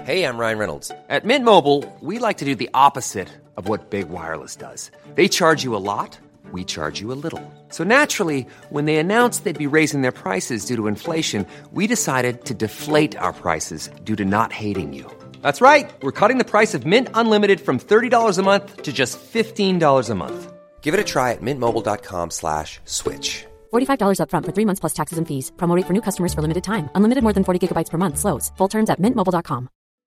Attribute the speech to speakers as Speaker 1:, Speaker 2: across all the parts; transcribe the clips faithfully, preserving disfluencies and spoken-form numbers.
Speaker 1: Hey, I'm Ryan Reynolds. At Mint Mobile, we like to do the opposite of what Big Wireless does. They charge you a lot, we charge you a little. So naturally, when they announced they'd be raising their prices due to inflation, we decided to deflate our prices due to not hating you. That's right. We're cutting the price of Mint Unlimited from thirty dollars a month to just fifteen dollars a month. Give it a try at mintmobile.com slash switch.
Speaker 2: forty-five dollars up front for three months plus taxes and fees. Promo rate for new customers for limited time. Unlimited more than forty gigabytes per month. Slows full terms at mint mobile dot com.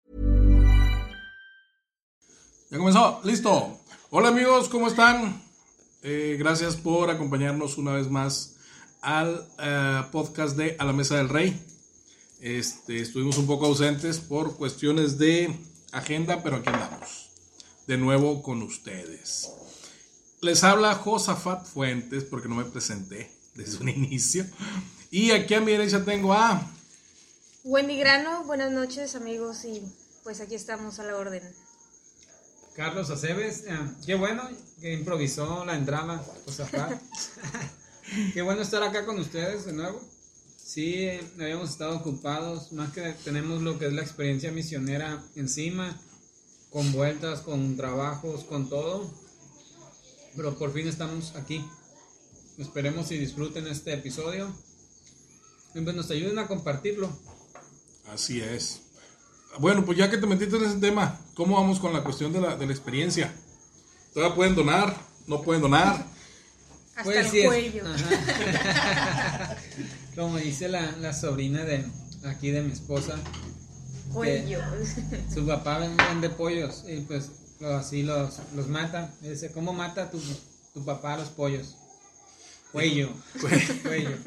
Speaker 3: Ya comenzó, listo. Hola amigos, ¿cómo están? Eh, gracias por acompañarnos una vez más al uh, podcast de A la Mesa del Rey. Este, estuvimos un poco ausentes por cuestiones de agenda, pero aquí andamos de nuevo con ustedes. Les habla Josafat Fuentes, porque no me presenté desde un inicio. Y aquí a mi derecha tengo a
Speaker 4: Wendy Grano. Buenas noches amigos, y pues aquí estamos a la orden.
Speaker 5: Carlos Aceves, eh, qué bueno que improvisó la entrada, Josafat. Qué bueno estar acá con ustedes de nuevo. Sí, habíamos estado ocupados, más que tenemos lo que es la experiencia misionera encima, con vueltas, con trabajos, con todo. Pero por fin estamos aquí. Esperemos y disfruten este episodio. Y pues nos ayuden a compartirlo.
Speaker 3: Así es. Bueno, pues ya que te metiste en ese tema, ¿cómo vamos con la cuestión de la, de la experiencia? ¿Todavía pueden donar? ¿No pueden donar?
Speaker 4: Hasta
Speaker 5: Pues
Speaker 4: el
Speaker 5: sí es.
Speaker 4: cuello.
Speaker 5: Como dice la, la sobrina de aquí de mi esposa,
Speaker 4: Cuello.
Speaker 5: su papá vende pollos y pues lo- así los, los mata. Y dice, ¿cómo mata tu, tu papá a los pollos? Cuello. Cuello.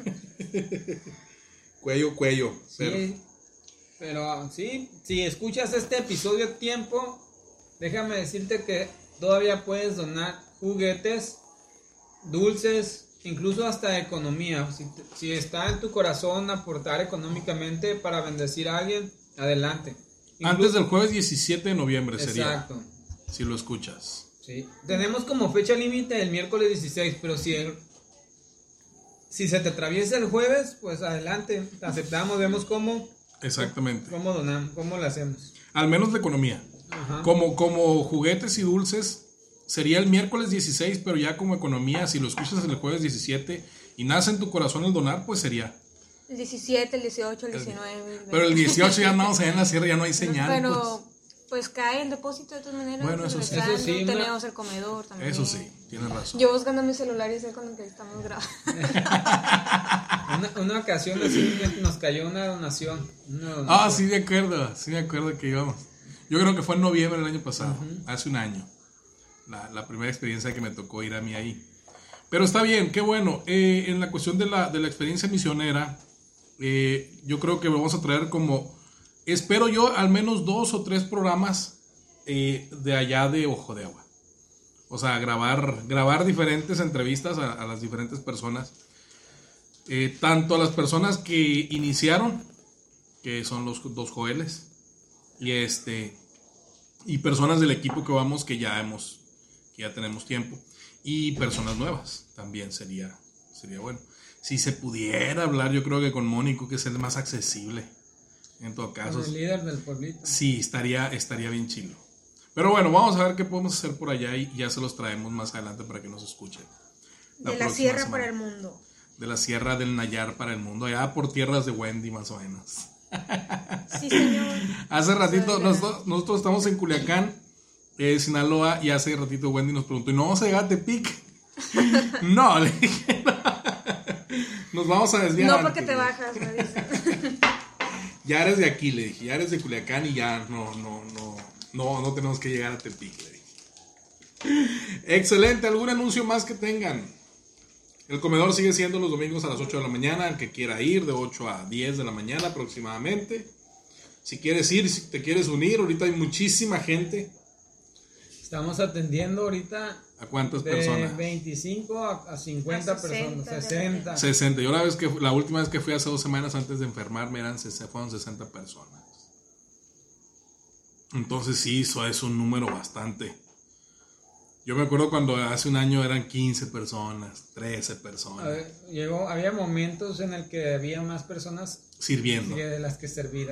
Speaker 3: Cuello, cuello. Pero,
Speaker 5: Sí, pero sí, si escuchas este episodio a tiempo, déjame decirte que todavía puedes donar juguetes, dulces, incluso hasta economía. Si, si está en tu corazón aportar económicamente para bendecir a alguien, adelante.
Speaker 3: antes
Speaker 5: Incluso-
Speaker 3: del jueves diecisiete de noviembre sería,
Speaker 5: Exacto.
Speaker 3: si lo escuchas.
Speaker 5: Sí. Tenemos como fecha límite el miércoles dieciséis, pero si el- si se te atraviesa el jueves, pues adelante, aceptamos, vemos cómo,
Speaker 3: Exactamente.
Speaker 5: cómo donamos, cómo lo hacemos.
Speaker 3: Al menos la economía.
Speaker 5: Ajá.
Speaker 3: Como, como juguetes y dulces, sería el miércoles dieciséis, pero ya como economía, si lo escuchas el jueves diecisiete y nace en tu corazón el donar, pues sería.
Speaker 4: El diecisiete, el dieciocho, el diecinueve. el
Speaker 3: Pero el
Speaker 4: veinte.
Speaker 3: dieciocho ya andamos allá en la sierra, ya no hay señal.
Speaker 4: Pero pues cae el depósito de todas maneras.
Speaker 3: Bueno, eso
Speaker 4: el
Speaker 3: sí.
Speaker 4: restaurante,
Speaker 5: Eso sí, una-
Speaker 4: tenemos el comedor
Speaker 3: pues,
Speaker 4: también.
Speaker 3: eso sí, tienes razón.
Speaker 4: Yo buscando mi celular y es con el que estamos grabando.
Speaker 5: Una, una ocasión así nos cayó una donación. Una donación.
Speaker 3: Ah, sí, de acuerdo, sí, de acuerdo que íbamos. Yo creo que fue en noviembre del año pasado, hace un año. La, la primera experiencia que me tocó ir a mí ahí. Pero está bien, qué bueno. Eh, en la cuestión de la, de la experiencia misionera, eh, yo creo que vamos a traer como, espero yo, al menos dos o tres programas eh, de allá de Ojo de Agua. O sea, grabar, grabar diferentes entrevistas a, a las diferentes personas. Eh, tanto a las personas que iniciaron, que son los dos Joeles, y este y personas del equipo que vamos que ya hemos que ya tenemos tiempo, y personas nuevas también sería sería bueno. Si se pudiera hablar, yo creo que con Mónico, que es el más accesible en todo caso.
Speaker 5: Con el líder del pueblito.
Speaker 3: Sí, estaría estaría bien chilo. Pero bueno, vamos a ver qué podemos hacer por allá y ya se los traemos más adelante para que nos escuchen.
Speaker 4: De la
Speaker 3: próxima
Speaker 4: sierra
Speaker 3: semana.
Speaker 4: para el mundo.
Speaker 3: De la sierra del Nayar para el mundo, allá por tierras de Wendy más o menos.
Speaker 4: Sí, señor.
Speaker 3: Hace ratito,
Speaker 4: Soy
Speaker 3: nosotros, nosotros estamos en Culiacán, eh, Sinaloa, y hace ratito Wendy nos preguntó, ¿y no vamos a llegar a Tepic? No, le dije, no. Nos vamos a desviar.
Speaker 4: No porque
Speaker 3: antes,
Speaker 4: te
Speaker 3: le
Speaker 4: bajas, me dicen.
Speaker 3: Ya eres de aquí, le dije, ya eres de Culiacán y ya no, no, no, no, no tenemos que llegar a Tepic, le dije. Excelente, ¿algún anuncio más que tengan? El comedor sigue siendo los domingos a las ocho de la mañana, el que quiera ir, de ocho a diez de la mañana aproximadamente. Si quieres ir, si te quieres unir, ahorita hay muchísima gente.
Speaker 5: Estamos atendiendo ahorita
Speaker 3: ¿A cuántas
Speaker 5: de
Speaker 3: personas?
Speaker 5: veinticinco a, a cincuenta
Speaker 4: A sesenta,
Speaker 5: personas, sesenta.
Speaker 3: sesenta. Yo la, vez que, la última vez que fui hace dos semanas antes de enfermarme eran, fueron sesenta personas. Entonces sí, eso es un número bastante. Yo me acuerdo cuando hace un año eran quince personas, trece personas.
Speaker 5: A ver, llegó, había momentos en el que había más personas
Speaker 3: Sirviendo.
Speaker 5: que de las que servidas.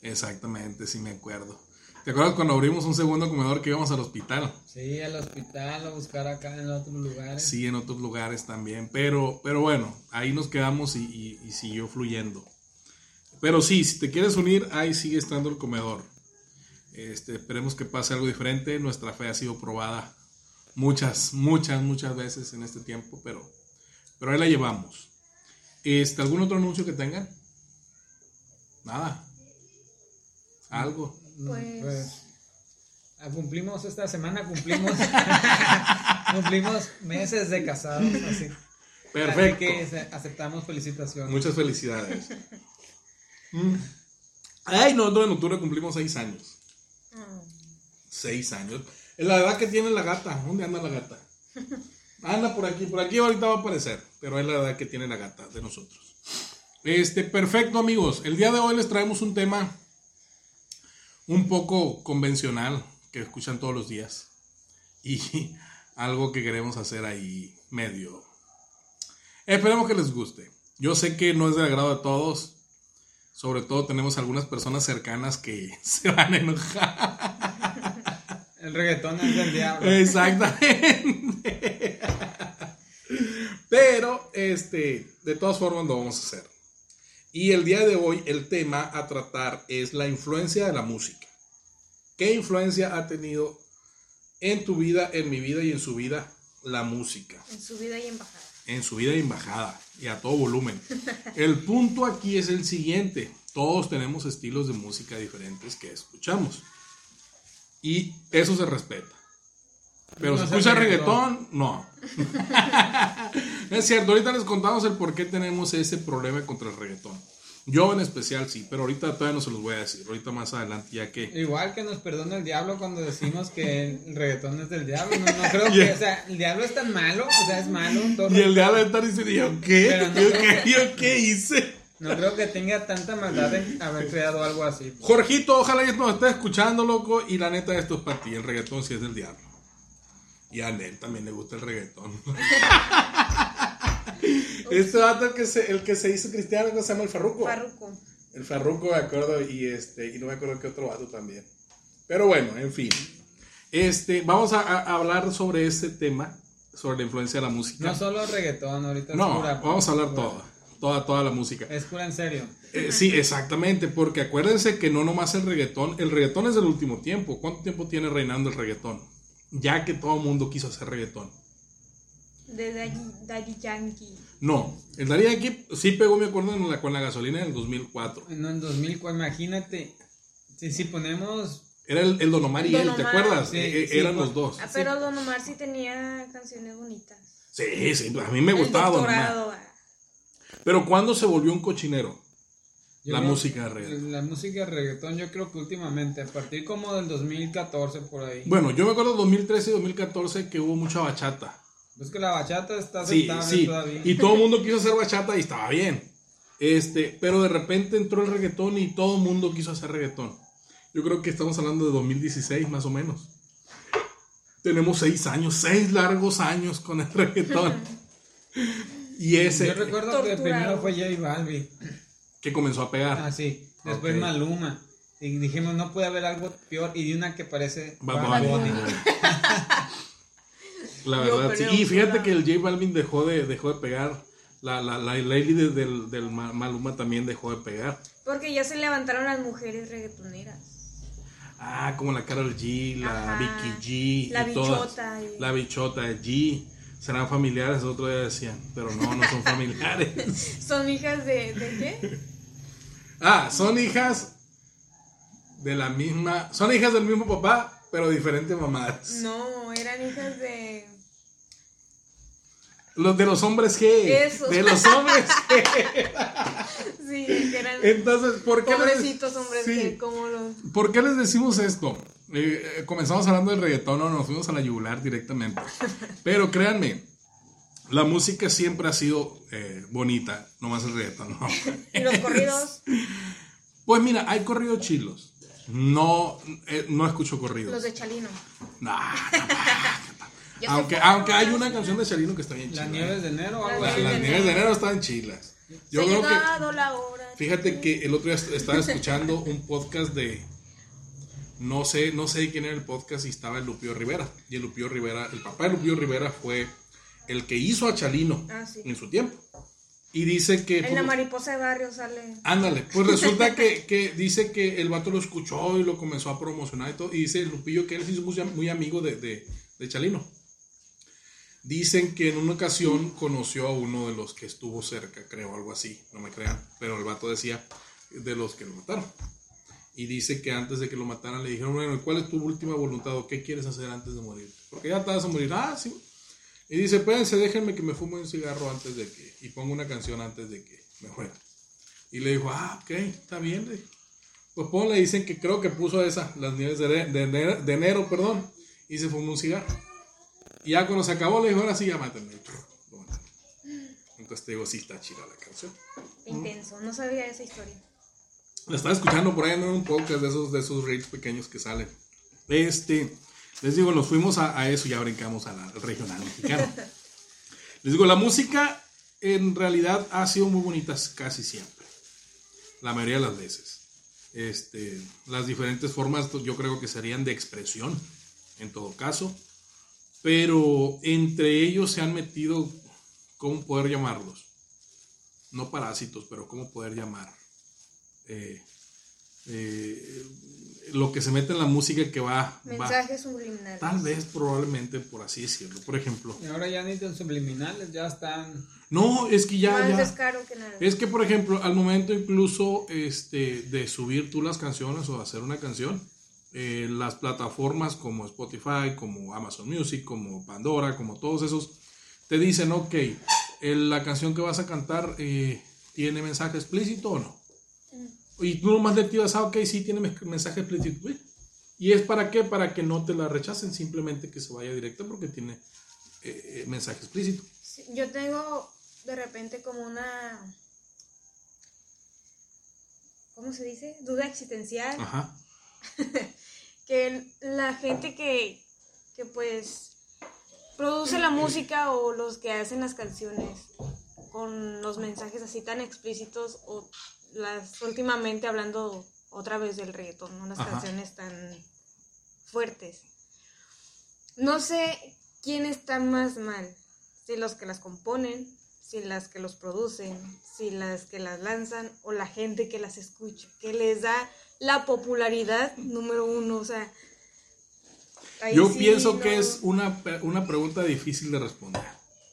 Speaker 3: Exactamente, sí me acuerdo. ¿Te acuerdas cuando abrimos un segundo comedor que íbamos al hospital?
Speaker 5: Sí, al hospital, a buscar acá en otros lugares.
Speaker 3: Sí, en otros lugares también. Pero, pero bueno, ahí nos quedamos y, y, y siguió fluyendo. Pero sí, si te quieres unir, ahí sigue estando el comedor. Este, esperemos que pase algo diferente. Nuestra fe ha sido probada muchas, muchas, muchas veces en este tiempo, pero, pero ahí la llevamos. Este, ¿algún otro anuncio que tengan? Nada. Algo.
Speaker 4: Pues,
Speaker 5: Pues ah, cumplimos esta semana, cumplimos cumplimos meses de casados, así.
Speaker 3: Perfecto.
Speaker 5: Así que se- aceptamos felicitaciones.
Speaker 3: Muchas felicidades. Mm. Ay, nosotros en octubre cumplimos seis años. Seis años. Es la edad que tiene la gata. ¿Dónde anda la gata? Anda por aquí. Por aquí ahorita va a aparecer. Pero es la edad que tiene la gata de nosotros. Este, perfecto, amigos. El día de hoy les traemos un tema un poco convencional que escuchan todos los días. Y algo que queremos hacer ahí medio. Esperemos que les guste. Yo sé que no es del agrado de todos. Sobre todo tenemos algunas personas cercanas que se van a enojar.
Speaker 5: El reggaetón es del diablo.
Speaker 3: Exactamente. Pero, este, de todas formas lo vamos a hacer. Y el día de hoy el tema a tratar es la influencia de la música. ¿Qué influencia ha tenido en tu vida, en mi vida y en su vida la música?
Speaker 4: en subida y en bajada.
Speaker 3: En subida y en bajada y a todo volumen. El punto aquí es el siguiente. Todos tenemos estilos de música diferentes que escuchamos. Y eso se respeta. Pero
Speaker 5: No
Speaker 3: si
Speaker 5: es
Speaker 3: escucha
Speaker 5: el reggaetón.
Speaker 3: reggaetón, no. Es cierto, ahorita les contamos el por qué tenemos ese problema contra el reggaetón. Yo en especial sí, pero ahorita todavía no se los voy a decir. Ahorita más adelante, ya que...
Speaker 5: Igual que nos perdona el diablo cuando decimos que el reggaetón es del diablo. No, no creo que,
Speaker 3: Yeah.
Speaker 5: o sea, el diablo es tan malo, o sea, es malo. todo-
Speaker 3: Y el diablo está diciendo, ¿yo qué?
Speaker 5: Pero no
Speaker 3: ¿Yo
Speaker 5: creo
Speaker 3: qué?
Speaker 5: que-
Speaker 3: ¿Yo qué hice?
Speaker 5: No creo que tenga tanta maldad en haber creado algo así.
Speaker 3: Jorgito, ojalá que nos estés escuchando, loco. Y la neta, esto es para ti. El reggaetón sí es del diablo. Y a Anel también le gusta el reggaetón. Este vato, el que, se, el que se hizo cristiano, que se llama el Farruko.
Speaker 4: Farruko.
Speaker 3: El Farruko, me acuerdo. Y, este, y no me acuerdo qué otro vato también. Pero bueno, en fin. Este, vamos a, a hablar sobre este tema. Sobre la influencia de la música.
Speaker 5: No solo reggaetón, ahorita es
Speaker 3: No,
Speaker 5: pura.
Speaker 3: vamos a hablar
Speaker 5: pura-
Speaker 3: toda. Toda, toda la música.
Speaker 5: Es pura en serio.
Speaker 3: Eh, sí, exactamente, porque acuérdense que no nomás el reggaetón, el reggaetón es del último tiempo. ¿Cuánto tiempo tiene reinando el reggaetón? Ya que todo el mundo quiso hacer reggaetón.
Speaker 4: De Daddy, Daddy Yankee.
Speaker 3: No, el Daddy Yankee sí pegó, me acuerdo, en la, con la gasolina en el dos mil cuatro.
Speaker 5: No, en dos mil cuatro, imagínate. Si, si ponemos.
Speaker 3: Era el, el Don Omar y
Speaker 4: Don
Speaker 3: él, ¿te
Speaker 4: Omar.
Speaker 3: acuerdas?
Speaker 5: Sí,
Speaker 3: Eh, eh,
Speaker 5: sí,
Speaker 3: eran
Speaker 5: pues.
Speaker 3: los dos.
Speaker 4: Ah, pero Don Omar sí tenía canciones bonitas.
Speaker 3: Sí, sí, a mí me
Speaker 4: El
Speaker 3: gustaba Don
Speaker 4: doctorado.
Speaker 3: Omar.
Speaker 4: ah.
Speaker 3: Pero ¿cuándo se volvió un cochinero?
Speaker 5: Yo
Speaker 3: La
Speaker 5: creo-
Speaker 3: música de reggaetón.
Speaker 5: La música de reggaetón, yo creo que últimamente, a partir como del dos mil catorce por ahí.
Speaker 3: Bueno, yo me acuerdo dos mil trece y dos mil catorce que hubo mucha bachata.
Speaker 5: Es que la bachata está
Speaker 3: Sí,
Speaker 5: aceptable
Speaker 3: sí.
Speaker 5: todavía.
Speaker 3: Y todo el mundo quiso hacer bachata y estaba bien. Este, pero de repente entró el reggaetón y todo el mundo quiso hacer reggaetón. Yo creo que estamos hablando de dos mil dieciséis más o menos. Tenemos seis años, seis largos años con el reggaetón. Y ese
Speaker 5: Yo recuerdo que
Speaker 4: Torturado.
Speaker 5: primero fue J Balvin.
Speaker 3: que comenzó a pegar.
Speaker 5: Ah, sí. Después
Speaker 3: Ok.
Speaker 5: Maluma. Y dijimos, no puede haber algo peor. Y de una que parece
Speaker 3: Bad
Speaker 5: Bad
Speaker 3: Bunny.
Speaker 5: Bunny.
Speaker 3: La
Speaker 4: Yo
Speaker 3: verdad, sí.
Speaker 4: peleo
Speaker 3: Y fíjate
Speaker 4: sola.
Speaker 3: que el J Balvin dejó de, dejó de pegar. La, la, la lady de- del, del Ma- Maluma también dejó de pegar.
Speaker 4: Porque ya se levantaron las mujeres reggaetoneras.
Speaker 3: Ah, como la Karol G, la
Speaker 4: Ajá.
Speaker 3: Vicky G.
Speaker 4: La
Speaker 3: y todas.
Speaker 4: Bichota y-
Speaker 3: La bichota G. Serán familiares, el otro día decían. Pero no, no son familiares.
Speaker 4: ¿Son hijas de, de qué?
Speaker 3: Ah, son hijas de la misma. Son hijas del mismo papá, pero diferentes mamás.
Speaker 4: No, eran hijas de...
Speaker 3: Los de los hombres G.
Speaker 4: Eso.
Speaker 3: De los hombres G.
Speaker 4: Sí, que eran
Speaker 3: Entonces, ¿por qué les-
Speaker 4: pobrecitos hombres
Speaker 3: sí.
Speaker 4: que como los...
Speaker 3: ¿Por qué les decimos esto? Eh, eh, comenzamos hablando del reggaetón, no nos fuimos a la yugular directamente. Pero créanme, la música siempre ha sido eh, bonita, nomás el reggaetón, ¿no?
Speaker 4: Y los corridos,
Speaker 3: Pues mira, hay corridos chilos. No, eh, no escucho corridos.
Speaker 4: los de Chalino.
Speaker 3: No,
Speaker 4: Ya se
Speaker 3: aunque,
Speaker 4: fueron
Speaker 3: aunque hay
Speaker 4: las-
Speaker 3: una canción de Chalino que está bien chila.
Speaker 5: Las nieves de enero o algo
Speaker 4: Las
Speaker 5: así.
Speaker 3: Las
Speaker 4: de
Speaker 3: nieves de
Speaker 4: enero.
Speaker 3: enero están chilas. Yo
Speaker 4: Se
Speaker 3: creo
Speaker 4: ha
Speaker 3: que,
Speaker 4: llegado la hora.
Speaker 3: fíjate que el otro día estaba escuchando un podcast de, no sé, no sé quién era el podcast y estaba el Lupillo Rivera. Y el Lupillo Rivera, el papá de Lupillo Rivera fue el que hizo a Chalino
Speaker 4: Ah, sí.
Speaker 3: en su tiempo. Y dice que...
Speaker 4: En la mariposa de barrio sale.
Speaker 3: Ándale, pues resulta que, que dice que el vato lo escuchó y lo comenzó a promocionar y todo. Y dice Lupillo que él se hizo muy, muy amigo de, de, de Chalino. Dicen que en una ocasión conoció a uno de los que estuvo cerca, creo, algo así, no me crean. Pero el vato decía de los que lo mataron. Y dice que antes de que lo mataran le dijeron, bueno, ¿cuál es tu última voluntad o qué quieres hacer antes de morir? Porque ya te vas a morir. Ah, sí. Y dice, espérense, déjenme que me fume un cigarro antes de que... Y pongo una canción antes de que me muera. Y le dijo, ah, ok, está bien. Le dijo. Pues ponle, dicen que creo que puso esa, Las Nieves de, de, enero, de enero, perdón. Y se fumó un cigarro. Y ya cuando se acabó le dijo, ahora sí, ya mátenme. Entonces te digo, sí está chida la canción.
Speaker 4: Intenso, no sabía esa historia.
Speaker 3: La estaba escuchando por ahí en un podcast de esos, de esos reels pequeños que salen. Este... Les digo, nos fuimos a, a eso y ya brincamos a la, al regional mexicano. Les digo, la música en realidad ha sido muy bonita casi siempre. La mayoría de las veces. Este, las diferentes formas yo creo que serían de expresión, en todo caso. Pero entre ellos se han metido, ¿cómo poder llamarlos? No parásitos, pero ¿cómo poder llamar? Eh, eh, lo que se mete en la música que va...
Speaker 4: Mensajes
Speaker 3: va,
Speaker 4: subliminales.
Speaker 3: Tal vez, probablemente, por así decirlo. Por ejemplo...
Speaker 5: Y ahora ya ni tan subliminales, ya están...
Speaker 3: No, es que ya...
Speaker 4: Más
Speaker 3: ya
Speaker 4: descaro que nada.
Speaker 3: es que, por ejemplo, al momento incluso este, de subir tú las canciones o de hacer una canción, eh, las plataformas como Spotify, como Amazon Music, como Pandora, como todos esos, te dicen, ok, el, la canción que vas a cantar eh, ¿tiene mensaje explícito o no? Y tú nomás le tiras, ah, ok, sí, tiene mensaje explícito. ¿Y es para qué? Para que no te la rechacen, simplemente que se vaya directa porque tiene eh, mensaje explícito.
Speaker 4: Sí, yo tengo de repente como una... ¿Cómo se dice? Duda existencial.
Speaker 3: Ajá.
Speaker 4: Que la gente que, que pues produce la música o los que hacen las canciones con los mensajes así tan explícitos o las últimamente hablando otra vez del reggaetón, ¿no? Las
Speaker 3: Ajá.
Speaker 4: canciones tan fuertes. No sé quién está más mal, si los que las componen, si las que los producen, si las que las lanzan o la gente que las escucha, que les da la popularidad número uno, o sea...
Speaker 3: Yo
Speaker 4: sí
Speaker 3: pienso
Speaker 4: no...
Speaker 3: que es una, una pregunta difícil de responder.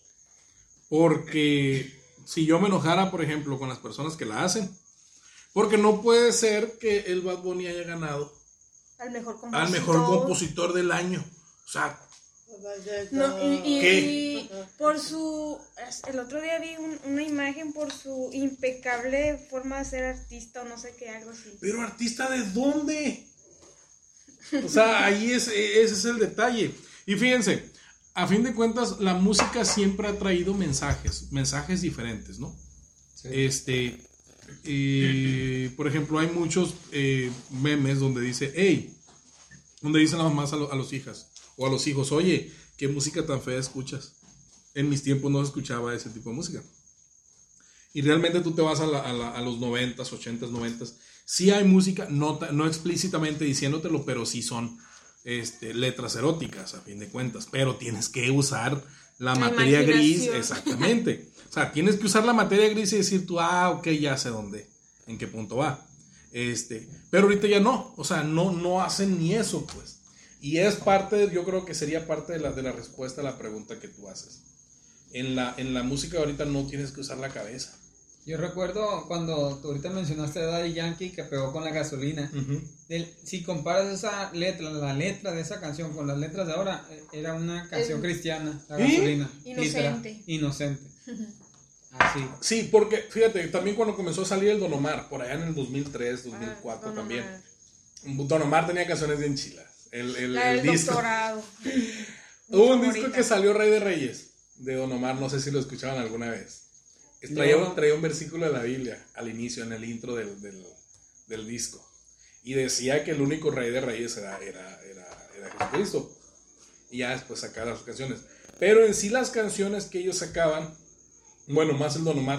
Speaker 3: Porque si yo me enojara, por ejemplo, con las personas que la hacen, porque no puede ser que el Bad Bunny haya ganado
Speaker 4: al mejor compositor,
Speaker 3: al mejor compositor del año. O sea,
Speaker 4: no, y, y,
Speaker 3: ¿qué?
Speaker 4: y por su... El otro día vi un, una imagen por su impecable forma de ser artista o no sé qué, algo así.
Speaker 3: ¿pero artista de dónde? O sea, ahí es, ese es el detalle. Y fíjense, a fin de cuentas, la música siempre ha traído mensajes, mensajes diferentes, ¿no?
Speaker 5: Sí.
Speaker 3: Este, eh, por ejemplo, hay muchos eh, memes donde dice, hey, donde dicen las mamás a, lo, a los hijas o a los hijos, oye, ¿qué música tan fea escuchas? En mis tiempos no escuchaba ese tipo de música. Y realmente tú te vas a, la, a, la, a los noventas, ochentas, noventas, sí hay música, no, no explícitamente diciéndotelo, pero sí son este, letras eróticas, a fin de cuentas, pero tienes que usar la, la materia gris, exactamente. O sea, tienes que usar la materia gris y decir tú, ah, ok, ya sé dónde, en qué punto va. Este, pero ahorita ya no, o sea, no, no hacen ni eso, pues. Y es parte, yo creo que sería parte de la, de la respuesta a la pregunta que tú haces. En la, en la música ahorita no tienes que usar la cabeza.
Speaker 5: Yo recuerdo cuando tú ahorita mencionaste a Daddy Yankee que pegó con la gasolina.
Speaker 3: Uh-huh.
Speaker 5: Del, si comparas esa letra, la letra de esa canción con las letras de ahora, era una canción
Speaker 4: el,
Speaker 5: cristiana, la
Speaker 3: ¿eh?
Speaker 5: gasolina.
Speaker 4: Inocente.
Speaker 5: Literal, inocente. Así.
Speaker 3: Sí, porque fíjate, también cuando comenzó a salir el Don Omar, por allá en el dos mil tres, dos mil cuatro ah, Don también. Omar. Don Omar tenía canciones bien chilas. El, el,
Speaker 4: la
Speaker 3: el
Speaker 4: del
Speaker 3: disco.
Speaker 4: doctorado.
Speaker 3: Hubo un disco que salió Rey de Reyes, de Don Omar, no sé si lo escuchaban alguna vez. Traía, no. traía un versículo de la Biblia al inicio, en el intro del, del, del disco. Y decía que el único Rey de Reyes era, era, era, era Jesucristo. Y ya después sacaba las canciones. Pero en sí las canciones que ellos sacaban, bueno, más el Don Omar,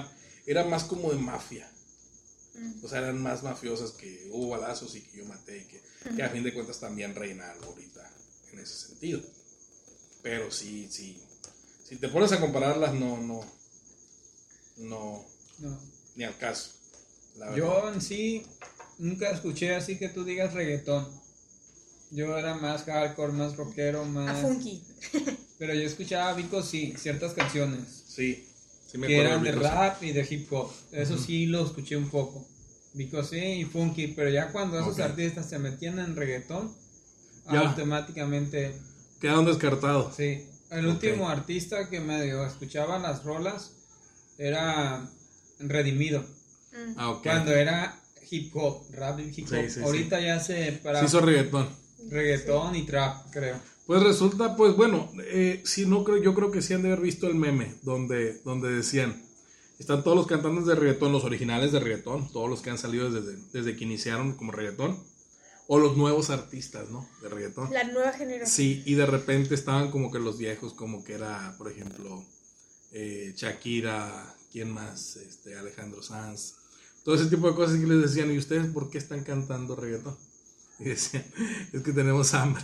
Speaker 3: era más como de mafia. O sea, eran más mafiosas que hubo balazos y que yo maté y que, que a fin de cuentas también reina algo ahorita en ese sentido. Pero sí, sí. Si te pones a compararlas, no, no, no,
Speaker 5: No.
Speaker 3: ni al caso. La
Speaker 5: Yo
Speaker 3: verdad.
Speaker 5: en sí nunca escuché así que tú digas reggaetón. Yo era más hardcore, más rockero,
Speaker 4: A
Speaker 5: más...
Speaker 4: funky.
Speaker 5: Pero yo escuchaba Vico sí, ciertas canciones
Speaker 3: Sí, sí me
Speaker 5: que
Speaker 3: acuerdo
Speaker 5: eran de
Speaker 3: Vico, sí.
Speaker 5: rap y de hip hop. Eso sí lo escuché un poco. Vico sí y funky, pero ya cuando esos
Speaker 3: Ok.
Speaker 5: artistas se metían en reggaetón,
Speaker 3: Ya.
Speaker 5: automáticamente,
Speaker 3: Quedaron descartados.
Speaker 5: sí. El
Speaker 3: Ok.
Speaker 5: último artista que medio escuchaba las rolas era Redimido.
Speaker 4: Mm.
Speaker 3: Ah, ok.
Speaker 5: Cuando era hip hop, rap y hip hop.
Speaker 3: Sí, sí,
Speaker 5: Ahorita ya se para
Speaker 3: Se hizo reggaetón.
Speaker 5: reggaetón y trap, creo.
Speaker 3: Pues resulta, pues bueno, eh, sí, no creo, yo creo que sí han de haber visto el meme donde, donde decían, están todos los cantantes de reggaetón, los originales de reggaetón, todos los que han salido desde, desde que iniciaron como reggaetón, o los nuevos artistas, ¿no? De reggaetón.
Speaker 4: La nueva generación.
Speaker 3: Sí, y de repente estaban como que los viejos, como que era, por ejemplo, eh, Shakira, ¿quién más? Este, Alejandro Sanz, todo ese tipo de cosas que les decían, ¿y ustedes por qué están cantando reggaetón? Y decían, es que tenemos hambre.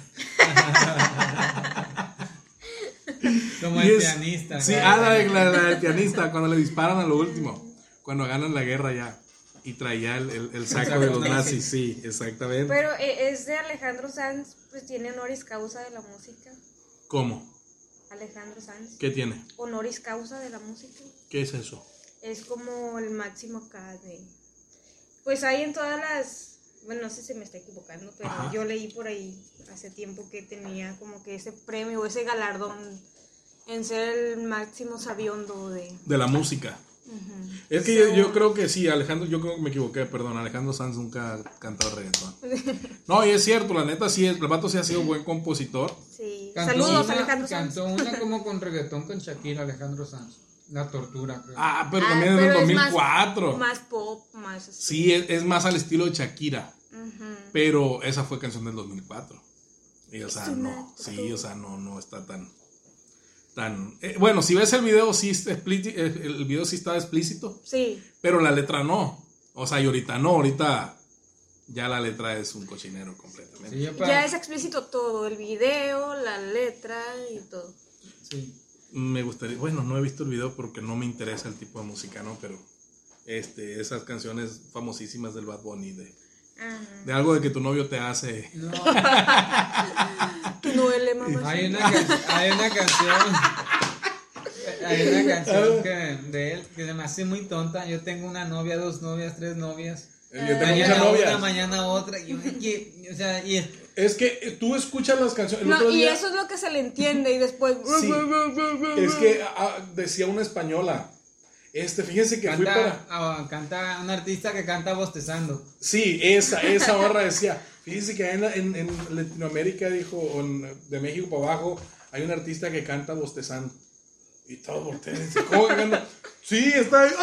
Speaker 5: Como
Speaker 3: Y
Speaker 5: el
Speaker 3: es-
Speaker 5: pianista.
Speaker 3: Sí,
Speaker 5: ¿no?
Speaker 3: ah, la, la- la del pianista, cuando le disparan a lo último, cuando ganan la guerra ya, y traía el, el, el saco de los nazis, sí, exactamente.
Speaker 4: Pero eh, es de Alejandro Sanz, pues tiene honoris causa de la música.
Speaker 3: ¿Cómo?
Speaker 4: Alejandro Sanz.
Speaker 3: ¿Qué tiene?
Speaker 4: Honoris causa de la música.
Speaker 3: ¿Qué es eso?
Speaker 4: Es como el máximo acá de... Pues hay en todas las... Bueno, no sé si me está equivocando, pero
Speaker 3: Ajá.
Speaker 4: yo leí por ahí hace tiempo que tenía como que ese premio, ese galardón en ser el máximo sabiondo de...
Speaker 3: De la música.
Speaker 4: Ujú.
Speaker 3: Es que yo,
Speaker 4: So-
Speaker 3: yo creo que sí, Alejandro, yo creo que me equivoqué, perdón, Alejandro Sanz nunca ha cantado reggaetón. No, y es cierto, la neta sí, el vato sí ha sido buen compositor.
Speaker 4: Sí.
Speaker 5: Cantó
Speaker 4: Saludos,
Speaker 5: una-
Speaker 4: Alejandro Sanz.
Speaker 5: Cantó una como con reggaetón con Shakira, Alejandro Sanz. La tortura, creo.
Speaker 3: Ah, pero
Speaker 4: Ah,
Speaker 3: también en el
Speaker 4: pero
Speaker 3: dos
Speaker 4: es
Speaker 3: mil
Speaker 4: más-
Speaker 3: cuatro.
Speaker 4: Más pop, más así.
Speaker 3: Sí, es, es más al estilo de Shakira,
Speaker 4: Ujú.
Speaker 3: pero esa fue canción del dos mil cuatro. Y o
Speaker 4: Es
Speaker 3: sea,
Speaker 4: una
Speaker 3: no, sí,
Speaker 4: tortura.
Speaker 3: o sea, no, no está tan... tan eh, bueno, si ves el video, sí, está explíci- eh, el video sí está explícito,
Speaker 4: Sí.
Speaker 3: pero la letra no. O sea, y ahorita no, ahorita ya la letra es un cochinero completamente.
Speaker 5: Sí, yo para-
Speaker 4: Ya es explícito todo, el video, la letra y todo.
Speaker 5: sí.
Speaker 3: Me gustaría, bueno, no he visto el video porque no me interesa el tipo de música, ¿no? Pero este, esas canciones famosísimas del Bad Bunny, de,
Speaker 4: Ajá.
Speaker 3: de algo de que tu novio te hace...
Speaker 5: No,
Speaker 4: Tu duele, mamá.
Speaker 5: hay una, can- hay una canción. Hay una canción que, de él que se me hace muy tonta. Yo tengo una novia, dos novias, tres novias.
Speaker 3: Yo tengo
Speaker 5: Mañana
Speaker 3: muchas
Speaker 5: una,
Speaker 3: novias.
Speaker 5: mañana otra. Y, yo, y- o sea, y es-
Speaker 3: Es que eh, tú escuchas las canciones. El
Speaker 4: No,
Speaker 3: otro
Speaker 4: y
Speaker 3: día-
Speaker 4: eso es lo que se le entiende y después...
Speaker 3: Sí. Es que ah, decía una española. Este, fíjense que fui
Speaker 5: canta,
Speaker 3: para.
Speaker 5: ah, canta un artista que canta bostezando.
Speaker 3: Sí, esa, esa barra decía. Fíjense que en, en, en Latinoamérica, dijo, o en- de México para abajo, hay un artista que canta bostezando. Y todos voltean y dicen, ¿cómo que canta? Sí, está ahí.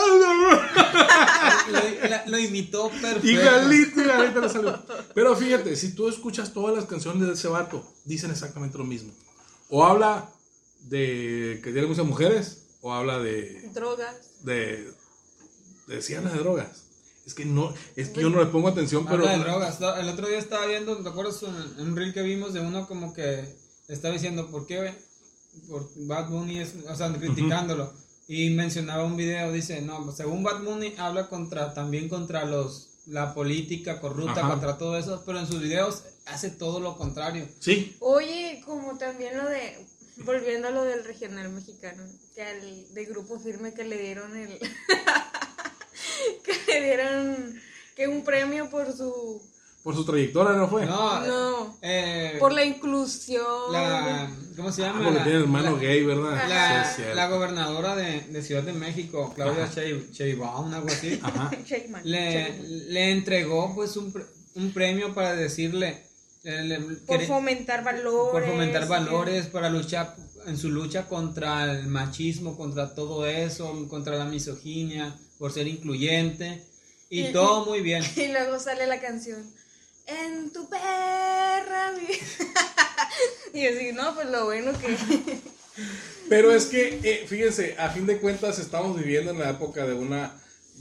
Speaker 5: Lo, la- lo imitó perfecto.
Speaker 3: Igualito, igualito le salió. Pero fíjate, si tú escuchas todas las canciones de ese vato, dicen exactamente lo mismo. O habla de que tiene muchas mujeres, o habla de.
Speaker 4: Drogas.
Speaker 3: de. de si habla de drogas. Es que no, es que yo no le pongo atención, pero.
Speaker 5: Habla de drogas. El otro día estaba viendo, ¿te acuerdas? Un, un reel que vimos de uno como que estaba diciendo, ¿por qué? Por Bad Bunny es, o sea, criticándolo. Y mencionaba un video, dice, no, según Bad Bunny habla contra, también contra los, la política corrupta,
Speaker 3: Ajá.
Speaker 5: contra todo eso, pero en sus videos hace todo lo contrario.
Speaker 3: Sí,
Speaker 4: Oye, como también lo de... Volviendo a lo del regional mexicano, que al de Grupo Firme que le dieron el... que le dieron que un premio por su...
Speaker 3: por su trayectoria, ¿no fue?
Speaker 5: No,
Speaker 4: No.
Speaker 5: eh,
Speaker 4: Por la inclusión.
Speaker 5: la, ¿cómo se
Speaker 3: Ah,
Speaker 5: llama?
Speaker 3: porque
Speaker 5: La-
Speaker 3: tiene hermano
Speaker 5: la-
Speaker 3: gay, ¿verdad?
Speaker 5: La,
Speaker 3: Sí, es cierto.
Speaker 5: la gobernadora de, de Ciudad de México, Claudia
Speaker 3: Ajá.
Speaker 5: Shei- Sheinbaum, algo así,
Speaker 3: Ajá.
Speaker 4: Sheinbaum,
Speaker 5: le,
Speaker 4: Sheinbaum.
Speaker 5: le entregó pues un, pre- un premio para decirle eh, le-
Speaker 4: Por
Speaker 5: quería-
Speaker 4: fomentar valores.
Speaker 5: por fomentar
Speaker 4: y-
Speaker 5: valores, para luchar en su lucha contra el machismo, contra todo eso, contra la misoginia, por ser incluyente y
Speaker 4: Y-
Speaker 5: todo muy bien.
Speaker 4: Y luego sale la canción. En tu perra vida. Y así, no, pues lo bueno que...
Speaker 3: Pero es que, eh, fíjense, a fin de cuentas estamos viviendo en la época de una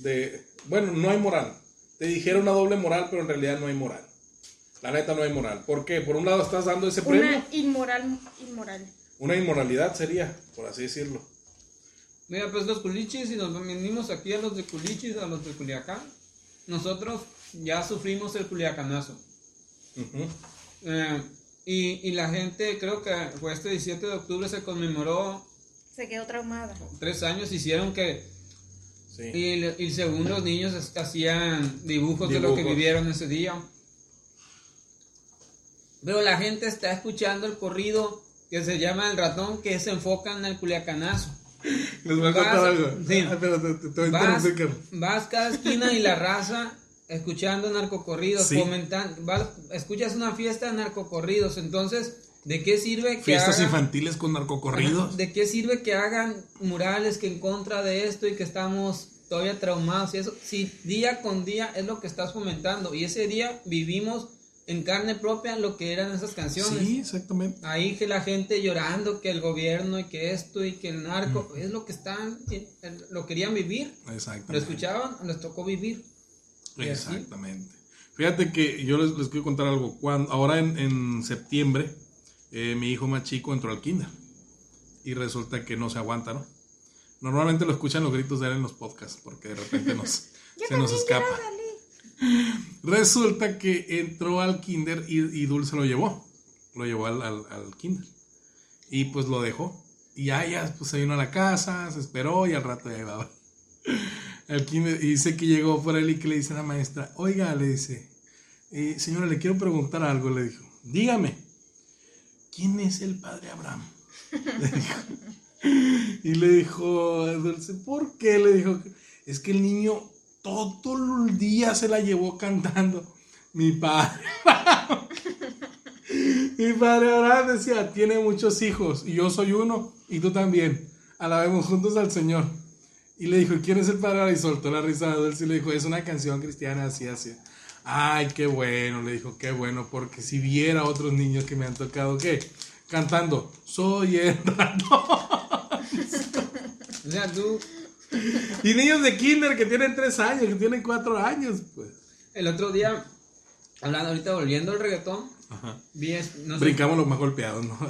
Speaker 3: de, bueno, no hay moral. Te dijera una doble moral, pero en realidad no hay moral. La neta no hay moral. ¿Por qué? Por un lado estás dando ese premio.
Speaker 4: Una inmoral, inmoral.
Speaker 3: Una inmoralidad sería, por así decirlo.
Speaker 5: Mira, pues los culichis, y nos venimos aquí a los de culichis, a los de Culiacán, nosotros ya sufrimos el culiacanazo.
Speaker 3: Uh-huh.
Speaker 5: Eh, y, y la gente, creo que fue este diecisiete de octubre, se conmemoró
Speaker 4: Se quedó traumada.
Speaker 5: tres años, hicieron que...
Speaker 3: Sí.
Speaker 5: Y, y según los niños hacían dibujos, dibujos de lo que vivieron ese día. Pero la gente está escuchando el corrido que se llama El Ratón, que se enfoca en el culiacanazo.
Speaker 3: Les voy a contar
Speaker 5: Vas-
Speaker 3: algo.
Speaker 5: sí.
Speaker 3: Ah, espérate, te, te voy a
Speaker 5: Vas,
Speaker 3: interrumpir, Carlos.
Speaker 5: vas cada esquina y la raza escuchando narcocorridos,
Speaker 3: Sí.
Speaker 5: fomentan- vas- escuchas una fiesta de narcocorridos, entonces, ¿de qué sirve que
Speaker 3: Fiestas
Speaker 5: hagan,
Speaker 3: infantiles con narcocorridos.
Speaker 5: ¿de qué sirve que hagan murales que en contra de esto y que estamos todavía traumados y eso? Si día con día es lo que estás fomentando y ese día vivimos en carne propia lo que eran esas canciones.
Speaker 3: Sí, exactamente.
Speaker 5: Ahí que la gente llorando que el gobierno y que esto y que el narco es lo que están, lo querían vivir,
Speaker 3: Exactamente.
Speaker 5: lo escuchaban, les tocó vivir. Y así.
Speaker 3: Exactamente. Fíjate que yo les, les quiero contar algo. Cuando, ahora en, en septiembre, eh, mi hijo más chico entró al kinder y resulta que no se aguanta, ¿no? Normalmente lo escuchan los gritos de él en los podcasts porque de repente nos, se nos escapa. Resulta que entró al kinder y, y Dulce lo llevó. Lo llevó al, al, al kinder. Y pues lo dejó. Y ya, ya, pues se vino a la casa, se esperó y al rato ya iba al kinder. Y dice que llegó por él y que le dice a la maestra, oiga, le dice, eh, señora, le quiero preguntar algo, le dijo. Dígame, ¿quién es el padre Abraham? Le dijo. Y le dijo a Dulce, ¿por qué? Le dijo, es que el niño todo el día se la llevó cantando. Mi padre Abraham. Mi padre Abraham decía, tiene muchos hijos y yo soy uno y tú también. Alabemos juntos al Señor. Y le dijo, ¿quién es el padre Abraham? Y soltó la risa de Dulce y le dijo, es una canción cristiana así, así. Ay, qué bueno, le dijo, qué bueno, porque si viera otros niños que me han tocado, ¿qué? Cantando, soy el ratón.
Speaker 5: O sea, tú,
Speaker 3: Y niños de kinder que tienen tres años, que tienen cuatro años, pues.
Speaker 5: el otro día, hablando ahorita, volviendo al reggaetón,
Speaker 3: Ajá.
Speaker 5: vi, es- no sé,
Speaker 3: Brincamos los más golpeados, ¿no?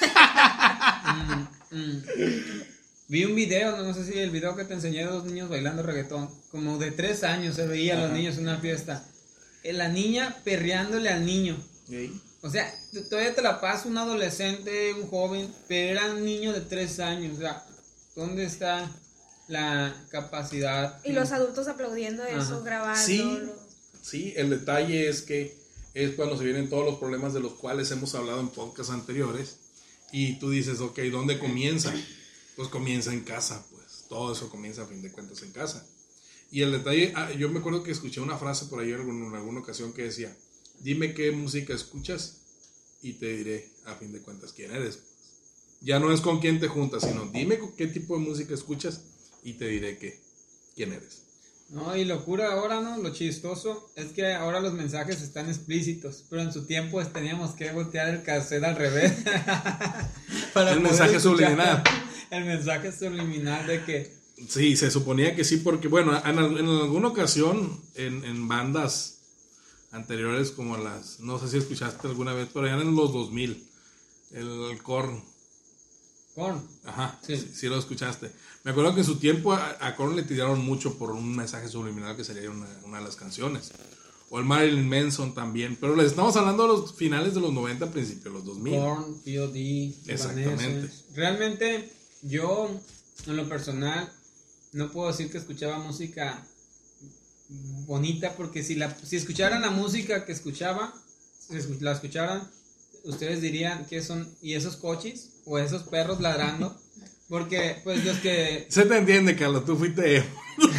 Speaker 5: mm, mm, vi un video, no sé si el video que te enseñé de dos niños bailando reggaetón, como de tres años se veía a los
Speaker 3: Ajá.
Speaker 5: niños en una fiesta. Eh, La niña perreándole al niño.
Speaker 3: ¿Sí?
Speaker 5: O sea, t- todavía te la pasa un adolescente, un joven, pero era un niño de tres años. O sea, ¿dónde está la capacidad?
Speaker 4: Y los adultos aplaudiendo eso,
Speaker 5: Ajá.
Speaker 4: grabando.
Speaker 3: Sí, sí, el detalle es que es cuando se vienen todos los problemas de los cuales hemos hablado en podcasts anteriores y tú dices, ok, ¿dónde comienza? Pues comienza en casa, pues todo eso comienza a fin de cuentas en casa. Y el detalle, ah, yo me acuerdo que escuché una frase por ahí en alguna, en alguna ocasión que decía, dime qué música escuchas y te diré a fin de cuentas quién eres. Ya no es con quién te juntas, sino dime con qué tipo de música escuchas y te diré qué, quién eres.
Speaker 5: No, y locura ahora, ¿no? Lo chistoso es que ahora los mensajes están explícitos, pero en su tiempo pues, teníamos que voltear el cassette al revés. Para
Speaker 3: El
Speaker 5: poder
Speaker 3: mensaje
Speaker 5: escuchar
Speaker 3: subliminal.
Speaker 5: El mensaje subliminal de que...
Speaker 3: Sí, se suponía que sí, porque bueno, en, al- en alguna ocasión, en, en bandas anteriores como las, no sé si escuchaste alguna vez, pero ya en los dos mil, el Korn,
Speaker 5: Korn.
Speaker 3: ajá,
Speaker 5: Sí.
Speaker 3: sí, sí lo escuchaste. Me acuerdo que en su tiempo a, a Korn le tiraron mucho por un mensaje subliminal que sería una, una de las canciones. O el Marilyn Manson también, pero les estamos hablando de los finales de los noventa, principios de los dos mil.
Speaker 5: Korn, P O D,
Speaker 3: Exactamente.
Speaker 5: Evanescence. Realmente, yo, en lo personal, no puedo decir que escuchaba música bonita, porque si, la, si escucharan la música que escuchaba, si escu- la escucharan, ustedes dirían que son, ¿y esos coches? ¿O esos perros ladrando? Porque, pues, los que...
Speaker 3: Se te entiende, Carlos, tú fuiste emo.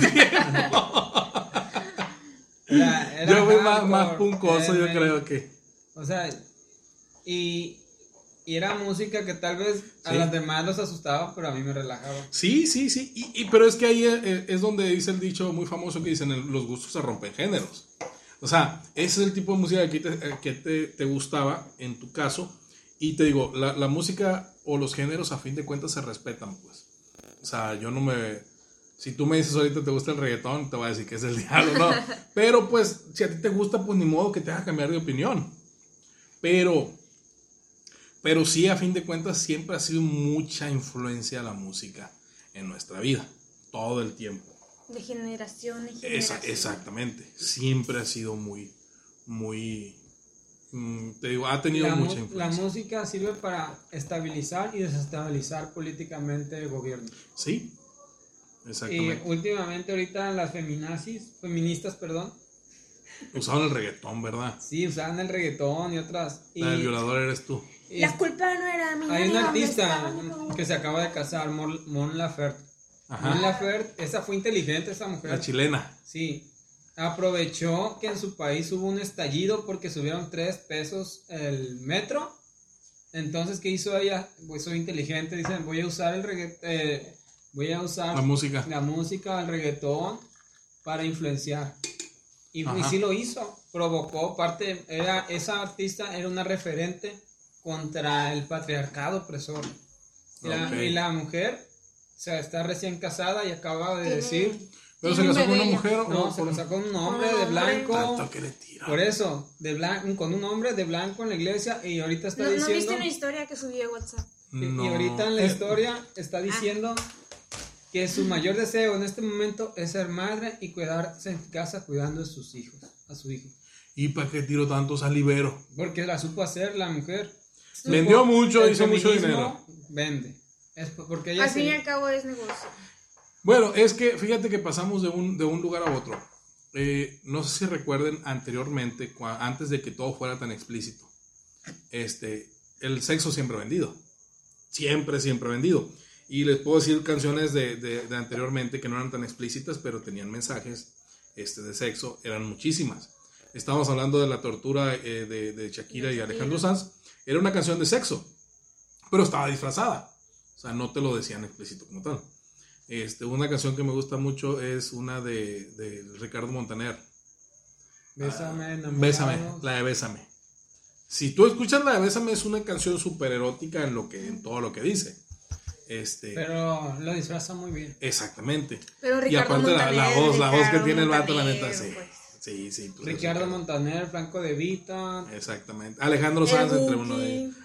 Speaker 5: Era, era
Speaker 3: Yo fui más,
Speaker 5: hardcore,
Speaker 3: más puncoso, yo
Speaker 5: era-
Speaker 3: creo que.
Speaker 5: O sea, y, y era música que tal vez a
Speaker 3: Sí.
Speaker 5: las demás los asustaba, pero a mí me relajaba.
Speaker 3: Sí, sí, sí. Y, y- pero es que ahí es, es donde dice el dicho muy famoso que dicen el- los gustos se rompen géneros. O sea, ese es el tipo de música que te, que te, te gustaba en tu caso. Y te digo, la, la música o los géneros a fin de cuentas se respetan, pues. O sea, yo no me... Si tú me dices ahorita te gusta el reggaetón, te voy a decir que es el diablo, ¿no? Pero pues, si a ti te gusta, pues ni modo que te haga cambiar de opinión. Pero, pero sí, a fin de cuentas, siempre ha sido mucha influencia la música en nuestra vida, todo el tiempo.
Speaker 4: De generación en generación.
Speaker 3: Esa, exactamente, siempre ha sido muy, muy, mm, te digo, ha tenido
Speaker 5: la,
Speaker 3: mucha
Speaker 5: mu-
Speaker 3: influencia.
Speaker 5: La música sirve para estabilizar y desestabilizar políticamente el gobierno.
Speaker 3: Sí,
Speaker 5: Y
Speaker 3: exactamente.
Speaker 5: últimamente ahorita las feminazis, feministas, perdón,
Speaker 3: Usaban el reggaetón, ¿verdad?
Speaker 5: sí, usaban el reggaetón y otras. Y,
Speaker 3: La del violador eres tú.
Speaker 5: y
Speaker 4: La culpa no era mía.
Speaker 5: hay
Speaker 4: ni
Speaker 5: una
Speaker 4: dónde
Speaker 5: artista
Speaker 4: estaba.
Speaker 5: que se acaba de casar, Mon, Mon Laferte.
Speaker 3: Ajá.
Speaker 5: Mon Laferte, esa fue inteligente, esa mujer.
Speaker 3: La chilena.
Speaker 5: Sí, aprovechó que en su país hubo un estallido porque subieron tres pesos el metro. Entonces, ¿qué hizo ella? Pues soy inteligente, dicen, voy a usar el reggaetón, eh, voy a usar
Speaker 3: La música.
Speaker 5: la música, el reggaetón para influenciar. Y, y
Speaker 3: Ajá.
Speaker 5: sí lo hizo, provocó parte, era, esa artista era una referente contra el patriarcado opresor. Y, la,
Speaker 3: Ok.
Speaker 5: y la mujer, o sea, está recién casada y acaba de
Speaker 4: Tiene-
Speaker 5: decir...
Speaker 3: Pero se
Speaker 4: tiene un
Speaker 3: casó con una
Speaker 4: bebé.
Speaker 3: mujer o
Speaker 5: No, se
Speaker 3: con-
Speaker 5: lo sacó un hombre
Speaker 4: Un
Speaker 5: de
Speaker 4: hombre.
Speaker 5: blanco.
Speaker 3: Tanto que le tira.
Speaker 5: Por eso, de blanco, con un hombre de blanco en la iglesia y ahorita está
Speaker 4: ¿No, ¿No
Speaker 5: diciendo...
Speaker 4: viste una historia que subí a WhatsApp?
Speaker 5: y,
Speaker 3: No.
Speaker 5: y ahorita en la
Speaker 3: Eh,
Speaker 5: historia está diciendo que su mayor deseo en este momento es ser madre y quedarse en casa cuidando de sus hijos, a su hijo.
Speaker 3: ¿Y para qué tiro tanto salivero?
Speaker 5: Porque la supo hacer la mujer.
Speaker 3: Vendió
Speaker 5: Supo-
Speaker 3: mucho,
Speaker 5: el
Speaker 3: hizo mucho
Speaker 5: feminismo
Speaker 3: dinero.
Speaker 5: Vende. Es porque ella
Speaker 4: Al
Speaker 5: se-
Speaker 4: fin y al cabo es negocio.
Speaker 3: Bueno, es que fíjate que pasamos de un, de un lugar a otro. Eh, no sé si recuerden anteriormente, cua- antes de que todo fuera tan explícito, este, el sexo siempre vendido. Siempre, siempre vendido. Y les puedo decir canciones de, de- de anteriormente que no eran tan explícitas, pero tenían mensajes este, de sexo, eran muchísimas. Estábamos hablando de la tortura eh, de, de Shakira y Alejandro Sanz. Era una canción de sexo, pero estaba disfrazada. O sea, no te lo decían explícito como tal. Este, una canción que me gusta mucho es una de, de Ricardo Montaner.
Speaker 5: Bésame, enamorado.
Speaker 3: Bésame, la de Bésame. Si tú escuchas la de Bésame, es una canción súper erótica en, lo que, en todo lo que dice. Este,
Speaker 5: Pero lo disfraza muy bien.
Speaker 3: exactamente.
Speaker 4: Pero
Speaker 3: Y
Speaker 4: Ricardo
Speaker 3: aparte la, la
Speaker 4: Montaner,
Speaker 3: voz, la voz que
Speaker 4: Ricardo
Speaker 3: tiene el vato, la
Speaker 4: Montaner,
Speaker 3: neta, sí.
Speaker 4: pues.
Speaker 3: Sí, sí. pues,
Speaker 5: Ricardo
Speaker 3: es
Speaker 5: Montaner, Franco De Vita.
Speaker 3: Exactamente. Alejandro
Speaker 4: El
Speaker 3: Sanz entre
Speaker 4: Buki.
Speaker 3: uno de ellos.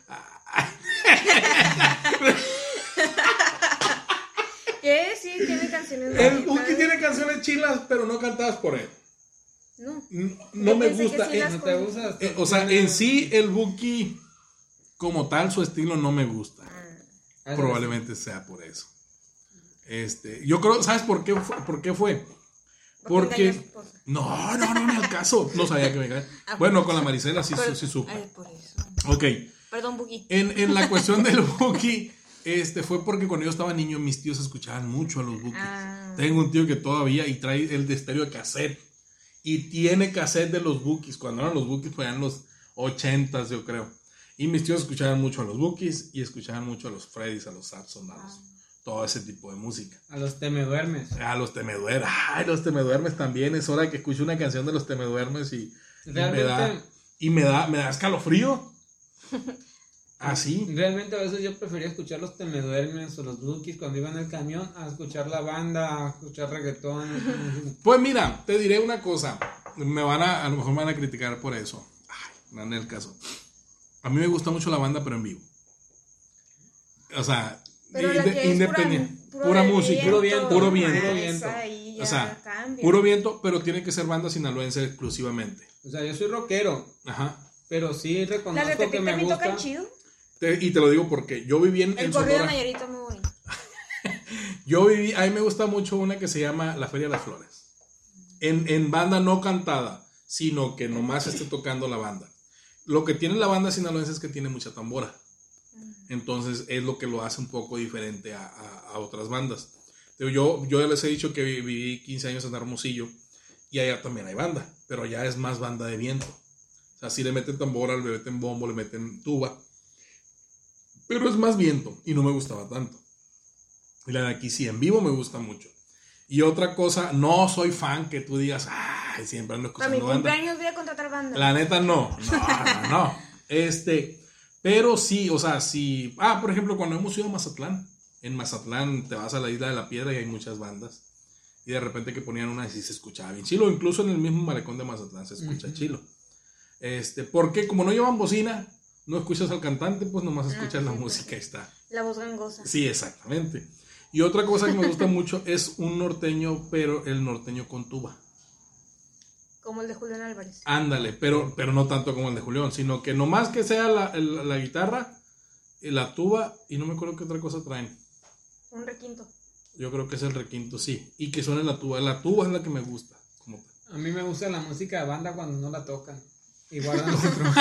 Speaker 4: ¿Qué? Sí, tiene canciones
Speaker 3: El
Speaker 4: bonitas.
Speaker 3: Buki tiene canciones chilas, pero no cantadas por él.
Speaker 4: No.
Speaker 3: No, no
Speaker 4: Yo
Speaker 3: me
Speaker 4: pensé que
Speaker 3: gusta.
Speaker 4: sí
Speaker 3: eh,
Speaker 4: las
Speaker 5: ¿No te gusta?
Speaker 3: eh, o sea, en sí, el Buki, como tal, su estilo no me gusta.
Speaker 5: Ah,
Speaker 3: Probablemente sea por eso. Este, yo creo, ¿sabes por qué fue? ¿Por qué fue?
Speaker 4: Porque engañó a
Speaker 3: Porque
Speaker 4: su esposa.
Speaker 3: no, no, no, ni al caso. No sabía que me cae.
Speaker 4: Ah,
Speaker 3: Bueno, con la Marisela sí,
Speaker 4: Pero-
Speaker 3: sí supe.
Speaker 4: Ay, por eso.
Speaker 3: Ok.
Speaker 4: Perdón, Buki.
Speaker 3: En, en la cuestión del Buki, este, fue porque cuando yo estaba niño, mis tíos escuchaban mucho a los Bukis.
Speaker 4: Ah.
Speaker 3: Tengo un tío que todavía y trae el de estéreo de cassette. Y tiene cassette de los Bukis. Cuando eran los Bukis, pues eran los ochentas, yo creo. Y mis tíos escuchaban mucho a los Bukis y escuchaban mucho a los Freddys, a los Saxon, a los, todo ese tipo de música.
Speaker 5: A los te me duermes.
Speaker 3: A los Temeduermes. Ay, los Temeduermes también. Es hora que escuche una canción de los Temeduermes y, y me
Speaker 5: Realmente-
Speaker 3: da, y me da, me da escalofrío. Así.
Speaker 5: Realmente a veces yo prefería escuchar los te me duermes o los Bukis cuando iba en el camión a escuchar la banda, a escuchar reggaetón.
Speaker 3: Pues mira, te diré una cosa. Me van a, a lo mejor me van a criticar por eso. Ay, no en el caso. A mí me gusta mucho la banda, pero en vivo. O sea,
Speaker 4: Pero la
Speaker 3: inde-
Speaker 4: que es
Speaker 3: independiente.
Speaker 4: pura,
Speaker 3: Pura,
Speaker 4: del
Speaker 3: música.
Speaker 5: Puro viento.
Speaker 3: Puro viento.
Speaker 5: Puro viento.
Speaker 4: Esa ahí ya
Speaker 3: O sea,
Speaker 4: cambia.
Speaker 3: puro viento, pero tiene que ser banda sinaloense exclusivamente.
Speaker 5: O sea, yo soy rockero,
Speaker 3: Ajá.
Speaker 5: pero sí
Speaker 4: Las de
Speaker 5: reconozco que
Speaker 4: Tepic
Speaker 5: me
Speaker 4: también
Speaker 5: gusta.
Speaker 4: tocan chido.
Speaker 3: Te- y te lo digo porque yo viví en,
Speaker 4: El
Speaker 3: en
Speaker 4: corrido
Speaker 3: Sonora.
Speaker 4: Nayarita es muy bonito.
Speaker 3: Yo viví, a mí me gusta mucho una que se llama La Feria de las Flores. En, en banda no cantada, sino que nomás esté tocando la banda. Lo que tiene la banda sinaloense es que tiene mucha tambora. Entonces es lo que lo hace un poco diferente a, a- a otras bandas. Digo, Yo, yo ya les he dicho que vi- viví quince años en Hermosillo y allá también hay banda, pero allá es más banda de viento. O sea, sí le meten tambora, le meten bombo, le meten tuba, pero es más viento y no me gustaba tanto. Y la de aquí sí, en vivo me gusta mucho. Y otra cosa, no soy fan que tú digas, ay, siempre ando
Speaker 4: Para mi
Speaker 3: escuchando banda.
Speaker 4: cumpleaños voy a contratar banda.
Speaker 3: La neta no, no, no, no. Este, pero sí, o sea, sí. Ah, por ejemplo, cuando hemos ido a Mazatlán, en Mazatlán te vas a la Isla de la Piedra y hay muchas bandas. y de repente que ponían una y sí se escuchaba bien chilo, incluso en el mismo malecón de Mazatlán se escucha uh-huh. chilo. Este, porque como no llevan bocina, no escuchas al cantante, pues nomás escuchas ah, la sí, música y está.
Speaker 4: La voz gangosa.
Speaker 3: Sí, exactamente. Y otra cosa que me gusta mucho es un norteño, pero el norteño con tuba.
Speaker 4: Como el de Julián Álvarez.
Speaker 3: Ándale, pero, pero no tanto como el de Julián, sino que nomás que sea la, el, la guitarra, la tuba, y no me acuerdo qué otra cosa traen.
Speaker 4: Un requinto.
Speaker 3: Yo creo que es el requinto, sí. Y que suene la tuba. La tuba es la que me gusta. Como...
Speaker 5: A mí me gusta la música de banda cuando no la tocan. Y guardan los instrumentos.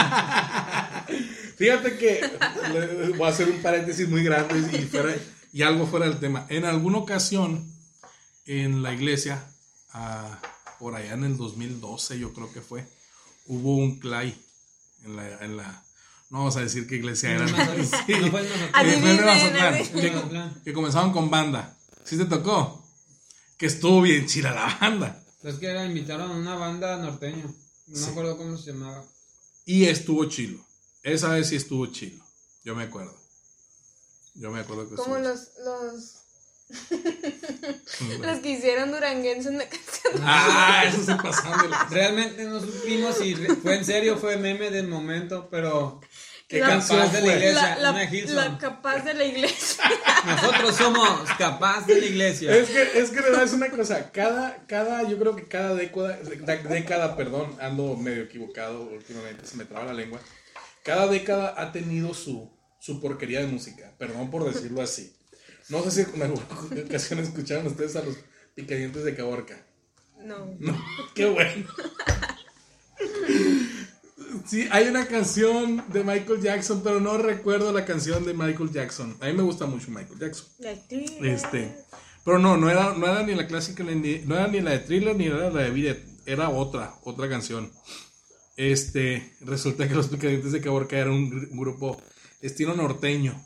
Speaker 3: Fíjate que voy a hacer un paréntesis muy grande y, fuera, y algo fuera del tema. En alguna ocasión, en la iglesia, uh, por allá en el dos mil doce, yo creo que fue, hubo un clay en la, en la no vamos a decir qué iglesia era. No, no, no, sí. no fue en Mazatlán, que, que comenzaban con banda. ¿Sí te tocó? Que estuvo bien chila la banda.
Speaker 5: Es que era, invitaron a una banda norteña. No sí. me acuerdo cómo se llamaba.
Speaker 3: Y estuvo chilo. Esa vez sí estuvo chilo. Yo me acuerdo. Yo me acuerdo que
Speaker 4: como los los los que hicieron duranguense en la canción.
Speaker 3: Ah, eso se pasaron.
Speaker 5: Realmente no supimos si fue en serio o fue meme del momento, pero
Speaker 3: ¿qué la, canción
Speaker 5: de la iglesia?
Speaker 4: La, la, la capaz de la iglesia.
Speaker 5: Nosotros somos capaz de la iglesia.
Speaker 3: Es que, es que es una cosa, cada, cada, yo creo que cada década, década, perdón, ando medio equivocado últimamente, se me traba la lengua. Cada década ha tenido su, su porquería de música, perdón por decirlo así. No sé si en alguna ocasión escucharon ustedes a los Picadientes de Caborca.
Speaker 4: No.
Speaker 3: No, qué bueno. Sí, hay una canción de Michael Jackson, pero no recuerdo la canción de Michael Jackson. A mí me gusta mucho Michael Jackson. Este, pero no, no era, no era ni la clásica, ni, no era ni la de Thriller, ni era la de Beat It, era otra, otra canción. Este, resulta que los Picadientes de Caborca era un, un grupo estilo norteño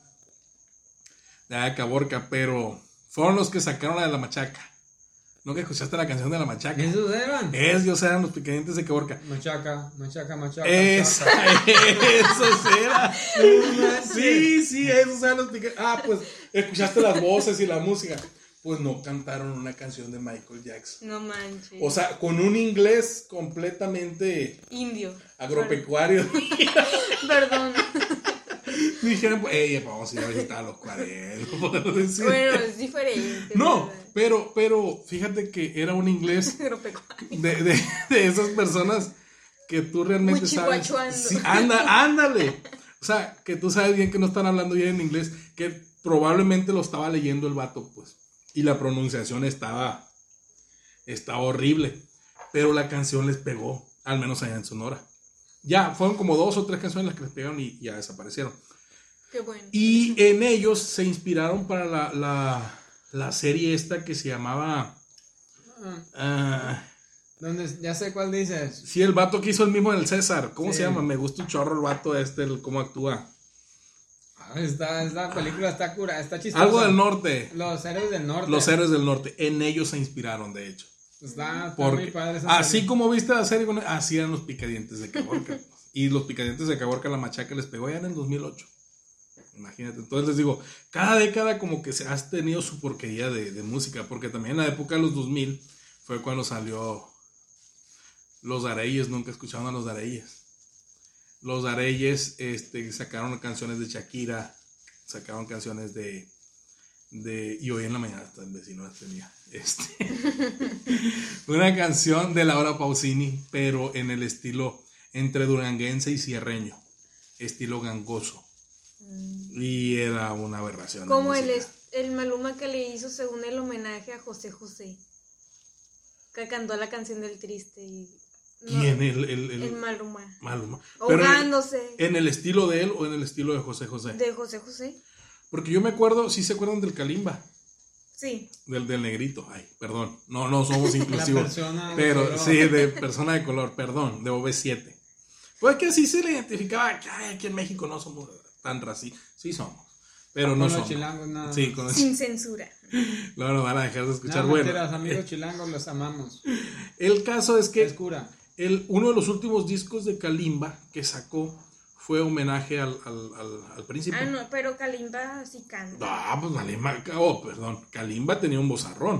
Speaker 3: de Caborca, pero fueron los que sacaron la de la machaca. ¿Nunca escuchaste la canción de la machaca?
Speaker 5: ¿Esos eran?
Speaker 3: Ellos eran los Picadientes de Caborca.
Speaker 5: Machaca, machaca, machaca.
Speaker 3: Esa, esos eran. Sí, sí, esos eran los Picadientes. Ah, pues escuchaste las voces y la música. Pues no cantaron una canción de Michael Jackson.
Speaker 4: No manches.
Speaker 3: O sea, con un inglés completamente
Speaker 4: indio,
Speaker 3: agropecuario.
Speaker 4: Perdón.
Speaker 3: Dijeron, pues, ey, vamos a ir a visitar a los cuarenta.
Speaker 4: Bueno, es diferente.
Speaker 3: No, ¿verdad? pero, pero fíjate que era un inglés de, de, de esas personas que tú realmente sabes. Sí, anda, ándale. O sea, que tú sabes bien que no están hablando bien en inglés, que probablemente lo estaba leyendo el vato, pues. Y la pronunciación estaba, estaba horrible. Pero la canción les pegó, al menos allá en Sonora. Ya, fueron como dos o tres canciones las que les pegaron y ya desaparecieron.
Speaker 4: Qué bueno.
Speaker 3: Y en ellos se inspiraron para la, la, la serie esta que se llamaba...
Speaker 5: Ah, uh, ¿dónde? Ya sé cuál dices.
Speaker 3: Sí, el vato que hizo el mismo en el César. ¿Cómo
Speaker 5: sí.
Speaker 3: se llama? Me gusta un chorro el vato este, el, cómo actúa.
Speaker 5: Esta, esta película está cura, está chistosa.
Speaker 3: Algo del norte.
Speaker 5: Los héroes del norte.
Speaker 3: Los héroes del norte. En ellos se inspiraron, de hecho.
Speaker 5: Está, está
Speaker 3: porque,
Speaker 5: muy padre esa
Speaker 3: así
Speaker 5: serie.
Speaker 3: como viste la serie, así eran los Picadientes de Caborca. Y los Picadientes de Caborca, la machaca les pegó ya en el dos mil ocho. Imagínate. Entonces les digo, cada década como que se has tenido su porquería de, de música. Porque también en la época de los dos mil fue cuando salió Los Areyes. Nunca escucharon a Los Areyes. Los Areyes este, sacaron canciones de Shakira, sacaron canciones de, de y hoy en la mañana hasta el vecino las tenía. Este, una canción de Laura Pausini, pero en el estilo entre duranguense y sierreño, estilo gangoso. Mm. Y era una aberración.
Speaker 4: Como el, el Maluma que le hizo según el homenaje a José José, que cantó la canción del Triste y...
Speaker 3: ¿Quién?
Speaker 4: No,
Speaker 3: el, el, el,
Speaker 4: el Maluma.
Speaker 3: Maluma.
Speaker 4: Ahogándose.
Speaker 3: En, ¿En el estilo de él o en el estilo de José José?
Speaker 4: De José José.
Speaker 3: Porque yo me acuerdo, ¿sí se acuerdan del Kalimba?
Speaker 4: Sí.
Speaker 3: Del, del negrito. Ay, perdón. No, no somos inclusivos.
Speaker 5: persona
Speaker 3: pero
Speaker 5: de
Speaker 3: sí, de persona de color, perdón, de O V siete. Pues que así se le identificaba. Ay, aquí en México no somos tan racistas. Sí somos. Pero no
Speaker 5: con
Speaker 3: somos.
Speaker 5: Los chilangos, nada.
Speaker 3: Sí, con
Speaker 4: Sin
Speaker 3: los...
Speaker 4: censura.
Speaker 3: No, no van a dejar de escuchar.
Speaker 5: No,
Speaker 3: bueno.
Speaker 5: mentiras, amigos chilangos, los amamos.
Speaker 3: El caso es que
Speaker 5: es cura.
Speaker 3: El, uno de los últimos discos de Kalimba que sacó fue homenaje al, al, al, al príncipe.
Speaker 4: Ah, no, pero Kalimba sí canta.
Speaker 3: Ah, pues Kalimba, oh, perdón, Kalimba tenía un vozarrón.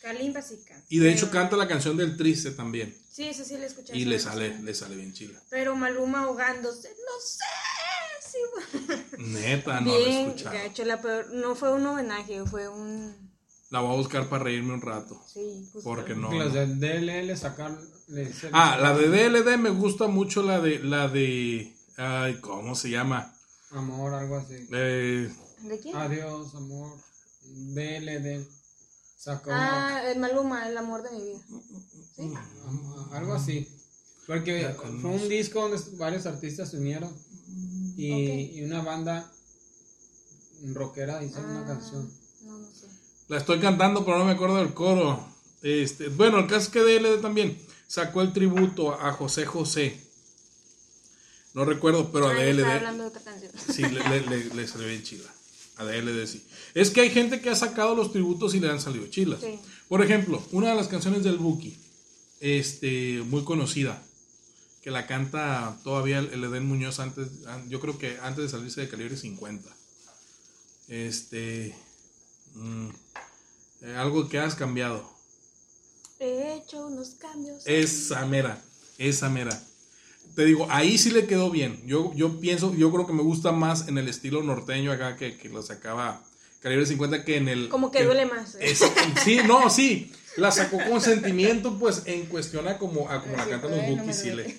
Speaker 4: Kalimba sí canta.
Speaker 3: Y de hecho
Speaker 4: Pero-
Speaker 3: canta la canción del Triste también.
Speaker 4: Sí, eso sí le escuché.
Speaker 3: Y le sale, le sale bien chila.
Speaker 4: Pero Maluma ahogándose, no sé. Sí,
Speaker 3: Neta, no lo he
Speaker 4: bien,
Speaker 3: escuchado.
Speaker 4: gacho, la peor, no fue un homenaje, fue un...
Speaker 3: La voy a buscar para reírme un rato.
Speaker 4: Sí, justo.
Speaker 3: Porque no.
Speaker 5: Que los
Speaker 3: no.
Speaker 5: de D L L sacaron. le- se-
Speaker 3: Ah, la de D L D me gusta mucho la de. La de. Ay, ¿cómo se llama?
Speaker 5: Amor, algo así.
Speaker 3: Eh,
Speaker 4: ¿De quién?
Speaker 5: Adiós, amor. D L D. Sacó
Speaker 4: Ah, el Maluma, el amor de mi vida. ¿Sí?
Speaker 5: am- algo así. Porque fue un disco donde varios artistas se unieron. Y,
Speaker 4: Ok.
Speaker 5: y una banda rockera hizo una
Speaker 4: Ah,
Speaker 5: canción.
Speaker 4: No, no sé.
Speaker 3: la estoy cantando, pero no me acuerdo del coro. Este, bueno, el caso es que D L D también sacó el tributo a José José. No recuerdo, pero a
Speaker 4: Ah, yo
Speaker 3: D L
Speaker 4: estaba
Speaker 3: D.
Speaker 4: hablando de otra canción.
Speaker 3: Sí, le, le, le, le salió bien chila. A D L D sí. Es que hay gente que ha sacado los tributos y le han salido chilas.
Speaker 4: Sí.
Speaker 3: Por ejemplo, una de las canciones del Buki, este, muy conocida, que la canta todavía el, el Edén Muñoz antes, an- yo creo que antes de salirse de Calibre cincuenta. Este, mm, eh, algo que has cambiado.
Speaker 4: He hecho unos cambios.
Speaker 3: Esa mera, esa mera. Te digo, ahí sí le quedó bien. Yo, yo pienso, yo creo que me gusta más en el estilo norteño acá que, que lo sacaba Calibre cincuenta que en el...
Speaker 4: Como que duele más, ¿eh?
Speaker 3: Es- sí, no, sí. La sacó con sentimiento, pues en cuestión a como, a como la
Speaker 4: Sí,
Speaker 3: cantan los
Speaker 4: ay, no
Speaker 3: Bukis,
Speaker 4: me
Speaker 3: sí
Speaker 4: duele.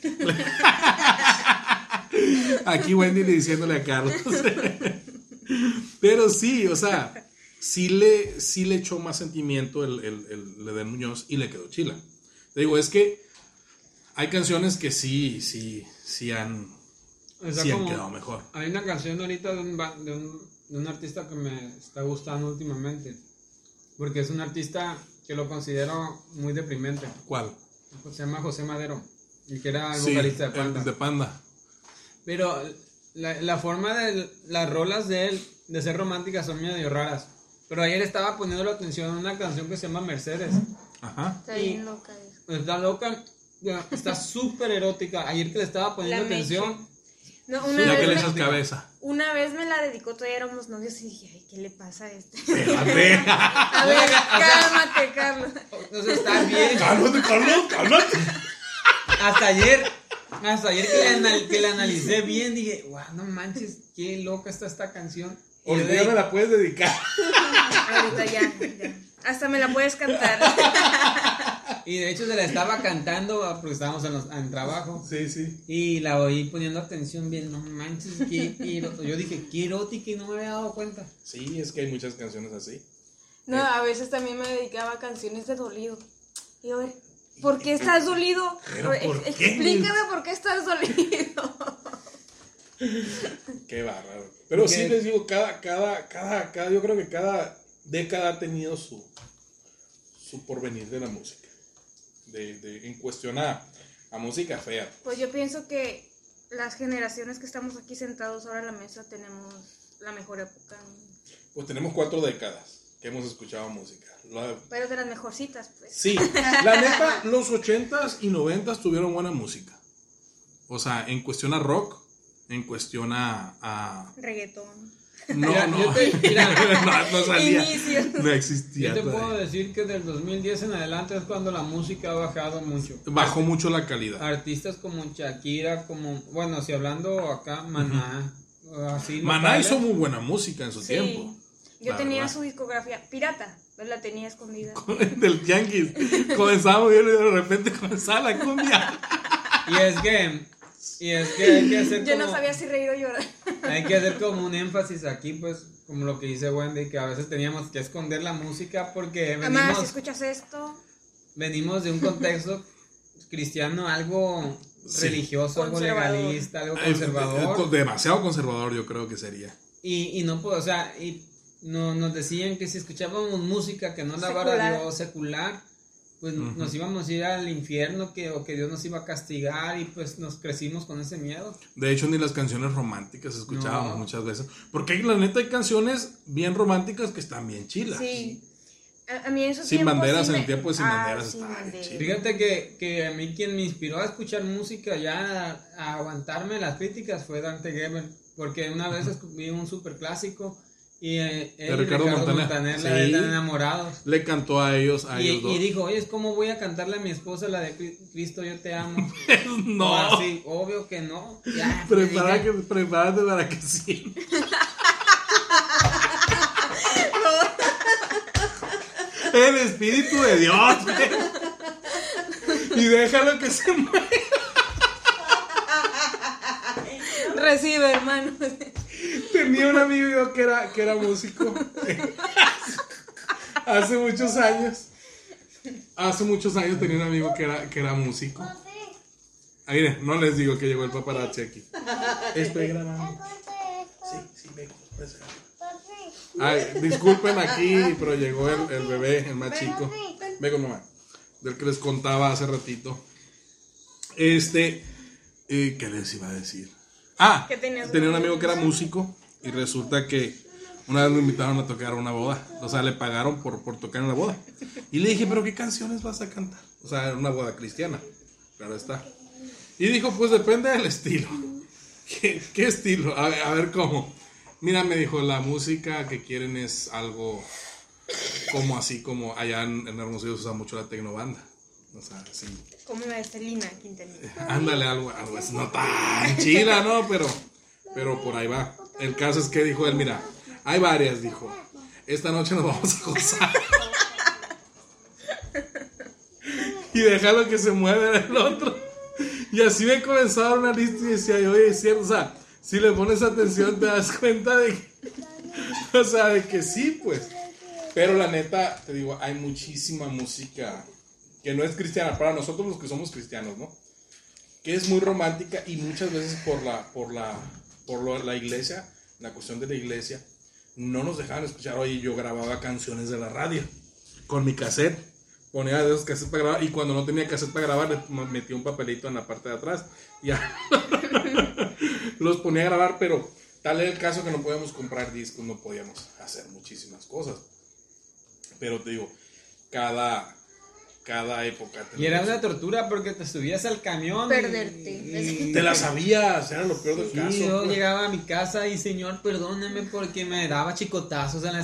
Speaker 3: le... Aquí Wendy le diciéndole a Carlos. Pero sí, o sea, sí le, sí le echó más sentimiento el, el, el Edén Muñoz y le quedó chila. Te digo, es que hay canciones que sí, sí, sí han,
Speaker 5: O sea,
Speaker 3: sí han
Speaker 5: como-
Speaker 3: quedado mejor.
Speaker 5: Hay una canción ahorita de un, ba- de, un, de un artista que me está gustando últimamente. Porque es un artista que lo considero muy deprimente.
Speaker 3: ¿Cuál?
Speaker 5: Se llama José Madero. Y que era el
Speaker 3: Sí,
Speaker 5: vocalista de
Speaker 3: el
Speaker 5: Panda.
Speaker 3: de Panda.
Speaker 5: Pero la, la forma de las rolas de él de ser románticas son medio raras. Pero ayer estaba poniendo la atención a una canción que se llama Mercedes.
Speaker 3: Ajá.
Speaker 4: Está bien loca eso.
Speaker 5: Está loca, ya, está súper erótica. Ayer que le estaba poniendo
Speaker 4: La
Speaker 5: atención.
Speaker 4: Meche. No, una
Speaker 3: Ya
Speaker 4: vez
Speaker 3: que le
Speaker 4: me-
Speaker 3: echas cabeza.
Speaker 4: Una vez me la dedicó, todavía éramos novios y dije, ay, ¿qué le pasa a este?
Speaker 3: Espérate.
Speaker 4: A ver, cálmate, Carlos.
Speaker 5: O sea, está bien.
Speaker 3: Cálmate, Carlos, cálmate.
Speaker 5: Hasta ayer, hasta ayer que la, anal- que la analicé bien, dije, wow, no manches, qué loca está esta canción. Y
Speaker 3: Ahorita
Speaker 5: le
Speaker 3: ya
Speaker 5: di-
Speaker 3: me la puedes dedicar.
Speaker 4: Ahorita ya, ya. Hasta me la puedes cantar.
Speaker 5: Y de hecho se la estaba cantando ah, porque estábamos en, los- en trabajo.
Speaker 3: Sí, sí.
Speaker 5: Y la oí poniendo atención bien, no manches, qué erótica. Yo dije, qué erótica y no me había dado cuenta.
Speaker 3: Sí, es que hay muchas canciones así.
Speaker 4: No, a veces también me dedicaba a canciones de dolido. Y a ver, ¿por qué estás dolido?
Speaker 3: ¿Pero por
Speaker 4: Ex-
Speaker 3: qué?
Speaker 4: Explícame por qué estás dolido.
Speaker 3: Qué bárbaro. Pero sí
Speaker 5: ¿Qué?
Speaker 3: les digo, cada, cada, cada, cada, yo creo que cada década ha tenido su, su porvenir de la música. De, de, en cuestión a, a música fea.
Speaker 4: Pues yo pienso que las generaciones que estamos aquí sentados ahora en la mesa tenemos la mejor época.
Speaker 3: Pues tenemos cuatro décadas que hemos escuchado música. La-
Speaker 4: Pero de las mejorcitas, pues.
Speaker 3: sí, la neta, los ochentas y noventas tuvieron buena música. O sea, en cuestión a rock, en cuestión a... a-
Speaker 4: Reggaetón.
Speaker 3: no,
Speaker 5: Mira,
Speaker 3: no,
Speaker 5: yo te- mira.
Speaker 3: no, no salía.
Speaker 4: Inicios.
Speaker 3: No existía.
Speaker 5: Yo te puedo
Speaker 3: todavía.
Speaker 5: decir que del dos mil diez en adelante es cuando la música ha bajado mucho.
Speaker 3: Bajó mucho la calidad.
Speaker 5: Artistas como Shakira, como, bueno, si hablando acá, Maná, así.
Speaker 3: Maná
Speaker 5: locales.
Speaker 3: hizo muy buena música en su
Speaker 4: Sí.
Speaker 3: tiempo.
Speaker 4: Yo
Speaker 3: La
Speaker 4: tenía
Speaker 3: verdad.
Speaker 4: su discografía pirata, pero la tenía escondida.
Speaker 3: Del Yankees. Comenzaba bien y de repente comenzaba la cumbia.
Speaker 5: Y es que, y es que hay que hacer
Speaker 4: Yo
Speaker 5: como,
Speaker 4: no sabía si reír o llorar.
Speaker 5: hay que hacer como un énfasis aquí, pues, como lo que dice Wendy, que a veces teníamos que esconder la música porque
Speaker 4: Además, si
Speaker 5: venimos,
Speaker 4: escuchas esto,
Speaker 5: venimos de un contexto cristiano, algo
Speaker 3: Sí.
Speaker 5: religioso, algo
Speaker 4: Conservador.
Speaker 5: legalista, algo
Speaker 3: Eh, eh,
Speaker 5: conservador.
Speaker 3: Demasiado conservador, yo creo que sería.
Speaker 5: Y, y no puedo, o sea, y no, nos decían que si escuchábamos música que no alabara a
Speaker 4: Secular.
Speaker 5: Dios, secular, pues nos íbamos a ir al infierno, que, o que Dios nos iba a castigar, y pues nos crecimos con ese miedo.
Speaker 3: De hecho, ni las canciones románticas escuchábamos
Speaker 5: No.
Speaker 3: muchas veces. Porque la neta hay canciones bien románticas que están bien chilas.
Speaker 4: sí. A, a mí en esos
Speaker 3: Sin
Speaker 4: tiempos
Speaker 3: banderas,
Speaker 4: sí
Speaker 3: en
Speaker 4: me-
Speaker 3: el tiempo de Sin
Speaker 4: Ah,
Speaker 3: Banderas
Speaker 4: Sin
Speaker 3: estaba bien
Speaker 4: Banderas.
Speaker 3: chido.
Speaker 5: Fíjate que, que a mí quien me inspiró a escuchar música ya a, a aguantarme las críticas fue Dante Gebel, porque una vez vi un super clásico Y eh, él
Speaker 3: de Ricardo, Ricardo Montaner,
Speaker 5: Montaner
Speaker 3: sí.
Speaker 5: la de Tan Enamorados.
Speaker 3: Le cantó a ellos, a
Speaker 5: y,
Speaker 3: ellos dos.
Speaker 5: Y dijo, oye, ¿cómo voy a cantarle a mi esposa la de Cristo yo te amo?
Speaker 3: No.
Speaker 5: Así, obvio que no. Ya,
Speaker 3: Prepara que, prepárate para que sí. El Espíritu de Dios, y déjalo que se mueva.
Speaker 4: Recibe, hermano.
Speaker 3: Tenía un amigo yo que era, que era músico. Hace muchos años. Hace muchos años tenía un amigo que era, que era músico. Ahí, miren, no les digo que llegó el paparazzi aquí. Estoy grabando. Sí, sí, vengo. Ay, disculpen aquí, pero llegó el, el bebé, el más chico. Vengo, mamá. Del que les contaba hace ratito. Este, eh, ¿qué les iba a decir? Ah, tenía un amigo que era músico y resulta que una vez lo invitaron a tocar a una boda. O sea, le pagaron por, por tocar en la boda. Y le dije, ¿pero qué canciones vas a cantar? O sea, era una boda cristiana. Claro está. Y dijo, pues depende del estilo. ¿Qué, qué estilo? A ver, a ver cómo. Mira, me dijo, la música que quieren es algo como así, como allá en, en Hermosillo se usa mucho la tecnobanda. O sea, sí.
Speaker 4: Como la de Selena Quintanilla.
Speaker 3: Ándale, algo, algo es no tan chila, ¿no? Pero, pero por ahí va. El caso es que dijo él, mira, hay varias, dijo. Esta noche nos vamos a gozar. Y déjalo que se mueva el otro. Y así me comenzó a dar una lista y decía, oye, es cierto, o sea, si le pones atención te das cuenta de que, o sea, de que sí, pues. Pero la neta, te digo, hay muchísima música que no es cristiana, para nosotros los que somos cristianos, ¿no? Que es muy romántica y muchas veces por la, por la, por lo, la iglesia, la cuestión de la iglesia, no nos dejaban escuchar. Oye, yo grababa canciones de la radio con mi cassette, ponía de esos cassettes para grabar y cuando no tenía cassette para grabar le metía un papelito en la parte de atrás y ya los ponía a grabar, pero tal era el caso que no podíamos comprar discos, no podíamos hacer muchísimas cosas. Pero te digo, cada... cada época.
Speaker 5: Y era una tortura porque te subías al camión.
Speaker 4: Perderte.
Speaker 5: Y, y
Speaker 3: te la sabías, era lo peor del
Speaker 5: sí,
Speaker 3: caso.
Speaker 5: Yo pues. llegaba a mi casa y señor, perdóneme porque me daba chicotazos en la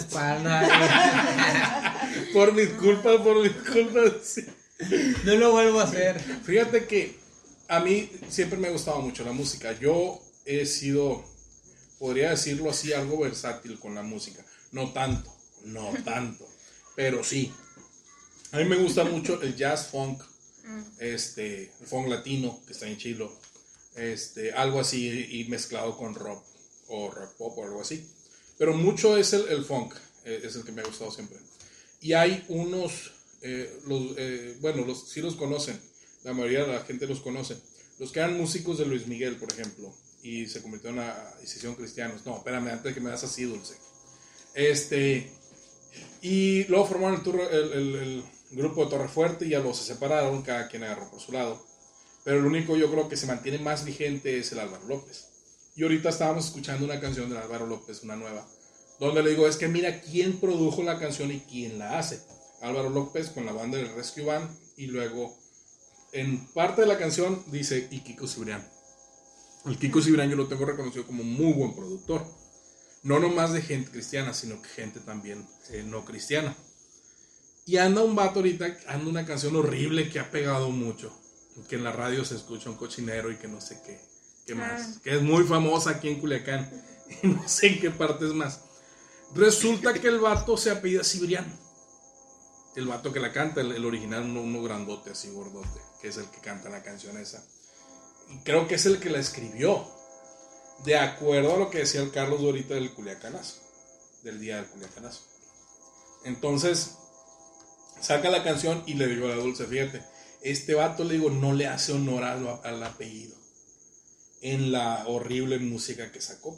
Speaker 5: espalda.
Speaker 3: Por mis culpas, por mis culpas. Sí.
Speaker 5: No lo vuelvo a hacer.
Speaker 3: Fíjate que a mí siempre me ha gustado mucho la música. Yo he sido, podría decirlo así, algo versátil con la música. No tanto, no tanto, pero sí. A mí me gusta mucho el jazz funk, este, el funk latino, que está en chilo, este, algo así y mezclado con rock o rock pop o algo así. Pero mucho es el, el funk, eh, es el que me ha gustado siempre. Y hay unos, eh, los, eh, bueno, los, sí los conocen, la mayoría de la gente los conoce. Los que eran músicos de Luis Miguel, por ejemplo, y se convirtieron a, a se hicieron cristianos. No, espérame, antes de que me das así, Dulce. Este, y luego formaron el, turro, el, el, el grupo de Torrefuerte y ya los se separaron, cada quien agarró por su lado. Pero el único yo creo que se mantiene más vigente es el Álvaro López. Y ahorita estábamos escuchando una canción del Álvaro López, una nueva, donde le digo, es que mira quién produjo la canción y quién la hace. Álvaro López con la banda del Rescue Band y luego en parte de la canción dice y Kiko Cibrián. El Kiko Cibrián yo lo tengo reconocido como muy buen productor. No nomás de gente cristiana, sino que gente también eh, no cristiana. Y anda un vato ahorita, anda una canción horrible que ha pegado mucho. Que en la radio se escucha un cochinero y que no sé qué, qué más. Ah. Que es muy famosa aquí en Culiacán. Y no sé en qué parte es más. Resulta que el vato se apellida Cibrián. El vato que la canta, el, el original, uno, uno grandote, así gordote, que es el que canta la canción esa. Y creo que es el que la escribió. De acuerdo a lo que decía el Carlos ahorita del Culiacanazo. Del día del Culiacanazo. Entonces, saca la canción y le digo a la Dulce, fíjate, este vato, le digo, no le hace honor al, al apellido en la horrible música que sacó.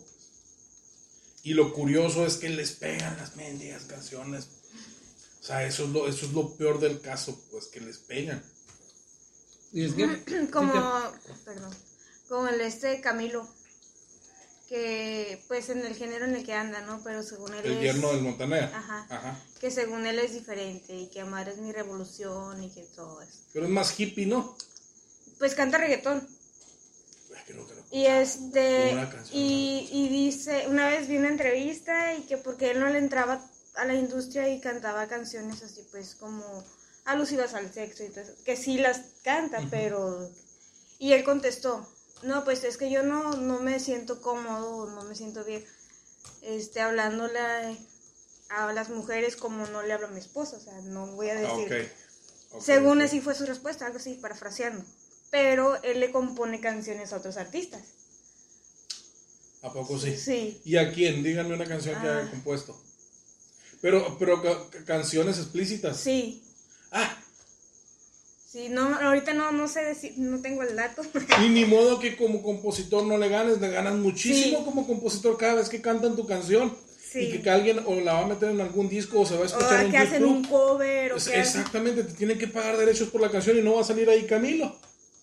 Speaker 3: Y lo curioso es que les pegan las mendigas canciones. O sea, eso es lo, eso es lo peor del caso, pues, que les pegan.
Speaker 5: Y es que,
Speaker 4: como, perdón, como el este Camilo, que pues en el género en el que anda, ¿no? Pero según él
Speaker 3: el
Speaker 4: es...
Speaker 3: El yerno del Montaner.
Speaker 4: Ajá,
Speaker 3: Ajá.
Speaker 4: Que según él es diferente y que amar es mi revolución y que todo eso.
Speaker 3: Pero es más hippie, ¿no?
Speaker 4: Pues canta reggaetón.
Speaker 3: Creo que no.
Speaker 4: Y este y, y dice, una vez vi una entrevista y que porque él no le entraba a la industria y cantaba canciones así pues como alusivas al sexo y todo eso, que sí las canta, uh-huh. pero... Y él contestó, no, pues es que yo no, no me siento cómodo, no me siento bien este, hablándole a, a las mujeres como no le hablo a mi esposa, o sea, no voy a decir...
Speaker 3: Okay. Okay,
Speaker 4: Según
Speaker 3: okay.
Speaker 4: así fue su respuesta, algo así, parafraseando. Pero él le compone canciones a otros artistas.
Speaker 3: ¿A poco sí?
Speaker 4: Sí.
Speaker 3: ¿Y a quién? Díganme una canción ah. que haya compuesto. Pero, pero ca- canciones explícitas.
Speaker 4: Sí.
Speaker 3: Ah.
Speaker 4: Sí, no, ahorita no, no sé decir, no tengo el dato.
Speaker 3: Y ni modo que como compositor no le ganes, le ganas muchísimo sí. como compositor cada vez que cantan tu canción. Sí. Y que alguien o la va a meter en algún disco o se va a escuchar
Speaker 4: o
Speaker 3: en
Speaker 4: que
Speaker 3: YouTube.
Speaker 4: hacen un cover o
Speaker 3: es,
Speaker 4: que
Speaker 3: exactamente,
Speaker 4: hacen...
Speaker 3: te tienen que pagar derechos por la canción y no va a salir ahí Camilo.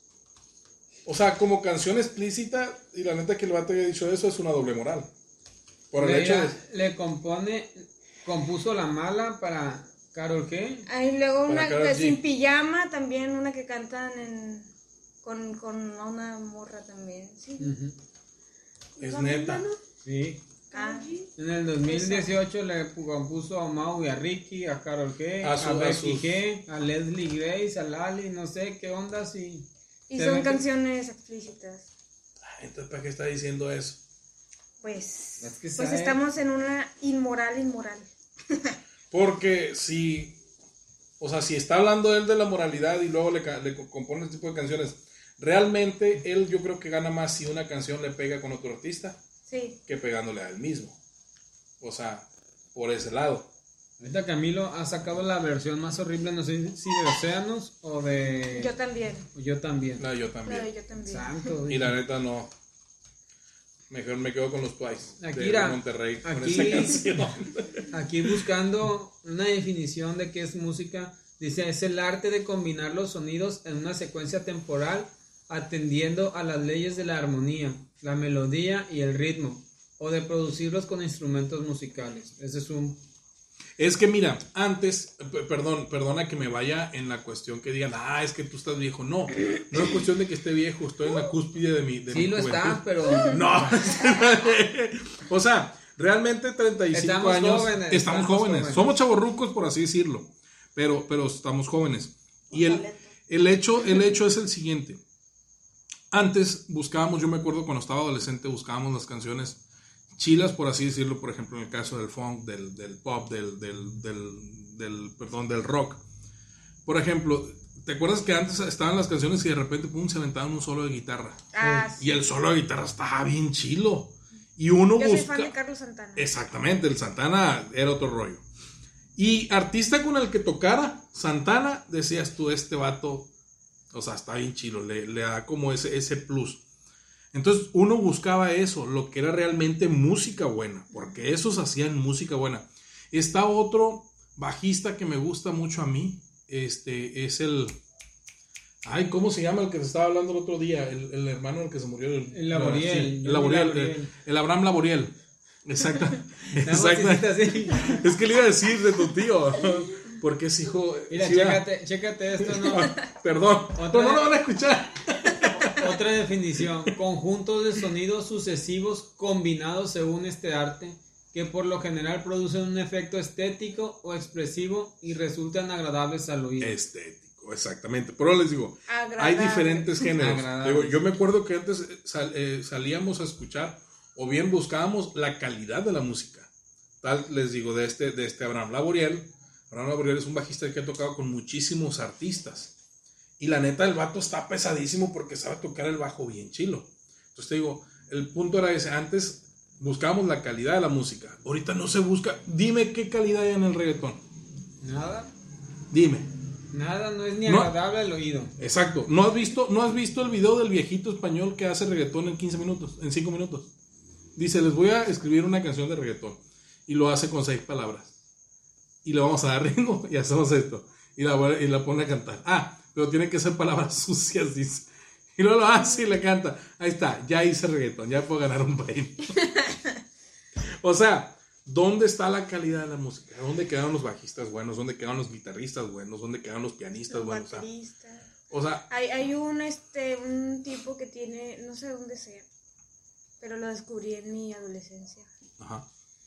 Speaker 3: O sea, como canción explícita, y la neta que el vato haya dicho eso es una doble moral. Por el
Speaker 5: le,
Speaker 3: hecho de...
Speaker 5: le compone, compuso La Mala para Karol G.
Speaker 4: Ahí luego
Speaker 3: para
Speaker 4: una
Speaker 3: Karol
Speaker 4: que
Speaker 3: G.
Speaker 4: Sin Pijama, también una que cantan en, con, con una morra también, ¿sí?
Speaker 5: Uh-huh.
Speaker 3: Es neta.
Speaker 4: ¿No?
Speaker 5: Sí.
Speaker 4: Ah,
Speaker 5: en el dos mil dieciocho le compuso a Mau y a Ricky, a Karol G,
Speaker 3: a, su,
Speaker 5: a Becky
Speaker 3: a sus...
Speaker 5: G, a Leslie Grace, a Lali, no sé qué onda si...
Speaker 4: Y son canciones explícitas.
Speaker 3: Ay, entonces, ¿para qué está diciendo eso?
Speaker 4: Pues,
Speaker 5: es que
Speaker 4: pues estamos en una inmoral inmoral.
Speaker 3: Porque si, o sea, si está hablando él de la moralidad y luego le, le compone este tipo de canciones, realmente él yo creo que gana más si una canción le pega con otro artista
Speaker 4: sí.
Speaker 3: que pegándole a él mismo. O sea, por ese lado.
Speaker 5: Ahorita Camilo ha sacado la versión más horrible, no sé si de Océanos o de...
Speaker 4: Yo también.
Speaker 5: Yo también.
Speaker 3: No, yo también.
Speaker 4: No, yo también.
Speaker 5: Santo.
Speaker 3: Y la neta no. Mejor me quedo con los Twice
Speaker 5: aquí
Speaker 3: de
Speaker 5: era,
Speaker 3: Monterrey
Speaker 5: aquí,
Speaker 3: con esa canción.
Speaker 5: Aquí buscando una definición de qué es música, dice, es el arte de combinar los sonidos en una secuencia temporal atendiendo a las leyes de la armonía, la melodía y el ritmo, o de producirlos con instrumentos musicales. Ese es un...
Speaker 3: Es que mira, antes, p- perdón, perdona que me vaya en la cuestión que digan, ah, es que tú estás viejo. No, no es cuestión de que esté viejo, estoy en la cúspide de mi de
Speaker 5: Sí
Speaker 3: mi
Speaker 5: lo
Speaker 3: juventud.
Speaker 5: estás, pero...
Speaker 3: No, o sea, realmente treinta y cinco
Speaker 5: estamos
Speaker 3: años,
Speaker 5: jóvenes,
Speaker 3: estamos,
Speaker 5: estamos
Speaker 3: jóvenes.
Speaker 5: jóvenes,
Speaker 3: somos chavorrucos por así decirlo, pero, pero estamos jóvenes. Y el, el, hecho, el hecho es el siguiente, antes buscábamos, yo me acuerdo cuando estaba adolescente, buscábamos las canciones chilas, por así decirlo, por ejemplo, en el caso del funk, del, del pop, del, del, del, del, perdón, del rock. Por ejemplo, ¿te acuerdas que antes estaban las canciones y de repente, pum, se aventaban un solo de guitarra?
Speaker 4: Ah,
Speaker 3: y el solo de guitarra estaba bien chilo. Y uno
Speaker 4: Yo
Speaker 3: busca...
Speaker 4: soy fan de Carlos Santana.
Speaker 3: Exactamente, el Santana era otro rollo. Y artista con el que tocara Santana, decías tú, este vato, o sea, está bien chilo, le, le da como ese, ese plus. Entonces uno buscaba eso, lo que era realmente música buena, porque esos hacían música buena. Está otro bajista que me gusta mucho a mí, este es el, ay, ¿cómo se llama el que se estaba hablando el otro día? El, el hermano del que se murió. El,
Speaker 5: el Laboriel.
Speaker 3: Sí, el, Laboriel el, el Abraham Laboriel. Exacto. Exacto. Es que le iba a decir de tu tío, porque es hijo.
Speaker 5: Mira,
Speaker 3: sí,
Speaker 5: chécate, chécate esto, ¿no?
Speaker 3: Perdón, pero no lo van a escuchar.
Speaker 5: Otra definición, conjuntos de sonidos sucesivos combinados según este arte, que por lo general producen un efecto estético o expresivo y resultan agradables al oído.
Speaker 3: Estético, exactamente. Pero les digo,
Speaker 4: Agradable.
Speaker 3: hay diferentes géneros. Digo, yo me acuerdo que antes sal, eh, salíamos a escuchar o bien buscábamos la calidad de la música. Tal, les digo, de este, de este Abraham Laboriel. Abraham Laboriel es un bajista que ha tocado con muchísimos artistas. Y la neta, el vato está pesadísimo porque sabe tocar el bajo bien chilo. Entonces te digo, el punto era ese. Antes buscábamos la calidad de la música. Ahorita no se busca. Dime qué calidad hay en el reggaetón.
Speaker 5: Nada.
Speaker 3: Dime.
Speaker 5: Nada, no es ni
Speaker 3: no,
Speaker 5: agradable al oído.
Speaker 3: Exacto. ¿No has visto, no has visto el video del viejito español que hace reggaetón en quince minutos? En cinco minutos. Dice, les voy a escribir una canción de reggaetón. Y lo hace con seis palabras. Y le vamos a dar ritmo y hacemos esto. Y la, y la pone a cantar. Ah, pero tiene que ser palabras sucias, dice. Y luego lo hace y le canta. Ahí está, ya hice reggaetón, ya puedo ganar un premio. O sea, ¿dónde está la calidad de la música? ¿Dónde quedaron los bajistas buenos? ¿Dónde quedaron los guitarristas buenos? ¿Dónde quedaron los pianistas
Speaker 4: los
Speaker 3: buenos?
Speaker 4: bateristas.
Speaker 3: O sea,
Speaker 4: hay, hay un, este, un tipo que tiene, no sé dónde sea, pero lo descubrí en mi adolescencia.
Speaker 3: Ajá.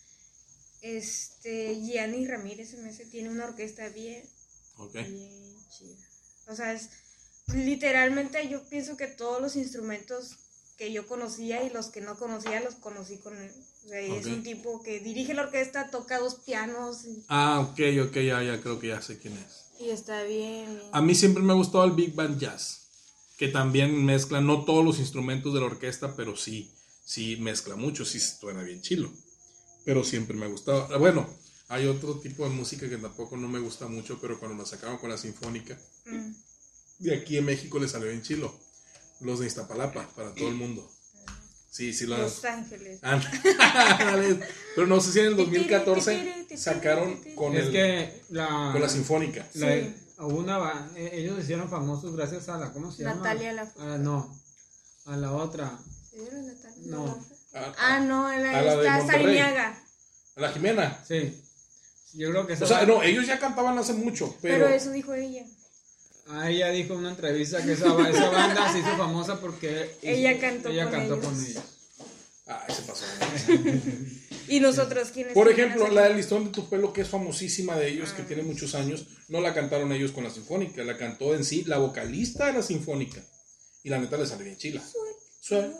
Speaker 4: Este, Gianni Ramírez se me hace, tiene una orquesta bien,
Speaker 3: Okay.
Speaker 4: bien chida. O sea, es literalmente yo pienso que todos los instrumentos que yo conocía y los que no conocía los conocí con él. O sea,
Speaker 3: Okay.
Speaker 4: es un tipo que dirige la orquesta, toca dos pianos y,
Speaker 3: Ah, ok, ok, ya, ya creo que ya sé quién es.
Speaker 4: y está bien, bien.
Speaker 3: A mí siempre me ha gustado el Big Band Jazz, que también mezcla no todos los instrumentos de la orquesta, pero sí, sí mezcla mucho, sí suena bien chilo. Pero siempre me ha gustado. Bueno, hay otro tipo de música que tampoco no me gusta mucho, pero cuando la sacaron con la Sinfónica,
Speaker 4: Mm.
Speaker 3: de aquí en México le salió bien chilo. Los de Iztapalapa, para todo el mundo. Sí, sí, las...
Speaker 4: Los Ángeles.
Speaker 3: Ándale. Pero no sé si en el dos mil catorce sacaron con,
Speaker 5: Es
Speaker 3: el,
Speaker 5: que la,
Speaker 3: con la Sinfónica.
Speaker 5: la-
Speaker 4: Sí.
Speaker 5: hubo una ba- eh, ellos se hicieron famosos gracias a la, ¿cómo se llama?
Speaker 4: Natalia Lafourcade.
Speaker 5: Ah, no, a la otra.
Speaker 4: ¿Sí era Natalia?
Speaker 5: No.
Speaker 3: A,
Speaker 4: Ah, no, la,
Speaker 3: A la de
Speaker 4: está
Speaker 3: Monterrey.
Speaker 4: Sariñaga.
Speaker 3: a la Jimena.
Speaker 5: Sí, yo creo que esa
Speaker 3: O sea,
Speaker 5: ba-
Speaker 3: no, ellos ya cantaban hace mucho, pero...
Speaker 4: Pero eso dijo ella.
Speaker 5: Ah, ella dijo en una entrevista que esa, ba- esa banda se hizo famosa porque
Speaker 4: Ella
Speaker 5: hizo-
Speaker 4: cantó
Speaker 5: ella
Speaker 4: con
Speaker 5: cantó
Speaker 4: ellos.
Speaker 5: con ellos.
Speaker 3: Ah, se pasó.
Speaker 4: ¿Y nosotros quiénes?
Speaker 3: Por
Speaker 4: quiénes
Speaker 3: ejemplo,
Speaker 4: hacen?
Speaker 3: la del listón de tu pelo, que es famosísima de ellos, que tiene muchos años, no la cantaron ellos con la Sinfónica, la cantó en sí la vocalista de la Sinfónica. Y la neta le salió bien chila. Suelta.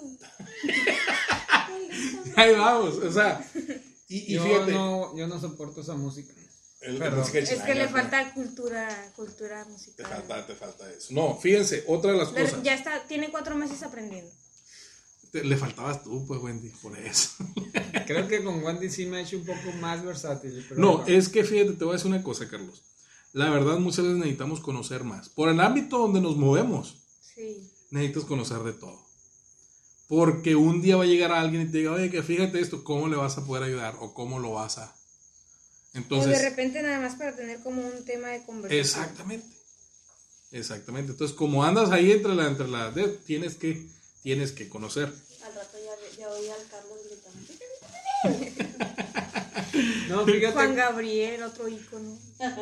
Speaker 3: Ahí vamos, o sea, y, y
Speaker 5: Yo
Speaker 3: fíjate,
Speaker 5: no, yo no soporto esa música.
Speaker 3: el-
Speaker 5: Perdón.
Speaker 3: música
Speaker 4: Es que
Speaker 3: chilanga,
Speaker 4: le
Speaker 3: ¿no?
Speaker 4: falta cultura, cultura
Speaker 3: Te
Speaker 4: musical.
Speaker 3: falta, te falta eso. No, fíjense, otra de las
Speaker 4: Le-
Speaker 3: cosas.
Speaker 4: ya está, tiene cuatro meses aprendiendo.
Speaker 3: Te- le faltabas tú, pues, Wendy, por eso.
Speaker 5: Creo que con Wendy sí me ha hecho un poco más versátil. Pero
Speaker 3: No,
Speaker 5: bueno.
Speaker 3: es que fíjate, te voy a decir una cosa, Carlos. La verdad, muchas veces necesitamos conocer más. Por el ámbito donde nos movemos,
Speaker 4: Sí.
Speaker 3: necesitas conocer de todo. Porque un día va a llegar alguien y te diga, oye, que fíjate esto, ¿cómo le vas a poder ayudar? O cómo lo vas a...
Speaker 4: O de
Speaker 3: Entonces,
Speaker 4: repente nada más para tener como un tema de conversación.
Speaker 3: exactamente. Exactamente. Entonces, como andas ahí entre la, entre la, de- tienes que, tienes que conocer.
Speaker 4: Al rato ya, ya oí al Carlos gritando.
Speaker 5: No, fíjate.
Speaker 4: Juan Gabriel, otro ícono.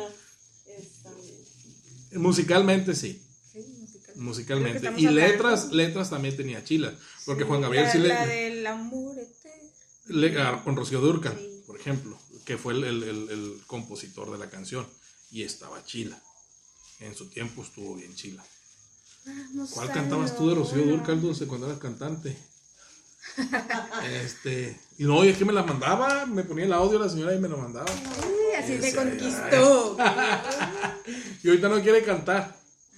Speaker 3: Musicalmente, sí.
Speaker 4: Sí, musical.
Speaker 3: Musicalmente.
Speaker 4: Creo que
Speaker 3: Y
Speaker 4: estamos
Speaker 3: letras,
Speaker 4: hablando.
Speaker 3: letras también tenía chilas. Porque
Speaker 4: Sí,
Speaker 3: Juan Gabriel
Speaker 4: la,
Speaker 3: sí le...
Speaker 4: La del amor eterno.
Speaker 3: Le- ah, con Rocío Dúrcal,
Speaker 4: Sí.
Speaker 3: por ejemplo, que fue el, el- el- el compositor de la canción, y estaba chila. En su tiempo estuvo bien chila.
Speaker 4: Vamos
Speaker 3: ¿Cuál
Speaker 4: a
Speaker 3: cantabas tú de Rocío
Speaker 4: Lola.
Speaker 3: Dúrcal, Dulce, cuando eras cantante? este, y no, y es que me la mandaba, me ponía el audio la señora y me lo mandaba.
Speaker 4: Uy, así
Speaker 3: Y
Speaker 4: me
Speaker 3: decía,
Speaker 4: conquistó.
Speaker 3: Y ahorita no quiere cantar.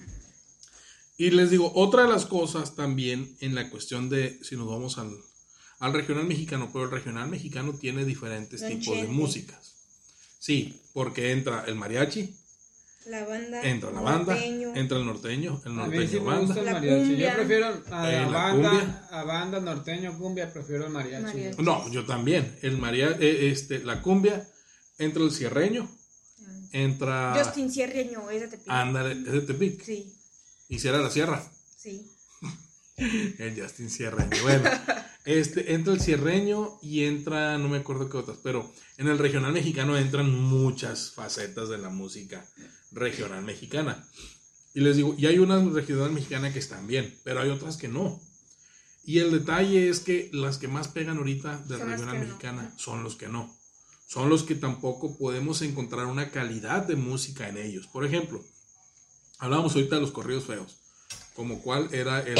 Speaker 3: Y les digo, otra de las cosas también en la cuestión de, si nos vamos al, al regional mexicano, pero el regional mexicano tiene diferentes
Speaker 4: Don
Speaker 3: tipos de
Speaker 4: Chente.
Speaker 3: músicas. Sí, porque entra el mariachi,
Speaker 4: La banda.
Speaker 3: entra la banda,
Speaker 4: norteño.
Speaker 3: entra el norteño, el
Speaker 5: A mí sí
Speaker 3: norteño
Speaker 5: me gusta
Speaker 3: banda.
Speaker 5: el
Speaker 4: La
Speaker 5: mariachi.
Speaker 4: cumbia.
Speaker 5: Yo prefiero a
Speaker 3: Eh,
Speaker 5: la
Speaker 3: la
Speaker 5: banda,
Speaker 3: cumbia.
Speaker 5: a banda norteño, cumbia, prefiero el mariachi.
Speaker 4: Mariachi.
Speaker 3: No, yo también. El maria, eh, este, la cumbia, entra el cierreño, entra...
Speaker 4: Justin Cierreño, es de Tepic.
Speaker 3: Ándale, es de Tepic.
Speaker 4: Sí,
Speaker 3: Y Sierra la Sierra.
Speaker 4: sí.
Speaker 3: El Justin Cierreño. Bueno, este, entra el cierreño y entra, no me acuerdo qué otras, pero en el regional mexicano entran muchas facetas de la música regional mexicana. Y les digo, y hay unas regional mexicanas que están bien, pero hay otras que no. Y el detalle es que las que más pegan ahorita de
Speaker 4: Son las
Speaker 3: regional
Speaker 4: que no.
Speaker 3: mexicana son los que no. Son los que tampoco podemos encontrar una calidad de música en ellos. Por ejemplo, hablábamos ahorita de los corridos feos, como cuál era el,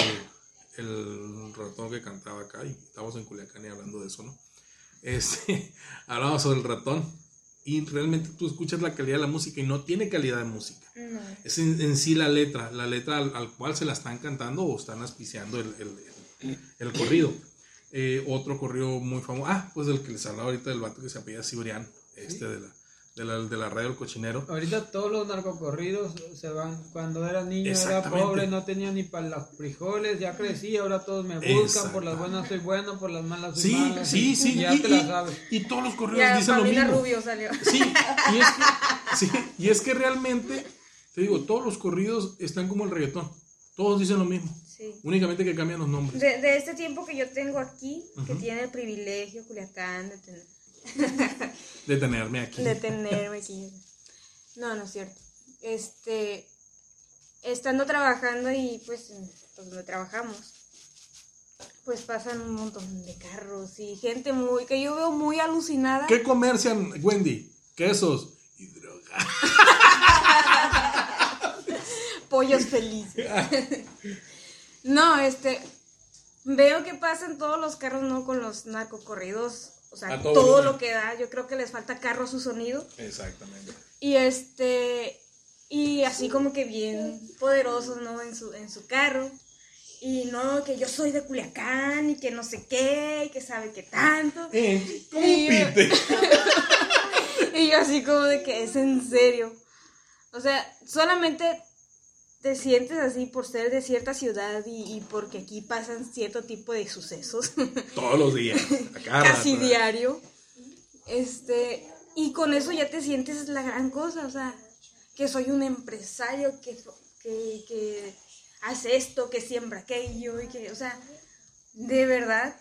Speaker 3: el ratón que cantaba acá, y estamos en Culiacán y hablando de eso, ¿no? Este, hablábamos sobre el ratón, y realmente tú escuchas la calidad de la música y no tiene calidad de música.
Speaker 4: No.
Speaker 3: Es en, en sí la letra, la letra al, al cual se la están cantando o están auspiciando el, el, el, el corrido. Eh, otro corrido muy famoso, ah, pues el que les hablaba ahorita del vato que se apellida Cibrián, este de la, de la, de la radio del cochinero.
Speaker 5: Ahorita todos los narcocorridos se van. Cuando era niño era
Speaker 3: Exactamente.
Speaker 5: pobre, no tenía ni para los frijoles, ya crecí, ahora todos me buscan, por las buenas soy bueno, por las malas soy
Speaker 3: Sí,
Speaker 5: malo.
Speaker 3: sí, sí,
Speaker 5: Ya
Speaker 3: y,
Speaker 5: te
Speaker 3: y-
Speaker 5: la sabes.
Speaker 3: y todos los corridos
Speaker 4: Ya,
Speaker 3: dicen lo
Speaker 4: Paulina
Speaker 3: mismo.
Speaker 4: Rubio salió.
Speaker 3: Sí, y es que, sí, y es que realmente, te digo, todos los corridos están como el reggaetón. Todos dicen lo mismo.
Speaker 4: Sí.
Speaker 3: Únicamente que cambian los nombres.
Speaker 4: De, de este tiempo que yo tengo aquí, que
Speaker 3: Ujú.
Speaker 4: tiene el privilegio, Culiacán, de tener,
Speaker 3: De tenerme aquí.
Speaker 4: de tenerme aquí. No, no es cierto. Este, estando trabajando y pues, pues donde trabajamos, pues pasan un montón de carros y gente muy que yo veo muy alucinada.
Speaker 3: ¿Qué comercian, Wendy? Quesos y droga.
Speaker 4: Pollos felices. No, este, veo que pasan todos los carros, ¿no? Con los narcocorridos, o sea, todo, todo lo que da. Yo creo que les falta carro a su sonido.
Speaker 3: Exactamente.
Speaker 4: Y este, y así como que bien poderosos, ¿no? En su, en su carro. Y no, que yo soy de Culiacán y que no sé qué, y que sabe qué tanto.
Speaker 3: Eh, ¿cómo
Speaker 4: y yo,
Speaker 3: pite?
Speaker 4: y yo así como de que es en serio. O sea, solamente te sientes así por ser de cierta ciudad y, y porque aquí pasan cierto tipo de sucesos.
Speaker 3: Todos los días. Acá
Speaker 4: Casi
Speaker 3: rato,
Speaker 4: diario. Este, y con eso ya te sientes la gran cosa. O sea, que soy un empresario, que, que, que hace esto, que siembra aquello. Y que, o sea, de verdad,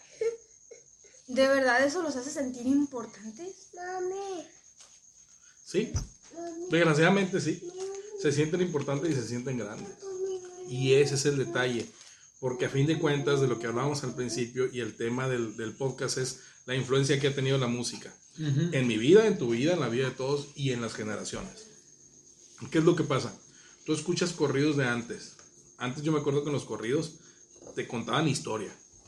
Speaker 4: de verdad eso los hace sentir importantes. Mami.
Speaker 3: Sí, desgraciadamente sí. Se sienten importantes y se sienten grandes. Y ese es el detalle. Porque a fin de cuentas, de lo que hablábamos al principio y el tema del, del podcast es la influencia que ha tenido la música. Uh-huh. En mi vida, en tu vida, en la vida de todos y en las generaciones. ¿Qué es lo que pasa? Tú escuchas corridos de antes. Antes yo me acuerdo que en los corridos te contaban historia.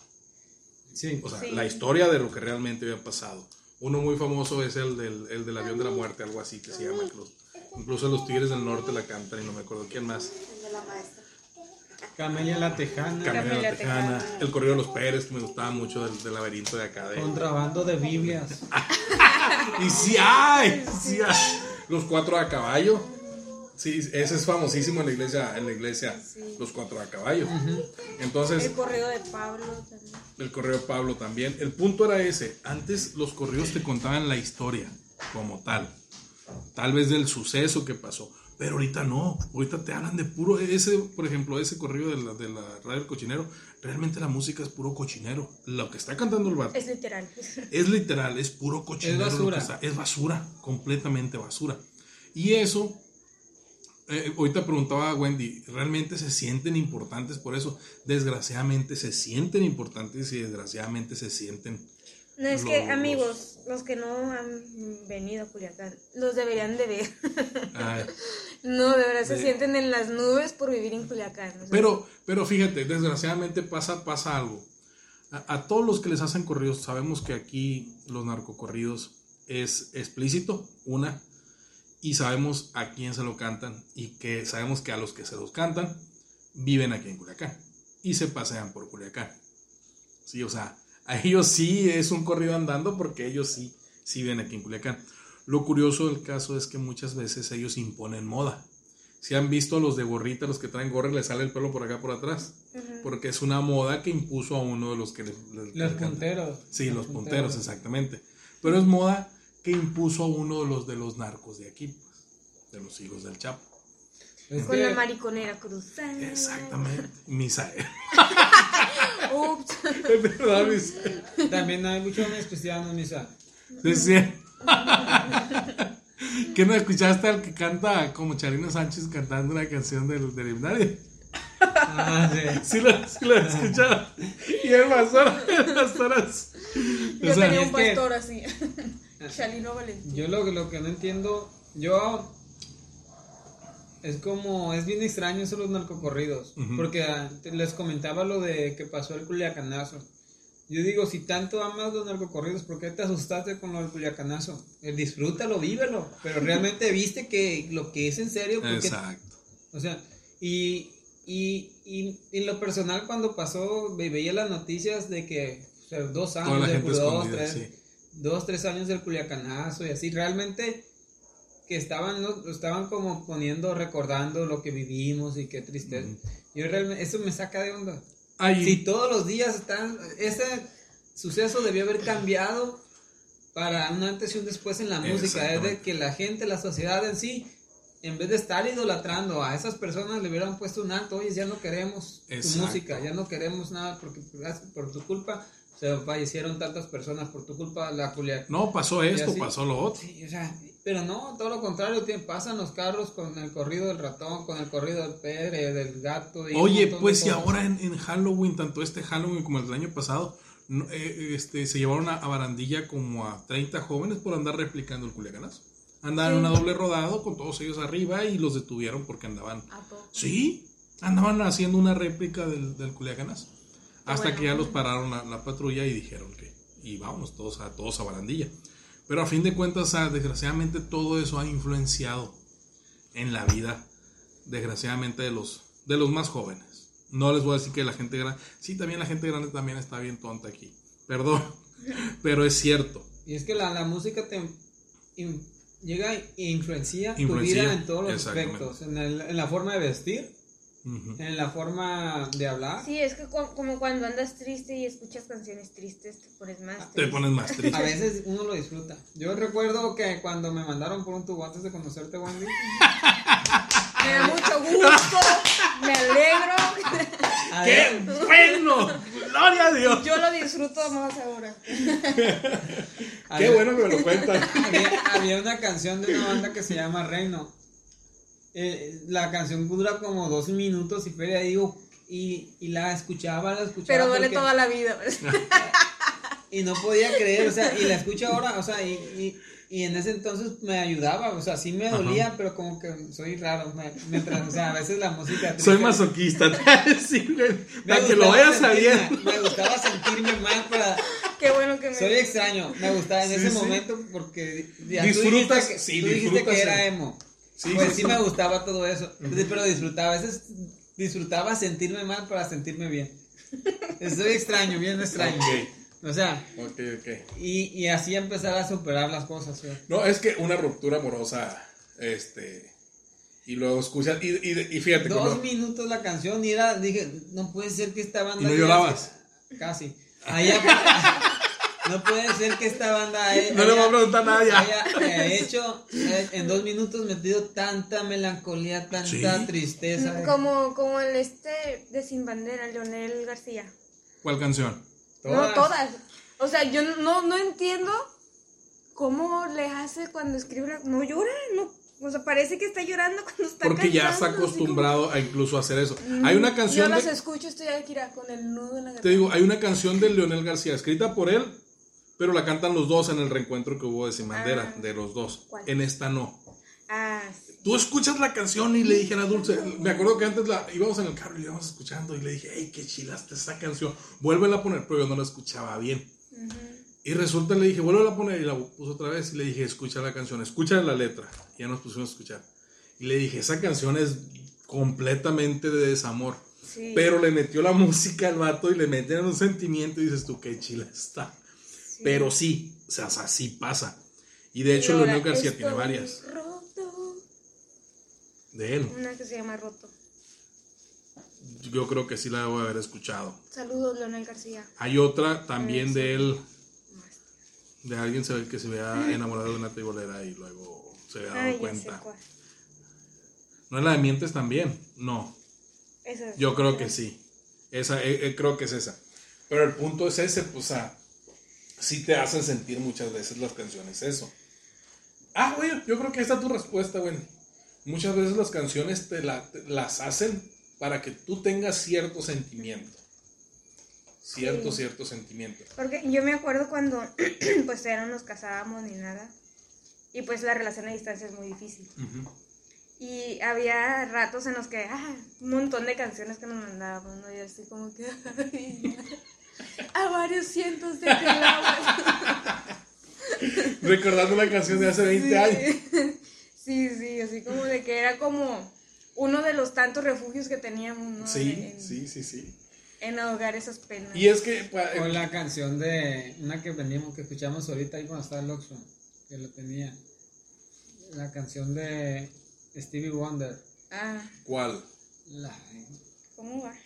Speaker 5: Sí.
Speaker 3: O sea,
Speaker 4: sí.
Speaker 3: la historia de lo que realmente había pasado. Uno muy famoso es el del, el del avión de la muerte, algo así que se llama. Incluso, incluso los Tigres del Norte la cantan y no me acuerdo quién más.
Speaker 4: El de la maestra.
Speaker 5: Camelia la Tejana.
Speaker 3: Camelia la Tejana. Tejana. El corrido de los Pérez, que me gustaba mucho del, del laberinto de acá. De...
Speaker 5: Contrabando de Biblias.
Speaker 3: Y sí hay, sí hay. Los cuatro a caballo. Sí, ese es famosísimo en la iglesia, en la iglesia, sí. Los cuatro a caballo. Uh-huh. Entonces,
Speaker 4: el corrido de Pablo también.
Speaker 3: El corrido de Pablo también. El punto era ese. Antes los corridos te contaban la historia como tal. Tal vez del suceso que pasó. Pero ahorita no. Ahorita te hablan de puro... Ese, por ejemplo, ese corrido de la, de la radio del cochinero. Realmente la música es puro cochinero. Lo que está cantando el vato.
Speaker 4: Es literal.
Speaker 3: Es literal. Es puro cochinero.
Speaker 5: Es basura.
Speaker 3: Está, es basura. Completamente basura. Y eso... Eh, ahorita preguntaba a Wendy, ¿realmente se sienten importantes por eso? Desgraciadamente se sienten importantes y desgraciadamente se sienten...
Speaker 4: No, es los, que amigos, los que no han venido a Culiacán, los deberían de ver. Ay, no, de verdad se de... sienten en las nubes por vivir en Culiacán. ¿No?
Speaker 3: Pero, pero fíjate, desgraciadamente pasa, pasa algo. A, a todos los que les hacen corridos, sabemos que aquí los narcocorridos es explícito, una... Y sabemos a quién se lo cantan y que sabemos que a los que se los cantan viven aquí en Culiacán y se pasean por Culiacán. Sí, o sea, a ellos sí es un corrido andando porque ellos sí, sí viven aquí en Culiacán. Lo curioso del caso es que muchas veces ellos imponen moda. Si han visto a los de gorrita, los que traen gorra, les sale el pelo por acá por atrás. Uh-huh. Porque es una moda que impuso a uno de los que... Les, les
Speaker 5: los punteros.
Speaker 3: Sí, los, los punteros, punteros, exactamente. Pero es moda... que impuso a uno de los de los narcos de aquí, pues, de los hijos del Chapo.
Speaker 4: Es Con que... la mariconera cruzada.
Speaker 3: Exactamente, Misael.
Speaker 4: Ups.
Speaker 3: Es verdad, Misael.
Speaker 5: También hay muchos cristianos, Misael.
Speaker 3: Decía. ¿Qué no escuchaste al que canta como Charino Sánchez cantando una canción del, del himnario?
Speaker 5: Ah, sí.
Speaker 3: Sí la, sí la escuchaba. Y el pastor, el pastor así.
Speaker 4: Yo o sea, tenía un pastor que... así. Chalino Valentín.
Speaker 5: Yo lo, lo que no entiendo, yo es como, es bien extraño eso los narcocorridos, uh-huh. Porque uh, les comentaba lo de que pasó el Culiacanazo. Yo digo, si tanto amas los narcocorridos, ¿por qué te asustaste con lo del Culiacanazo? Eh, disfrútalo, vívelo, pero realmente viste que lo que es en serio. Porque,
Speaker 3: exacto.
Speaker 5: O sea, y, y, y en lo personal cuando pasó, veía las noticias de que, o sea, dos años, de dos, tres... Sí. Dos, tres años del Culiacanazo y así, realmente que estaban, ¿no? Estaban como poniendo, recordando lo que vivimos y qué tristeza. Mm. Yo realmente, eso me saca de onda. Ay. Si todos los días están, ese suceso debió haber cambiado para un antes y un después en la música, es de que la gente, la sociedad en sí, en vez de estar idolatrando a esas personas, le hubieran puesto un alto. Oye, ya no queremos Exacto. tu música, ya no queremos nada porque por tu culpa se fallecieron tantas personas por tu culpa, la Culiacán.
Speaker 3: No, pasó esto, pasó lo otro.
Speaker 5: Sí, o sea, Pero no, todo lo contrario, te pasan los carros con el corrido del ratón, con el corrido del Pedre, del gato. Y
Speaker 3: Oye, pues y ahora en, en Halloween, tanto este Halloween como el del año pasado, no, eh, este, se llevaron a, a barandilla como a treinta jóvenes por andar replicando el Culiacanazo. Andaban en una doble rodado con todos ellos arriba y los detuvieron porque andaban...
Speaker 4: ¿A poco?
Speaker 3: Sí, andaban haciendo una réplica del, del Culiacanazo. Hasta
Speaker 4: Bueno.
Speaker 3: que ya los pararon la, la patrulla y dijeron que... Y vámonos todos a, todos a barandilla. Pero a fin de cuentas, ah, desgraciadamente todo eso ha influenciado en la vida, desgraciadamente, de los, de los más jóvenes. No les voy a decir que la gente grande... Sí, también la gente grande también está bien tonta aquí. Perdón, pero es cierto.
Speaker 5: Y es que la, la música te in, llega e influencia,
Speaker 3: Influencia,
Speaker 5: tu vida en todos los
Speaker 3: exactamente.
Speaker 5: aspectos. En, el, en la forma de vestir,
Speaker 3: Uh-huh.
Speaker 5: en la forma de hablar.
Speaker 4: Sí, es que cu- como cuando andas triste y escuchas canciones tristes, te pones más
Speaker 3: Te
Speaker 4: triste.
Speaker 3: pones más triste.
Speaker 5: A veces uno lo disfruta. Yo recuerdo que cuando me mandaron por un tubo antes de conocerte, Wendy,
Speaker 4: Me da mucho gusto, me alegro.
Speaker 5: a
Speaker 3: ¡Qué
Speaker 5: ver,
Speaker 3: bueno! ¡Gloria a Dios!
Speaker 4: Yo lo disfruto más ahora.
Speaker 3: ¡Qué
Speaker 5: había-
Speaker 3: bueno que me lo cuentan!
Speaker 5: había, había una canción de una banda que se llama Reino. Eh, la canción dura como dos minutos y feria, digo, y, y la escuchaba, la escuchaba.
Speaker 4: Pero duele
Speaker 5: porque-
Speaker 4: toda la vida.
Speaker 5: Y no podía creer, o sea, y la escucho ahora, o sea, y, y, y en ese entonces me ayudaba, o sea, sí me dolía,
Speaker 3: Ajá.
Speaker 5: pero como que soy raro, me, mientras, o sea, a veces la música... triste-
Speaker 3: Soy masoquista. Sí, güey.
Speaker 5: me
Speaker 3: Para que lo
Speaker 5: gustaba
Speaker 3: vayas
Speaker 5: sentirme-
Speaker 3: sabiendo.
Speaker 5: Me gustaba sentirme mal para...
Speaker 4: Qué bueno que me...
Speaker 5: Soy extraño, me gustaba en
Speaker 3: Sí,
Speaker 5: ese
Speaker 3: sí.
Speaker 5: momento porque ya tú
Speaker 3: Disfrutas,
Speaker 5: dijiste que,
Speaker 3: sí,
Speaker 5: tú dijiste
Speaker 3: disfrutas
Speaker 5: que era
Speaker 3: el-
Speaker 5: emo.
Speaker 3: Sí,
Speaker 5: Pues
Speaker 3: sí,
Speaker 5: sí
Speaker 3: sí.
Speaker 5: me gustaba todo eso, pero disfrutaba, a veces disfrutaba sentirme mal para sentirme bien. Soy extraño, bien extraño.
Speaker 3: Ok.
Speaker 5: O sea,
Speaker 3: Ok, ok.
Speaker 5: y, y así empezar a superar las cosas. ¿Sí?
Speaker 3: No, es que una ruptura amorosa, este, y luego escuchas, y, y, y fíjate,
Speaker 5: Dos
Speaker 3: cuando-
Speaker 5: minutos la canción y era, dije, no puede ser que esta banda...
Speaker 3: ¿Y no
Speaker 5: haya-
Speaker 3: llorabas?
Speaker 5: Casi. Allá, no puede ser que esta banda haya,
Speaker 3: No le voy a preguntar nada ya.
Speaker 5: haya, eh, hecho eh, en dos minutos metido tanta melancolía, tanta
Speaker 3: Sí.
Speaker 5: tristeza.
Speaker 4: Como, como el este de Sin Bandera, Leonel García.
Speaker 3: ¿Cuál canción?
Speaker 4: No, todas. O sea, yo no, no entiendo cómo le hace cuando escribe una... No llora, no. O sea, parece que está llorando cuando está
Speaker 3: Porque ya está
Speaker 4: cantando, así
Speaker 3: acostumbrado a incluso hacer eso.
Speaker 4: como-
Speaker 3: Hay una
Speaker 4: Yo
Speaker 3: canción
Speaker 4: las
Speaker 3: de,
Speaker 4: escucho, estoy aquí mira, con el nudo en la garganta.
Speaker 3: te digo, hay una canción de Leonel García escrita por él, pero la cantan los dos en el reencuentro que hubo de Sin Bandera,
Speaker 4: Ah.
Speaker 3: de los dos.
Speaker 4: ¿Cuál?
Speaker 3: En esta no.
Speaker 4: Ah, sí.
Speaker 3: Tú escuchas la canción y le dije a la Dulce, me acuerdo que antes la íbamos en el carro y la íbamos escuchando y le dije, hey, qué chilaste esa canción, vuélvela a poner, pero yo no la escuchaba bien. Y resulta, le dije, vuélvela a poner y la puso otra vez y le dije, escucha la canción, escucha la letra. Y ya nos pusimos a escuchar. Y le dije, esa canción es completamente de desamor.
Speaker 4: Sí.
Speaker 3: Pero le metió la música al vato y le metieron un sentimiento y dices tú, qué chila está.
Speaker 4: Sí.
Speaker 3: Pero sí, o sea, así pasa. Y de hecho,
Speaker 4: Y ahora,
Speaker 3: Leonel García tiene
Speaker 4: estoy
Speaker 3: varias
Speaker 4: roto.
Speaker 3: de él.
Speaker 4: Una que se llama Roto.
Speaker 3: Yo creo que sí la debo haber escuchado.
Speaker 4: Saludos, Leonel García.
Speaker 3: Hay otra también
Speaker 4: Sí.
Speaker 3: de él, de alguien se ve que se vea enamorado de una tribolera y luego se había dado
Speaker 4: Ay, ya sé
Speaker 3: cuenta.
Speaker 4: cuál.
Speaker 3: ¿No es la de Mientes también? No,
Speaker 4: Esa es
Speaker 3: yo creo
Speaker 4: otra.
Speaker 3: que sí. Esa, eh, eh, creo que es esa. Pero el punto es ese, pues, o sea, sí te hacen sentir muchas veces las canciones eso. Ah, güey, yo creo que esta es tu respuesta, güey. Muchas veces las canciones te, la, te las hacen para que tú tengas cierto sentimiento. Cierto,
Speaker 4: Sí.
Speaker 3: cierto sentimiento.
Speaker 4: Porque yo me acuerdo cuando pues ya no nos casábamos ni nada. Y pues la relación a distancia es muy difícil.
Speaker 3: Ujú.
Speaker 4: Y había ratos en los que, ah, un montón de canciones que nos mandábamos, ¿no? Y así como que, ay, a varios cientos de kilómetros.
Speaker 3: Recordando una canción de hace veinte
Speaker 4: Sí.
Speaker 3: años.
Speaker 4: Sí, sí, así como de que era como uno de los tantos refugios que teníamos, ¿no?
Speaker 3: Sí,
Speaker 4: en,
Speaker 3: sí, sí, sí.
Speaker 4: en ahogar esas penas.
Speaker 3: Y es que... pa-
Speaker 5: O la canción de una que vendíamos, que escuchamos ahorita ahí cuando estaba el Oxxo, que lo tenía. La canción de Stevie Wonder.
Speaker 4: Ah,
Speaker 3: ¿Cuál?
Speaker 5: La,
Speaker 4: ¿cómo va?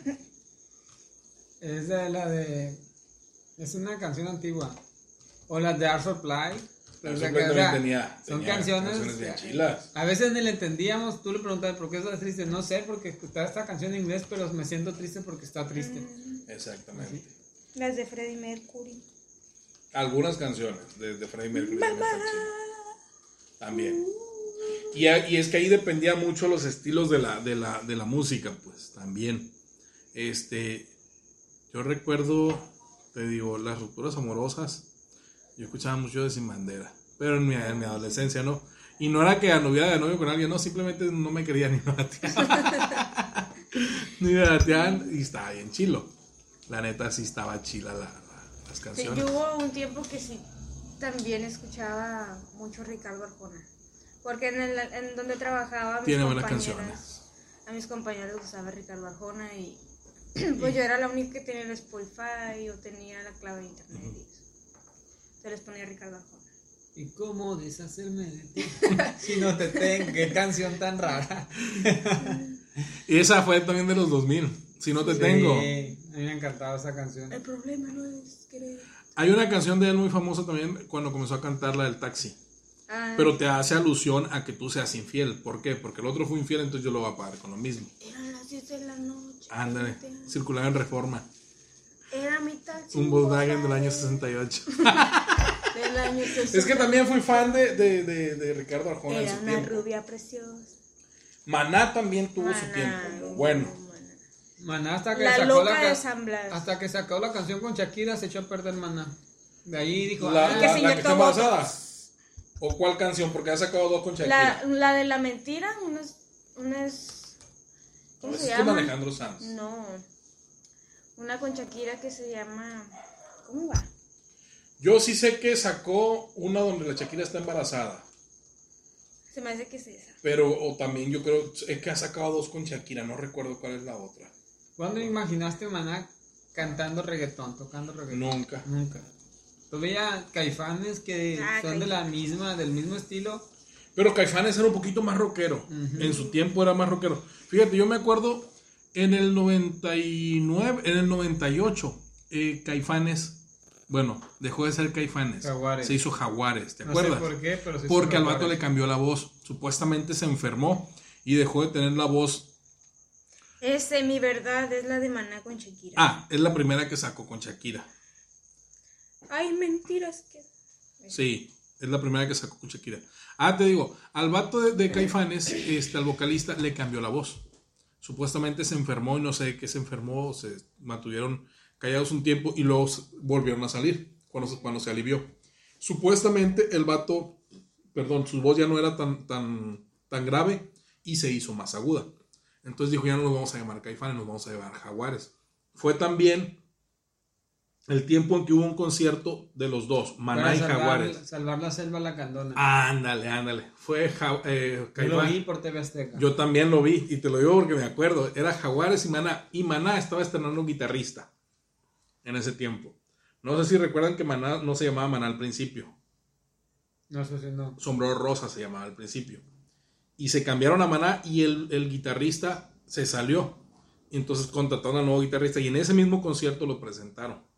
Speaker 5: es de la de. Es una canción antigua. O las de Art Supply.
Speaker 3: Pero
Speaker 5: O sea,
Speaker 3: Supply
Speaker 5: que, o
Speaker 3: también
Speaker 5: sea,
Speaker 3: tenía,
Speaker 5: son
Speaker 3: tenía
Speaker 5: canciones.
Speaker 3: bien chilas.
Speaker 5: A veces ni le entendíamos. Tú le preguntabas por qué estás triste. No sé, porque está esta canción en inglés, pero me siento triste porque está triste.
Speaker 3: Exactamente.
Speaker 4: Las de Freddie Mercury.
Speaker 3: Algunas canciones de, de Freddie Mercury también están chidas. También. Y, y es que ahí dependía mucho los estilos de la, de la, de la música, pues, también. Este, yo recuerdo, te digo, las rupturas amorosas, yo escuchaba mucho de Sin Bandera, pero en mi, en mi adolescencia, ¿no? Y no era que anduviera de novio con alguien, no, simplemente no me quería ni me bateaban. Ni me bateaban y estaba bien chilo. La neta sí estaba chila la, la, las canciones.
Speaker 4: Sí, yo hubo un tiempo que sí también escuchaba mucho Ricardo Arjona. Porque en, el, en donde trabajaba, mis
Speaker 3: tiene buenas
Speaker 4: compañeras,
Speaker 3: canciones.
Speaker 4: A mis compañeros les gustaba Ricardo Arjona y pues yo era la única que tenía el Spotify o tenía la clave de internet uh-huh. y eso. Entonces les ponía Ricardo Arjona.
Speaker 5: ¿Y cómo deshacerme de ti? Si no te tengo, qué canción tan rara.
Speaker 3: Y esa fue también de los dos mil. Si no te
Speaker 5: sí,
Speaker 3: tengo.
Speaker 5: A mí me encantaba esa canción.
Speaker 4: El problema no es querer.
Speaker 3: Hay una canción de él muy famosa también cuando comenzó a cantar, la del Taxi. Ah. Pero te hace alusión a que tú seas infiel. ¿Por qué? Porque el otro fue infiel, entonces yo lo voy a pagar con lo mismo.
Speaker 4: Eran las diez de la noche.
Speaker 3: Ándale, circulaba en Reforma.
Speaker 4: Era mi taxi.
Speaker 3: Un Volkswagen del año sesenta y ocho.
Speaker 4: Del año sesenta y ocho.
Speaker 3: Es que también fui fan de, de, de, de Ricardo Arjona.
Speaker 4: Era
Speaker 3: en su
Speaker 4: una
Speaker 3: tiempo.
Speaker 4: rubia preciosa.
Speaker 3: Maná también tuvo
Speaker 4: Maná,
Speaker 3: su tiempo. Bueno.
Speaker 5: Maná hasta que
Speaker 4: la
Speaker 5: sacó
Speaker 4: loca
Speaker 5: la
Speaker 4: de
Speaker 5: ca-
Speaker 4: San Blas.
Speaker 5: hasta que sacó la canción con Shakira se echó a perder Maná. De ahí dijo,
Speaker 3: La,
Speaker 5: ah,
Speaker 3: la,
Speaker 4: que se
Speaker 3: la que
Speaker 4: inyectó
Speaker 3: está embarazada. ¿O cuál canción? Porque ha sacado dos con Shakira.
Speaker 4: La, la de la mentira, una es, una es ¿cómo
Speaker 3: No,
Speaker 4: se
Speaker 3: es
Speaker 4: llama?
Speaker 3: con Alejandro Sanz.
Speaker 4: No, una con Shakira que se llama, ¿cómo va?
Speaker 3: Yo sí sé que sacó una donde la Shakira está embarazada.
Speaker 4: Se me hace que es esa.
Speaker 3: Pero o también yo creo es que ha sacado dos con Shakira. No recuerdo cuál es la otra.
Speaker 5: ¿cuándo imaginaste Maná cantando reggaetón, tocando reggaetón?
Speaker 3: Nunca.
Speaker 5: Nunca. Tú veías Caifanes que
Speaker 4: Ah,
Speaker 5: son
Speaker 4: Caifanes.
Speaker 5: de la misma, del mismo estilo.
Speaker 3: Pero Caifanes era un poquito más rockero. Uh-huh. En su tiempo era más rockero. Fíjate, yo me acuerdo en el noventa y nueve, en el noventa y ocho, eh, Caifanes, bueno, dejó de ser Caifanes.
Speaker 5: Jaguares.
Speaker 3: Se hizo Jaguares, ¿te
Speaker 5: no
Speaker 3: acuerdas?
Speaker 5: sé por qué, pero se hizo
Speaker 3: Porque al
Speaker 5: Jaguares.
Speaker 3: vato le cambió la voz. Supuestamente se enfermó y dejó de tener la voz.
Speaker 4: Ese, mi verdad, es la de Maná con Shakira.
Speaker 3: Ah, es la primera que sacó con Shakira.
Speaker 4: Ay, mentiras que...
Speaker 3: Sí, es la primera que sacó con Shakira. Ah, te digo, al vato de, de Caifanes, este, al vocalista, le cambió la voz. Supuestamente se enfermó y no sé de qué se enfermó, se mantuvieron callados un tiempo y luego volvieron a salir cuando, cuando se alivió. Supuestamente el vato, perdón, su voz ya no era tan, tan, tan grave y se hizo más aguda. Entonces dijo, ya no nos vamos a llamar Caifanes, nos vamos a llamar Jaguares. Fue también el tiempo en que hubo un concierto de los dos, Maná y
Speaker 5: salvar,
Speaker 3: Jaguares.
Speaker 5: Salvar la selva la candona.
Speaker 3: Ándale, ándale. Fue ja, eh,
Speaker 5: Yo lo vi por T V Azteca.
Speaker 3: Yo también lo vi y te lo digo porque me acuerdo. Era Jaguares y Maná. Y Maná estaba estrenando un guitarrista en ese tiempo. No sé si recuerdan que Maná no se llamaba Maná al principio.
Speaker 5: No sé si no.
Speaker 3: Sombrero Rosa se llamaba al principio. Y se cambiaron a Maná y el, el guitarrista se salió. Entonces contrataron a un nuevo guitarrista y en ese mismo concierto lo presentaron.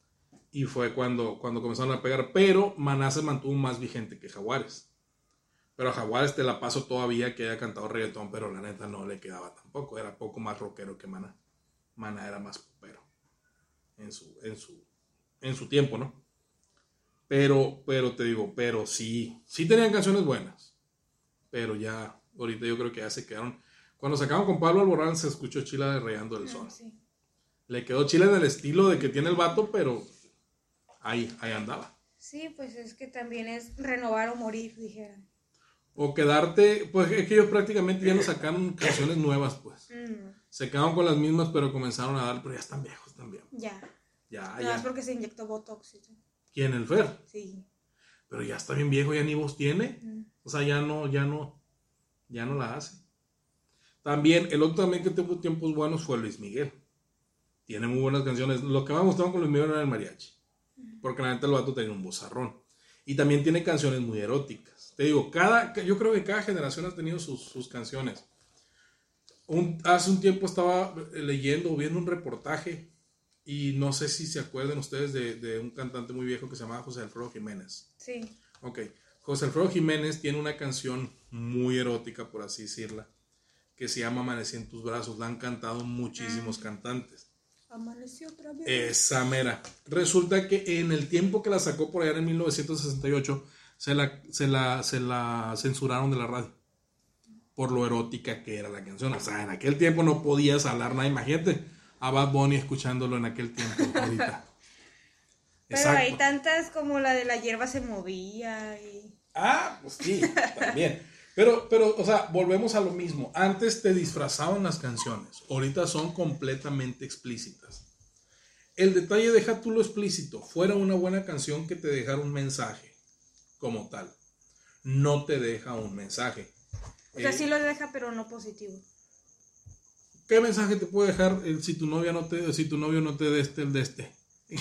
Speaker 3: Y fue cuando, cuando comenzaron a pegar. Pero Maná se mantuvo más vigente que Jaguares. Pero a Jaguares te la paso todavía que haya cantado reggaetón, pero la neta no le quedaba tampoco. Era poco más rockero que Maná. Maná era más popero. En su, en su, en su tiempo, ¿no? Pero, pero te digo, pero sí. Sí tenían canciones buenas. Pero ya, ahorita yo creo que ya se quedaron. Cuando sacaron con Pablo Alborán se escuchó Chila de Rayando el Sol.
Speaker 4: Ah, sí.
Speaker 3: Le quedó Chila en el estilo de que tiene el vato, pero ahí, ahí andaba.
Speaker 4: Sí, pues es que también es renovar o morir, dijeran.
Speaker 3: O quedarte, pues es que ellos prácticamente ya no sacaron canciones nuevas, pues.
Speaker 4: Mm.
Speaker 3: Se quedaron con las mismas, pero comenzaron a dar, pero ya están viejos también.
Speaker 4: Ya.
Speaker 3: Ya,
Speaker 4: No,
Speaker 3: ya.
Speaker 4: es porque se inyectó Botox. ¿Sí?
Speaker 3: ¿Quién? ¿El Fer?
Speaker 4: Sí.
Speaker 3: Pero ya está bien viejo, ya ni voz tiene.
Speaker 4: Mm.
Speaker 3: O sea, ya no, ya no, ya no la hace. También, el otro también que tuvo tiempos buenos fue Luis Miguel. Tiene muy buenas canciones. Lo que más me gustaba con Luis Miguel era el mariachi. Porque la neta el vato tenía un vozarrón. Y también tiene canciones muy eróticas. Te digo, cada, yo creo que cada generación ha tenido sus, sus canciones. Un, hace un tiempo estaba leyendo o viendo un reportaje. Y no sé si se acuerdan ustedes de, de un cantante muy viejo que se llamaba José Alfredo Jiménez.
Speaker 4: Sí.
Speaker 3: Ok. José Alfredo Jiménez tiene una canción muy erótica, por así decirla, que se llama Amanecí en tus brazos. La han cantado muchísimos cantantes.
Speaker 4: Amaneció otra vez.
Speaker 3: Esa mera. Resulta que en el tiempo que la sacó por allá en mil novecientos sesenta y ocho, se la, se la, se la censuraron de la radio por lo erótica que era la canción. O sea, en aquel tiempo no podías hablar nada. Imagínate a Bad Bunny escuchándolo en aquel tiempo, ahorita.
Speaker 4: Pero
Speaker 3: Exacto.
Speaker 4: hay tantas como la de la hierba se movía y...
Speaker 3: Ah, pues sí, también. Pero, pero, o sea, volvemos a lo mismo. Antes te disfrazaban las canciones. Ahorita son completamente explícitas. El detalle, deja tú lo explícito. Fuera una buena canción que te dejara un mensaje como tal. No te deja un mensaje.
Speaker 4: O sea,
Speaker 3: Eh,
Speaker 4: sí lo deja, pero no positivo.
Speaker 3: ¿Qué mensaje te puede dejar el, si tu novia no te, si tu novio no te de este, el de este?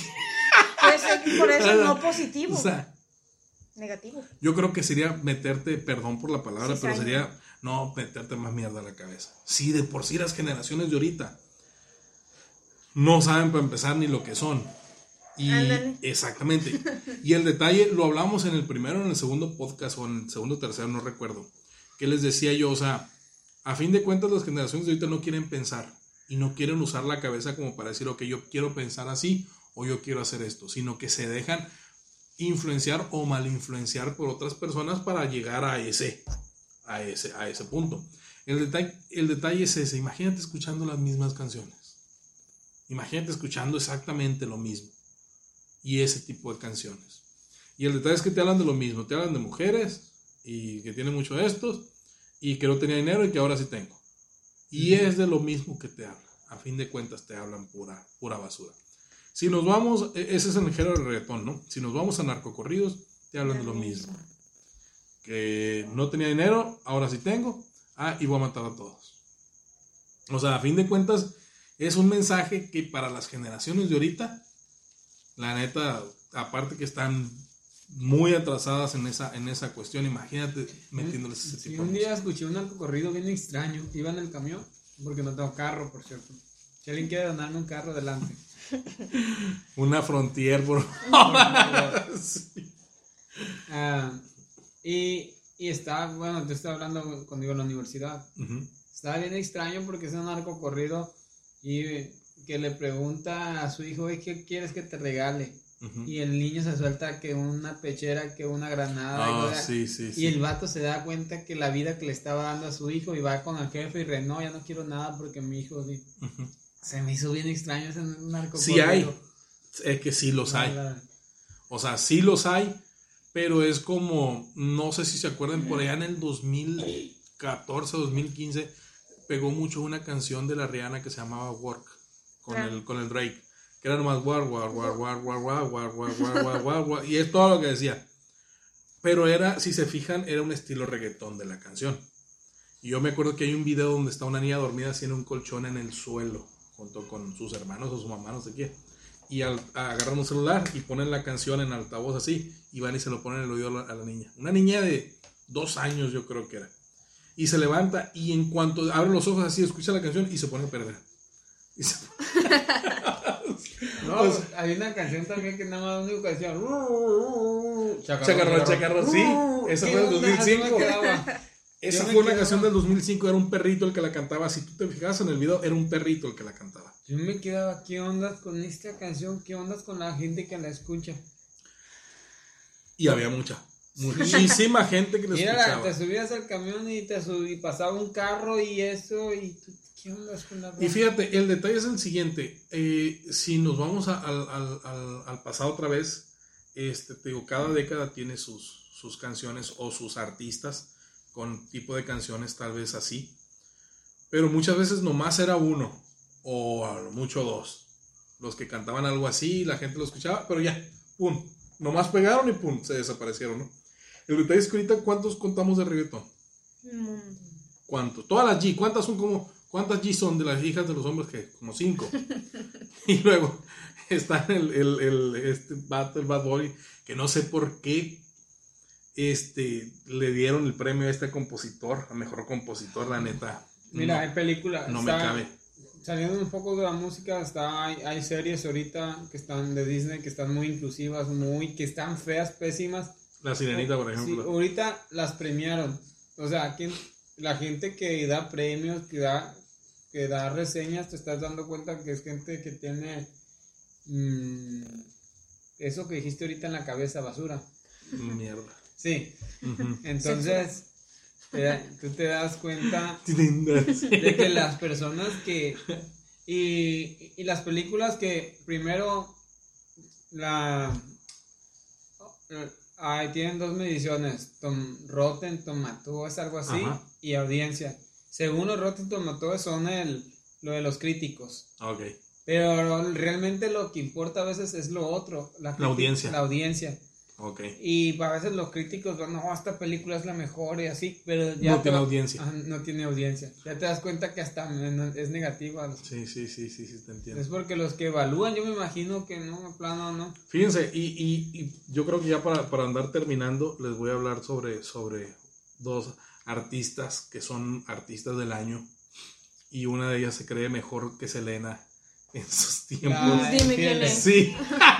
Speaker 4: Pues, por eso no positivo.
Speaker 3: O sea,
Speaker 4: negativo.
Speaker 3: yo creo que sería meterte, perdón por la palabra,
Speaker 4: Sí,
Speaker 3: pero
Speaker 4: saña.
Speaker 3: sería no meterte más mierda a la cabeza. Sí, de por sí las generaciones de ahorita no saben para empezar ni lo que son. Y
Speaker 4: Ándale.
Speaker 3: exactamente. Y el detalle lo hablamos en el primero, en el segundo podcast o en el segundo o tercero, no recuerdo. Que les decía yo, o sea, a fin de cuentas las generaciones de ahorita no quieren pensar y no quieren usar la cabeza como para decir, ok, yo quiero pensar así o yo quiero hacer esto, sino que se dejan influenciar o mal influenciar por otras personas para llegar a ese, a ese, a ese punto. El detalle, el detalle es ese, imagínate escuchando las mismas canciones. Imagínate escuchando exactamente lo mismo. Y ese tipo de canciones. Y el detalle es que te hablan de lo mismo. Te hablan de mujeres y que tienen mucho de estos y que no tenía dinero y que ahora sí tengo. Y es de lo mismo que te hablan. A fin de cuentas te hablan pura, pura basura. Si nos vamos, ese es el género del reggaetón, ¿no? Si nos vamos a narcocorridos, te hablan de lo mismo. Que no tenía dinero, ahora sí tengo. Ah, y voy a matar a todos. O sea, a fin de cuentas, es un mensaje que para las generaciones de ahorita, la neta, aparte que están muy atrasadas en esa, en esa cuestión, imagínate metiéndoles ese
Speaker 5: Sí,
Speaker 3: tipo
Speaker 5: un
Speaker 3: de
Speaker 5: día
Speaker 3: cosas.
Speaker 5: escuché un narcocorrido bien extraño. Iba en el camión, porque no tengo carro, por cierto. Si alguien quiere donarme un carro, adelante.
Speaker 3: Una Frontier, por sí.
Speaker 5: Ah, y, y estaba, bueno, te estaba hablando conmigo en la universidad.
Speaker 3: Uh-huh.
Speaker 5: Estaba bien extraño porque es un narcocorrido y que le pregunta a su hijo, "Oye, ¿qué quieres que te regale?"
Speaker 3: Uh-huh.
Speaker 5: Y el niño se suelta que una pechera, que una granada.
Speaker 3: Ah,
Speaker 5: y, lo da-
Speaker 3: sí, sí,
Speaker 5: y
Speaker 3: sí.
Speaker 5: el vato se da cuenta que la vida que le estaba dando a su hijo y va con el jefe y re, no, ya no quiero nada porque mi hijo... sí".
Speaker 3: Uh-huh.
Speaker 5: Se me hizo bien extraño ese narcocorrido.
Speaker 3: Sí hay, es que sí los hay. O sea, sí los hay, pero es como, no sé si se acuerdan, por allá en el dos mil catorce, dos mil quince, pegó mucho una canción de la Rihanna que se llamaba Work, con,
Speaker 4: Ah.
Speaker 3: el, con el Drake, que era nomás war, war, war, war, war, war, war, war, war, war, war, war, y es todo lo que decía. Pero era, si se fijan, era un estilo reggaetón de la canción. Y yo me acuerdo que hay un video donde está una niña dormida así en un colchón en el suelo, junto con sus hermanos o su mamá, no sé qué. Y al, agarran un celular y ponen la canción en altavoz así, y van y se lo ponen en el oído a la, a la niña. Una niña de dos años yo creo que era. Y se levanta y en cuanto abre los ojos así, escucha la canción y se pone a perder. Y se...
Speaker 5: No,
Speaker 3: Pues-
Speaker 5: hay una canción también que nada más único que decía
Speaker 3: Chacarrón, chacarrón, sí, esa fue del dos mil cinco. Esa
Speaker 5: Yo me
Speaker 3: fue una
Speaker 5: quedo-
Speaker 3: canción del dos mil cinco, era un perrito el que la cantaba. Si tú te fijas en el video, era un perrito el que la cantaba.
Speaker 5: Yo me quedaba, ¿qué ondas con esta canción? ¿Qué ondas con la gente que la escucha?
Speaker 3: Y había mucha, muchísima gente que la
Speaker 5: Mira,
Speaker 3: escuchaba.
Speaker 5: te subías al camión y te subí, pasaba un carro y eso, y tú, ¿qué ondas con la
Speaker 3: Y fíjate, el detalle es el siguiente. Eh, si nos vamos a- al, al- al- al pasado otra vez, este, te digo, cada década tiene sus, sus canciones o sus artistas con tipo de canciones tal vez así. Pero muchas veces nomás era uno o a lo mucho dos los que cantaban algo así, la gente lo escuchaba, pero ya, pum, nomás pegaron y pum, se desaparecieron, ¿no? El detalle es que ahorita, ¿cuántos contamos de reggaetón?
Speaker 4: Mm.
Speaker 3: ¿Cuántos? Todas las G, ¿cuántas son como, cuántas G son de las hijas de los hombres? Que como cinco. Y luego está el, el, el, este Bad, el Bad Bunny, que no sé por qué este, le dieron el premio a este compositor, a mejor compositor, la neta.
Speaker 5: Mira,
Speaker 3: no,
Speaker 5: hay películas.
Speaker 3: no me cabe.
Speaker 5: Saliendo un poco de la música, está, hay, hay series ahorita que están de Disney que están muy inclusivas, muy, que están feas, pésimas.
Speaker 3: La Sirenita, por
Speaker 5: Sí,
Speaker 3: ejemplo.
Speaker 5: ahorita las premiaron. O sea, ¿quién, la gente que da premios, que da, que da reseñas, te estás dando cuenta que es gente que tiene mmm, eso que dijiste ahorita en la cabeza, basura.
Speaker 3: Mierda.
Speaker 5: Sí.
Speaker 3: Uh-huh.
Speaker 5: Entonces, te, tú te das cuenta de que las personas que... Y, y las películas que primero la... Ay, tienen dos mediciones, tom, Rotten Tomatoes, algo así, ajá, y audiencia. Según los Rotten Tomatoes son el, lo de los críticos.
Speaker 3: Okay.
Speaker 5: Pero realmente lo que importa a veces es lo otro, la,
Speaker 3: la audiencia.
Speaker 5: La audiencia.
Speaker 3: Okay.
Speaker 5: Y a veces los críticos van, no, esta película es la mejor y así, pero ya...
Speaker 3: No tiene audiencia.
Speaker 5: Ah, no tiene audiencia. Ya te das cuenta que hasta es negativa.
Speaker 3: Sí, sí, sí, sí, sí, te entiendo.
Speaker 5: Es porque los que evalúan, yo me imagino que no, en plano no.
Speaker 3: Fíjense, y, y, y yo creo que ya para, para andar terminando, les voy a hablar sobre, sobre dos artistas que son artistas del año. Y una de ellas se cree mejor que Selena en sus tiempos.
Speaker 4: La, Dime quién es.
Speaker 3: Sí.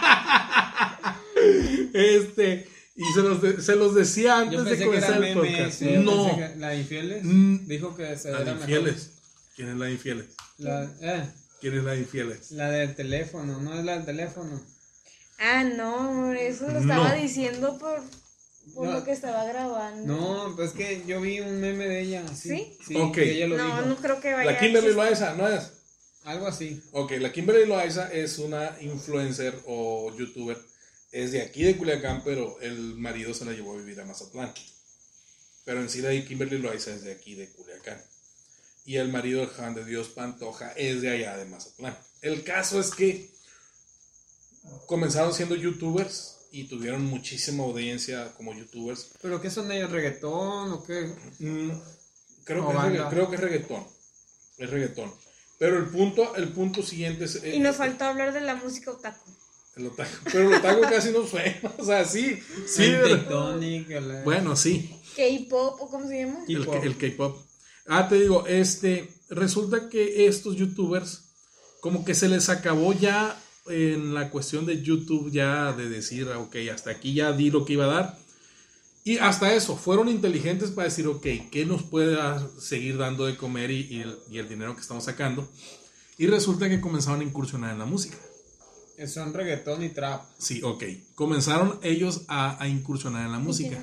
Speaker 3: Este, y se los, de, se los decía antes de comenzar el podcast.
Speaker 5: Sí, no. Que ¿La infieles? Mm, dijo que se
Speaker 3: la
Speaker 5: era
Speaker 3: infieles.
Speaker 5: Mejor.
Speaker 3: ¿Quién es la infieles?
Speaker 5: La, eh.
Speaker 3: ¿Quién es la infieles?
Speaker 5: La del teléfono, no es la del teléfono.
Speaker 4: Ah, no, eso lo estaba no. diciendo por, por
Speaker 5: no.
Speaker 4: lo que estaba grabando.
Speaker 5: No, pues que yo vi un meme de ella. Así.
Speaker 4: ¿Sí?
Speaker 5: Sí,
Speaker 3: okay.
Speaker 5: que ella lo
Speaker 4: no,
Speaker 5: dijo.
Speaker 4: no creo que vaya.
Speaker 3: La Kimberly Loaiza, ¿no es?
Speaker 5: Algo así.
Speaker 3: Ok, la Kimberly Loaiza es una influencer o youtuber. Es de aquí de Culiacán, pero el marido se la llevó a vivir a Mazatlán. Pero en sí de ahí Kimberly Loaiza es de aquí de Culiacán. Y el marido de Juan de Dios Pantoja es de allá de Mazatlán. El caso es que comenzaron siendo youtubers y tuvieron muchísima audiencia como youtubers.
Speaker 5: ¿Pero qué son ellos? ¿Reggaetón o qué?
Speaker 3: Mm, creo, que es regga- creo que es reggaetón. Es reggaetón. Pero el punto, el punto siguiente es...
Speaker 4: Y nos faltó hablar de la música otaku.
Speaker 3: El otaku, pero el otaku casi no fue. O sea, sí. sí
Speaker 5: el Tectonic, el...
Speaker 3: Bueno, sí.
Speaker 4: K-pop, ¿o cómo se llama?
Speaker 3: El, el K-pop. Ah, te digo, este, resulta que estos youtubers, como que se les acabó ya en la cuestión de YouTube, ya de decir, ok, hasta aquí ya di lo que iba a dar. Y hasta eso, fueron inteligentes para decir, ok, ¿qué nos puede dar, seguir dando de comer y, y, el, y el dinero que estamos sacando? Y resulta que comenzaron a incursionar en la música.
Speaker 5: Son reggaetón y trap.
Speaker 3: Sí, ok. Comenzaron ellos a, a incursionar en la música.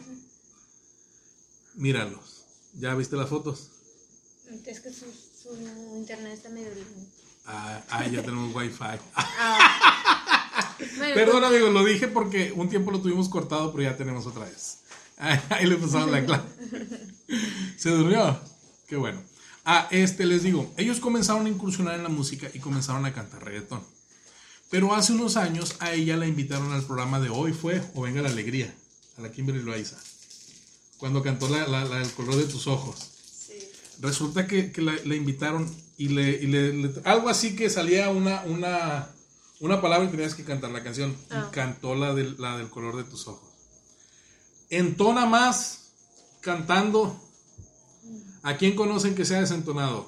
Speaker 3: Míralos. ¿Ya viste las fotos?
Speaker 4: Es que su, su internet está medio lindo.
Speaker 3: Ah, ah, ya tenemos wifi.
Speaker 4: Ah. Bueno,
Speaker 3: Perdón, pues, amigos, lo dije porque un tiempo lo tuvimos cortado, pero ya tenemos otra vez. Ahí le pasaron la clave. ¿Se durmió? Qué bueno. Ah, este, les digo, ellos comenzaron a incursionar en la música y comenzaron a cantar reggaetón. Pero hace unos años a ella la invitaron al programa de Hoy Fue o Venga la Alegría, a la Kimberly Loaiza, cuando cantó la, la, la El Color de Tus Ojos.
Speaker 4: Sí.
Speaker 3: Resulta que, que la, la invitaron y, le, y le, le, algo así que salía una, una, una palabra y tenías que cantar la canción. Oh. Y cantó la, de, la del Color de Tus Ojos. Entona más cantando. ¿A quién conocen que sea desentonado?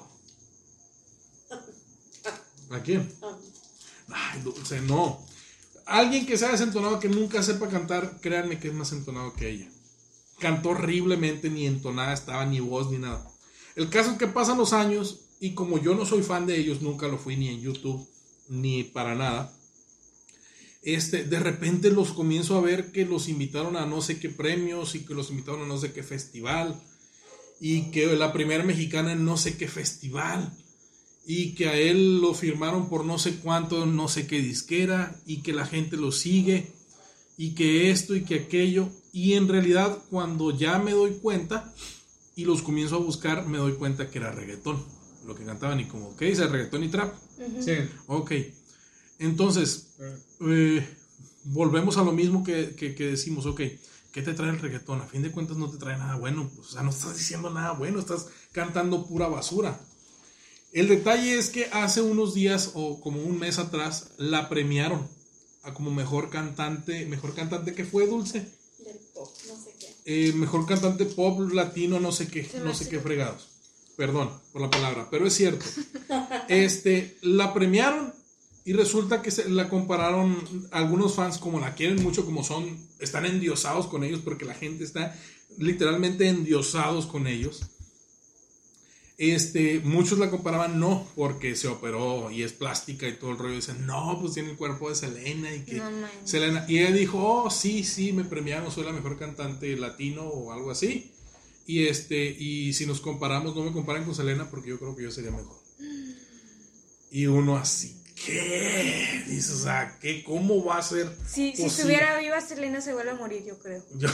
Speaker 3: ¿A quién? Ay, dulce, no. Alguien que sea desentonado, que nunca sepa cantar, créanme que es más entonado que ella. Cantó horriblemente, ni entonada estaba, ni voz, ni nada. El caso es que pasan los años, y como yo no soy fan de ellos, nunca lo fui ni en YouTube, ni para nada. Este, de repente los comienzo a ver que los invitaron a no sé qué premios, y que los invitaron a no sé qué festival, y que la primera mexicana en no sé qué festival. Y que a él lo firmaron por no sé cuánto, no sé qué disquera, y que la gente lo sigue, y que esto y que aquello. Y en realidad, cuando ya me doy cuenta y los comienzo a buscar, me doy cuenta que era reggaetón, lo que cantaban. Y como, ¿qué dice? Reggaetón y trap.
Speaker 5: Uh-huh. Sí.
Speaker 3: Ok. Entonces, eh, volvemos a lo mismo que, que, que decimos, ok, ¿qué te trae el reggaetón? A fin de cuentas no te trae nada bueno, pues, o sea, no estás diciendo nada bueno, estás cantando pura basura. El detalle es que hace unos días o como un mes atrás la premiaron a como mejor cantante, mejor cantante que fue Dulce.
Speaker 4: Del pop, no sé qué.
Speaker 3: Eh, mejor cantante pop latino, no sé qué, no sé qué fregados. Perdón por la palabra, pero es cierto. Este, la premiaron y resulta que se la compararon, algunos fans como la quieren mucho, como son, están endiosados con ellos porque la gente está literalmente endiosados con ellos. Este, muchos la comparaban no, porque se operó y es plástica y todo el rollo. Dicen, no, pues tiene el cuerpo de Selena y que
Speaker 4: No, man.
Speaker 3: Selena. Y ella dijo, oh, sí, sí, me premiaron, soy la mejor cantante latino o algo así. Y este, y si nos comparamos, no me comparen con Selena porque yo creo que yo sería mejor. Y uno así, ¿qué? Dice, o sea, ¿qué? ¿Cómo va a ser?
Speaker 4: Si, si
Speaker 3: posible?
Speaker 4: estuviera viva, Selena se vuelve a morir, yo creo.
Speaker 3: Yo-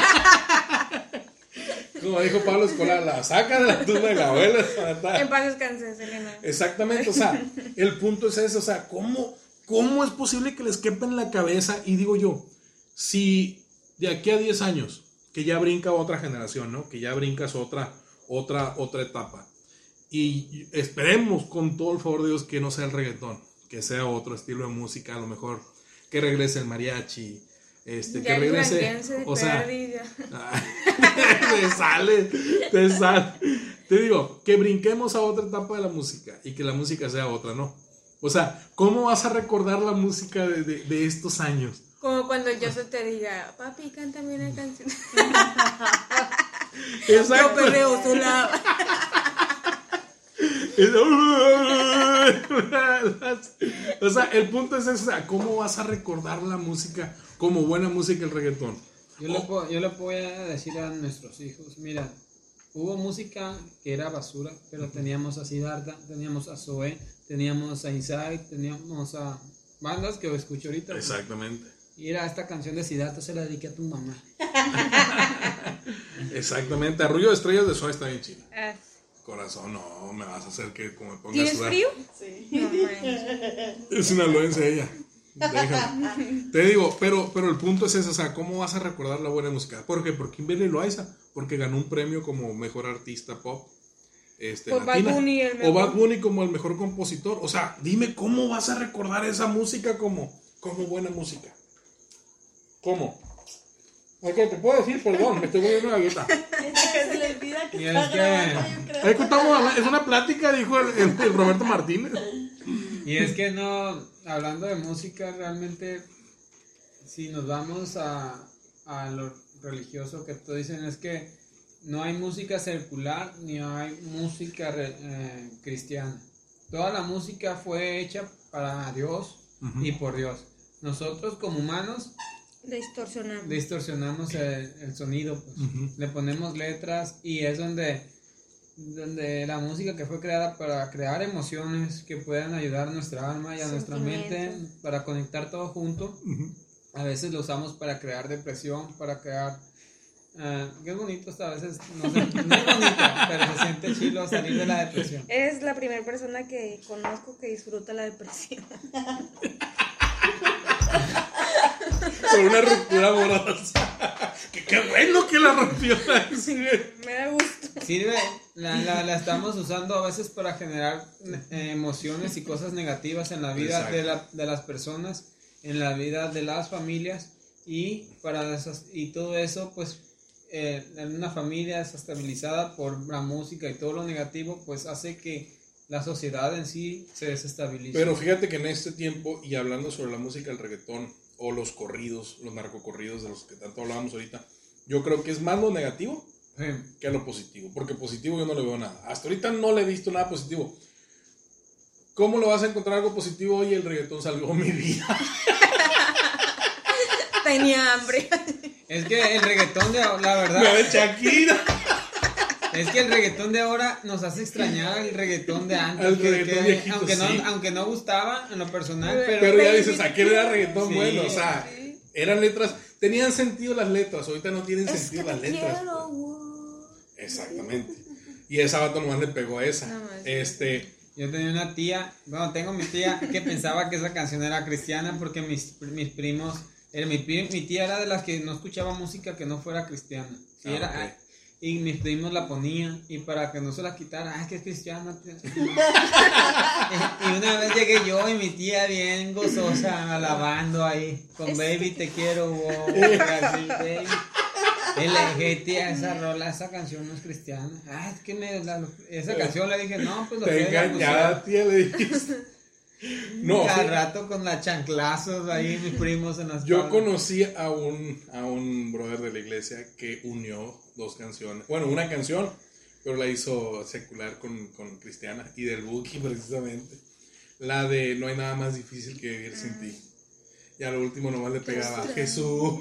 Speaker 3: Como dijo Pablo Escolar, la saca de la tumba de la abuela.
Speaker 4: En paz descanse, Selena.
Speaker 3: Exactamente, o sea, el punto es ese, o sea, ¿cómo, cómo es posible que les quepa en la cabeza? Y digo yo, si de aquí a diez años, que ya brinca otra generación, ¿no? Que ya brincas otra, otra, otra etapa. Y esperemos con todo el favor de Dios que no sea el reggaetón, que sea otro estilo de música, a lo mejor que regrese el mariachi, este,
Speaker 4: Ya
Speaker 3: que
Speaker 4: el
Speaker 3: regrese,
Speaker 4: duranguense de
Speaker 3: o sea,
Speaker 4: Perdi, ya.
Speaker 3: te sale, te sale. Te digo, que brinquemos a otra etapa de la música y que la música sea otra, ¿no? O sea, ¿cómo vas a recordar la música de, de, de estos años?
Speaker 4: Como cuando yo se te diga, papi, cántame una canción.
Speaker 3: Exacto.
Speaker 4: Yo perreo sola.
Speaker 3: O sea, el punto es ese, o sea, ¿cómo vas a recordar la música como buena música el reggaetón?
Speaker 5: Yo le, puedo, yo le voy a decir a nuestros hijos, mira, hubo música que era basura, pero teníamos a Siddhartha, teníamos a Zoé, teníamos a Inside, teníamos a bandas que escucho ahorita.
Speaker 3: Exactamente.
Speaker 5: Y era esta canción de Siddhartha, se la dediqué a tu mamá.
Speaker 3: Exactamente. Arrullo de Estrellas de Zoe está bien chido.
Speaker 4: Ah,
Speaker 3: Corazón, no, me vas a hacer que como me ponga a
Speaker 4: ¿tienes
Speaker 3: sudar.
Speaker 4: frío?
Speaker 6: Sí.
Speaker 4: No manches.
Speaker 3: Es una loenza ella. Déjame. Te digo, pero, pero el punto es ese, o sea, ¿cómo vas a recordar la buena música? ¿Por qué? Por Kimberly Loaiza, porque ganó un premio como mejor artista pop. Este,
Speaker 4: Por
Speaker 3: latina.
Speaker 4: Bad Bunny, el
Speaker 3: O
Speaker 4: mejor.
Speaker 3: Bad Bunny como el mejor compositor. O sea, dime cómo vas a recordar esa música como, como buena música. ¿Cómo? Ok, te puedo decir, perdón, me estoy volviendo una galleta.
Speaker 6: Es que se le olvida que
Speaker 5: Y
Speaker 6: está
Speaker 5: es que-
Speaker 6: grabando, yo creo.
Speaker 3: Es que estamos hablando- es una plática, dijo el, el- el Roberto Martínez.
Speaker 5: Y es que no, hablando de música, realmente, si nos vamos a, a lo religioso que tú dicen, es que no hay música secular ni hay música re- eh, cristiana. Toda la música fue hecha para Dios y por Dios. Nosotros como humanos
Speaker 4: Distorsionamos.
Speaker 5: distorsionamos el, el sonido, pues.
Speaker 3: Ujú.
Speaker 5: Le ponemos letras y es donde, donde la música que fue creada para crear emociones que puedan ayudar a nuestra alma y a nuestra mente,
Speaker 4: Sentimientos.
Speaker 5: para conectar todo junto. A veces lo usamos para crear depresión, para crear... ah, qué bonito hasta a veces, no, sé, no es bonito, pero se siente chido salir de la depresión.
Speaker 4: Eres la primera persona que conozco que disfruta la depresión.
Speaker 3: Por una ruptura amorosa. Que qué bueno que la rompió.
Speaker 4: Me da gusto.
Speaker 5: Sirve, la, la, la estamos usando a veces para generar eh, emociones y cosas negativas en la vida de, la, de las personas, en la vida de las familias, y para esas, y todo eso pues eh, en una familia desestabilizada por la música y todo lo negativo, pues hace que la sociedad en sí se desestabilice.
Speaker 3: Pero fíjate que en este tiempo, y hablando sobre la música del reggaetón o los corridos, los narcocorridos de los que tanto hablábamos ahorita, yo creo que es más lo negativo
Speaker 5: Sí.
Speaker 3: que lo positivo, porque positivo yo no le veo nada. Hasta ahorita no le he visto nada positivo. ¿Cómo lo vas a encontrar algo positivo? Hoy el reggaetón salvó mi vida.
Speaker 4: Tenía hambre.
Speaker 5: Es que el reggaetón de la
Speaker 3: La
Speaker 5: verdad
Speaker 3: de Shakira.
Speaker 5: es que el reggaetón de ahora nos hace extrañar el reggaetón de antes,
Speaker 3: El
Speaker 5: que-
Speaker 3: reggaetón
Speaker 5: que-
Speaker 3: viejito,
Speaker 5: aunque no
Speaker 3: sí.
Speaker 5: aunque no gustaba en lo personal, pero,
Speaker 3: Pero ya dices, aquel era reggaetón
Speaker 5: Sí.
Speaker 3: bueno. O sea, eran letras, tenían sentido las letras. Ahorita no tienen
Speaker 4: Es que
Speaker 3: sentido
Speaker 4: te
Speaker 3: las letras.
Speaker 4: quiero,
Speaker 3: pues.
Speaker 4: wow.
Speaker 3: Exactamente. Y esa vato nomás le pegó a esa.
Speaker 4: No más.
Speaker 3: Este.
Speaker 5: yo tenía una tía, bueno, tengo mi tía que pensaba que esa canción era cristiana porque mis, mis primos, era mi, pri- mi tía era de las que no escuchaba música que no fuera cristiana. Sí,
Speaker 3: Ah,
Speaker 5: era,
Speaker 3: ok.
Speaker 5: y mis primos la ponían y para que no se la quitara, ah, es que es cristiana. tía". y una vez llegué yo y mi tía bien gozosa alabando ahí con Baby te quiero, wow, así, baby. Y le dije, tía, esa rola, esa canción no es cristiana. Ah, es que me, la- esa canción le dije, no, pues lo
Speaker 3: Te
Speaker 5: que ella
Speaker 3: engañada, tía, le dijiste. No,
Speaker 5: y al
Speaker 3: fíjate,
Speaker 5: rato con las chanclazos ahí, mis primos en las
Speaker 3: yo
Speaker 5: espalda.
Speaker 3: conocí a un, a un brother de la iglesia que unió dos canciones. Bueno, una canción pero la hizo secular con, con Cristiana y del Buki precisamente. La de No hay nada más difícil que vivir sin ti. Y a lo último nomás le pegaba Jesús.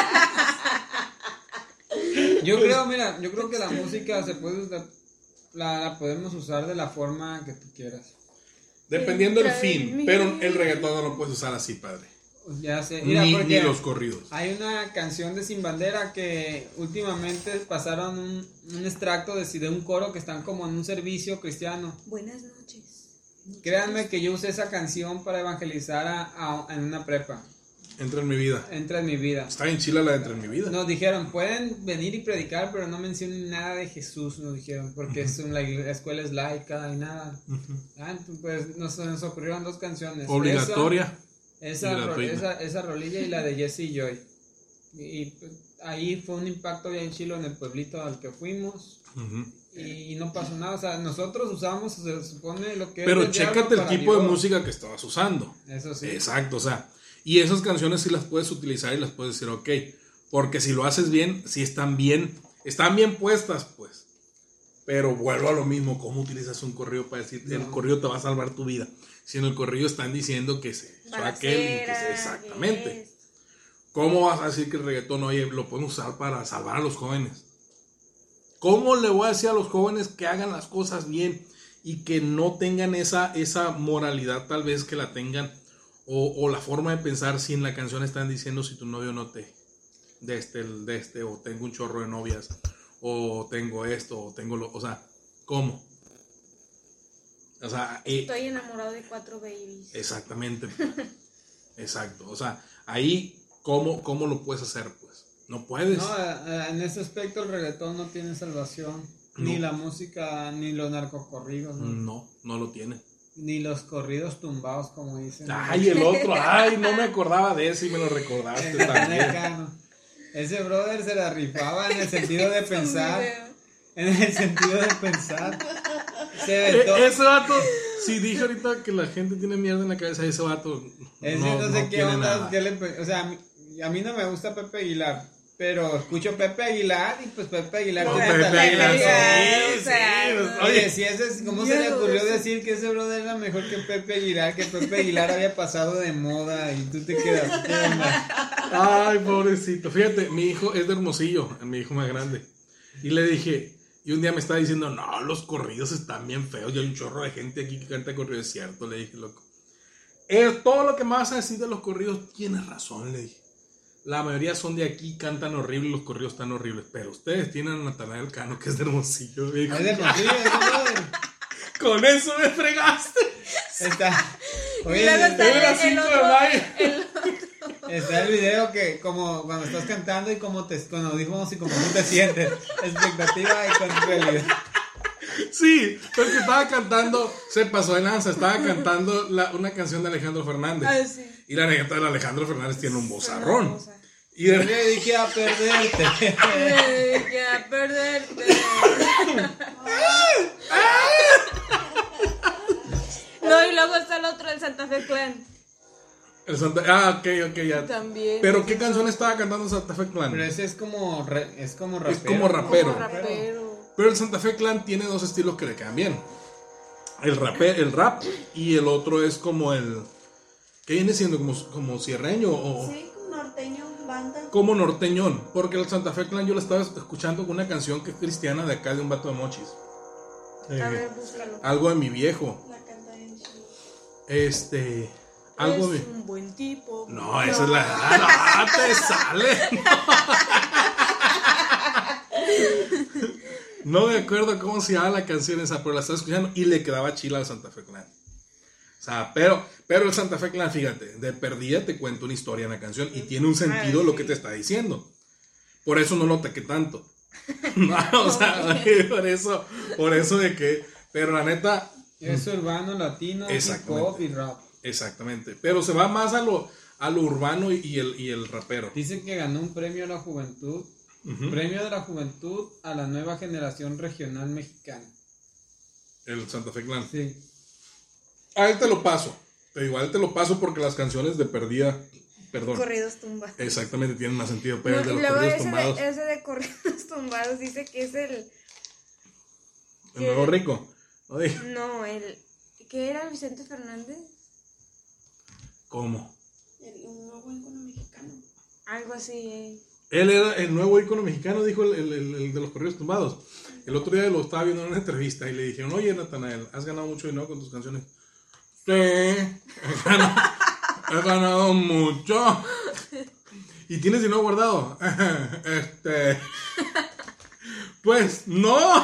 Speaker 5: Yo creo, mira, yo creo que la música se puede usar, la, la podemos usar de la forma que tú quieras.
Speaker 3: Dependiendo del fin, pero el reggaetón no lo puedes usar así, padre.
Speaker 5: Ya sé, mira,
Speaker 3: Ni,
Speaker 5: porque
Speaker 3: ni los corridos.
Speaker 5: hay una canción de Sin Bandera que últimamente pasaron un, un extracto de, de un coro que están como en un servicio cristiano.
Speaker 4: Buenas noches.
Speaker 5: Créanme que yo usé esa canción para evangelizar a, a- en una prepa.
Speaker 3: Entra en mi vida.
Speaker 5: Entra en mi vida.
Speaker 3: Está en Chile la de Entra en mi vida.
Speaker 5: Nos dijeron, pueden venir y predicar, pero no mencionen nada de Jesús, nos dijeron, porque es un- la, igle- la escuela es laica y nada. Ah, entonces, pues nos, nos ocurrieron dos canciones.
Speaker 3: Obligatoria.
Speaker 5: Esa,
Speaker 3: y
Speaker 5: esa, ro-
Speaker 3: gratuita.
Speaker 5: esa, esa rolilla y la de Jesse Joy. Y, y, pues, ahí fue un impacto bien chilo en el pueblito al que fuimos.
Speaker 3: Ujú.
Speaker 5: Y, y no pasó nada. O sea, nosotros usamos, se supone, lo que
Speaker 3: Pero
Speaker 5: es del diablo
Speaker 3: chécate el
Speaker 5: para
Speaker 3: tipo de
Speaker 5: Dios.
Speaker 3: música que estabas usando.
Speaker 5: Eso sí.
Speaker 3: Exacto, o sea, y esas canciones sí las puedes utilizar y las puedes decir, ok, porque si lo haces bien, sí están bien, están bien puestas, pues. Pero vuelvo a lo mismo, ¿cómo utilizas un corrido para decir, el corrido te va a salvar tu vida? Si en el corrido están diciendo que se hizo aquel y que se, exactamente. ¿Cómo vas a decir que el reggaetón, oye, lo pueden usar para salvar a los jóvenes? ¿Cómo le voy a decir a los jóvenes que hagan las cosas bien y que no tengan esa, esa moralidad tal vez que la tengan o, o la forma de pensar si en la canción están diciendo si tu novio no te de este, de este o tengo un chorro de novias o tengo esto o tengo lo, o sea, ¿cómo? O sea, eh,
Speaker 4: Estoy enamorado de cuatro babies.
Speaker 3: exactamente. Exacto. O sea, ahí, ¿cómo, cómo lo puedes hacer? Pues no puedes.
Speaker 5: No, eh, en ese aspecto el reggaetón no tiene salvación. Ni
Speaker 3: No.
Speaker 5: la música, ni los narcocorridos, ¿no?
Speaker 3: No, no lo tiene.
Speaker 5: Ni los corridos tumbados, como dicen.
Speaker 3: Ay, el otro. Ay, no me acordaba de ese y me lo recordaste
Speaker 5: El
Speaker 3: también.
Speaker 5: mexicano. Ese brother se la rifaba en el sentido de
Speaker 4: Es un
Speaker 5: pensar.
Speaker 4: video.
Speaker 5: En el sentido de pensar. Se
Speaker 3: E-
Speaker 5: vetó.
Speaker 3: ese vato, si dije ahorita que la gente tiene mierda en la cabeza, ese vato
Speaker 5: Ese
Speaker 3: no,
Speaker 5: no, sé
Speaker 3: no
Speaker 5: qué
Speaker 3: tiene
Speaker 5: onda.
Speaker 3: nada.
Speaker 5: qué le pe- o sea, a mí, a mí no me gusta Pepe Aguilar. Pero escucho Pepe Aguilar y pues Pepe Aguilar
Speaker 3: No,
Speaker 5: tiene
Speaker 3: Pepe
Speaker 5: talento.
Speaker 3: Aguilar,
Speaker 4: sí,
Speaker 3: sí,
Speaker 4: o sea,
Speaker 3: sí,
Speaker 4: no.
Speaker 5: Oye,
Speaker 3: oye,
Speaker 5: si ese es, ¿cómo se le
Speaker 4: Dios,
Speaker 5: ocurrió
Speaker 4: eso.
Speaker 5: decir que ese brother era mejor que Pepe Aguilar? Que Pepe Aguilar había pasado de moda y tú te quedas, ¿qué onda?
Speaker 3: ay, pobrecito. Fíjate, mi hijo es de Hermosillo, mi hijo más grande. Y le dije, y un día me estaba diciendo, no, los corridos están bien feos. Y hay un chorro de gente aquí que canta corridos. Es cierto, le dije, loco. Es todo lo que me vas a decir de los corridos, tienes razón, le dije. La mayoría son de aquí, cantan horrible, los corridos están horribles. Pero ustedes tienen a Natanael Cano, que es de Hermosillo. Me dijo,
Speaker 5: Es de Hermosillo, ese brother.
Speaker 3: con eso me fregaste.
Speaker 5: Está.
Speaker 4: Y
Speaker 5: Oye,
Speaker 4: luego está
Speaker 3: era
Speaker 4: el, el
Speaker 3: cinco de
Speaker 4: otro,
Speaker 3: mayo.
Speaker 4: el-
Speaker 5: está el video que como cuando estás cantando y como te, con audífonos y como tú te sientes. Expectativa y con realidad.
Speaker 3: Sí, porque estaba cantando, se pasó de lanza, estaba cantando la- una canción de Alejandro Fernández.
Speaker 4: Ah, sí.
Speaker 3: Y la neta de Alejandro Fernández tiene un vozarrón.
Speaker 4: Cosa.
Speaker 3: Y de-
Speaker 5: Me dediqué a perderte.
Speaker 4: Me dediqué a perderte. No, y luego está el otro, el Santa Fe Clan.
Speaker 3: el Santa- ah, ok, ok, ya.
Speaker 4: También.
Speaker 3: Pero ¿qué canción estaba cantando Santa Fe Clan?
Speaker 5: Pero ese es como re- es como rapero.
Speaker 3: Es como rapero.
Speaker 4: Como rapero.
Speaker 3: Pero el Santa Fe Clan tiene dos estilos que le quedan bien. El, rape- el rap y el otro es como el... ¿Qué viene siendo? ¿Como, como sierreño o
Speaker 6: Sí, con norteño, banda.
Speaker 3: como norteñón? Porque el Santa Fe Clan yo lo estaba escuchando con una canción que es cristiana de acá de un vato de Mochis.
Speaker 4: A
Speaker 3: Eh,
Speaker 4: ver, búscalo.
Speaker 3: algo de mi viejo.
Speaker 6: La canta bien chido.
Speaker 3: Este... Algo
Speaker 4: Es
Speaker 3: de...
Speaker 4: un buen tipo.
Speaker 3: No, esa es la... Ah, no, te sale. No me acuerdo cómo se llama la canción esa, pero la estaba escuchando y le quedaba chila al Santa Fe Clan. O sea, pero, pero el Santa Fe Clan, fíjate, de perdida te cuento una historia en la canción y tiene un sentido lo que te está diciendo. Por eso no lo ataqué tanto. No, o sea, por eso, por eso de que, pero la neta,
Speaker 5: Es urbano, latino, hip
Speaker 3: Exactamente.
Speaker 5: hop y rap.
Speaker 3: exactamente, pero se va más a lo, a lo urbano y, y el, y el rapero.
Speaker 5: Dice que ganó un premio a la juventud.
Speaker 3: Ujú.
Speaker 5: Premio de la juventud a la nueva generación regional mexicana.
Speaker 3: El Santa Fe Clan.
Speaker 5: Sí.
Speaker 3: A él te lo paso. Pero igual te lo paso porque las canciones de perdida, perdón,
Speaker 4: Corridos tumbados.
Speaker 3: exactamente tienen más sentido. Pero
Speaker 4: No,
Speaker 3: el de
Speaker 4: y
Speaker 3: los
Speaker 4: luego
Speaker 3: corridos
Speaker 4: ese
Speaker 3: tumbados.
Speaker 4: de, ese de corridos tumbados dice que es el
Speaker 3: El nuevo rico. ¿No dije?
Speaker 4: No, el... ¿Qué era Vicente Fernández?
Speaker 3: ¿Cómo?
Speaker 6: El, un nuevo ícono mexicano.
Speaker 4: Algo así. Eh.
Speaker 3: Él era el nuevo ícono mexicano, dijo el, el, el, el de los corridos tumbados. El otro día lo estaba viendo en una entrevista y le dijeron, oye, Natanael, ¿has ganado mucho dinero con tus canciones? Sí, he ganado, he ganado mucho. ¿Y tienes dinero guardado? Este... Pues no.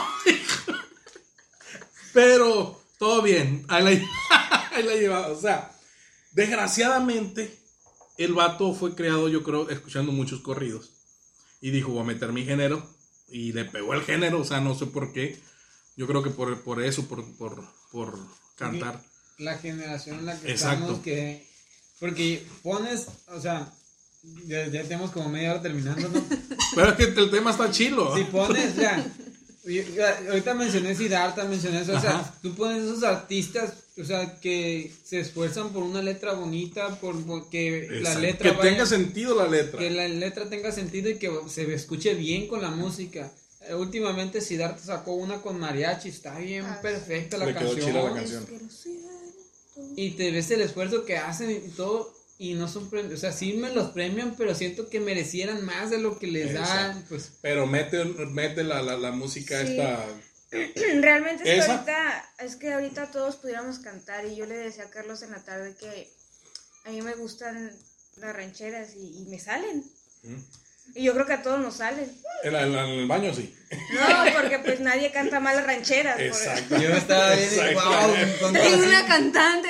Speaker 3: Pero todo bien. Ahí la, ahí la llevaba. O sea, desgraciadamente, el vato fue creado, yo creo, escuchando muchos corridos. Y dijo, voy a meter mi género. Y le pegó el género, o sea, no sé por qué. Yo creo que por, por eso, por, por, por cantar.
Speaker 5: La generación en la que
Speaker 3: Exacto.
Speaker 5: estamos, que... Porque pones, o sea, ya, ya tenemos como media hora terminando, ¿no?
Speaker 3: Pero es que el tema está chilo.
Speaker 5: Si pones, ya, ya, ahorita mencioné Siddhartha, mencioné eso, o sea,
Speaker 3: Ajá.
Speaker 5: tú pones esos artistas, o sea, que se esfuerzan por una letra bonita, por, por que
Speaker 3: Exacto.
Speaker 5: la letra
Speaker 3: que
Speaker 5: vaya-
Speaker 3: tenga sentido la letra.
Speaker 5: que la letra tenga sentido y que se escuche bien con la música. Eh, últimamente Siddhartha sacó una con mariachi, está bien
Speaker 4: Ah,
Speaker 5: perfecta la
Speaker 3: Le quedó
Speaker 5: canción.
Speaker 3: chida la canción.
Speaker 4: Es que lo siento.
Speaker 5: Y te ves el esfuerzo que hacen y todo, y no son premios, o sea, sí me los premian, pero siento que merecieran más de lo que les dan,
Speaker 3: Exacto.
Speaker 5: pues.
Speaker 3: Pero mete, mete la, la, la música
Speaker 4: Sí.
Speaker 3: esta.
Speaker 4: Realmente es que
Speaker 3: ¿Esa?
Speaker 4: ahorita, es que ahorita todos pudiéramos cantar y yo le decía a Carlos en la tarde que a mí me gustan las rancheras y, y me salen.
Speaker 3: ¿Mm?
Speaker 4: Y yo creo que a todos nos salen.
Speaker 3: En, la- en la- en el baño sí.
Speaker 4: No, porque pues nadie canta mal las rancheras. por-
Speaker 3: Exacto.
Speaker 5: Yo estaba bien,
Speaker 3: Exacto.
Speaker 5: wow, con
Speaker 4: Hay
Speaker 5: todas-
Speaker 4: una cantante.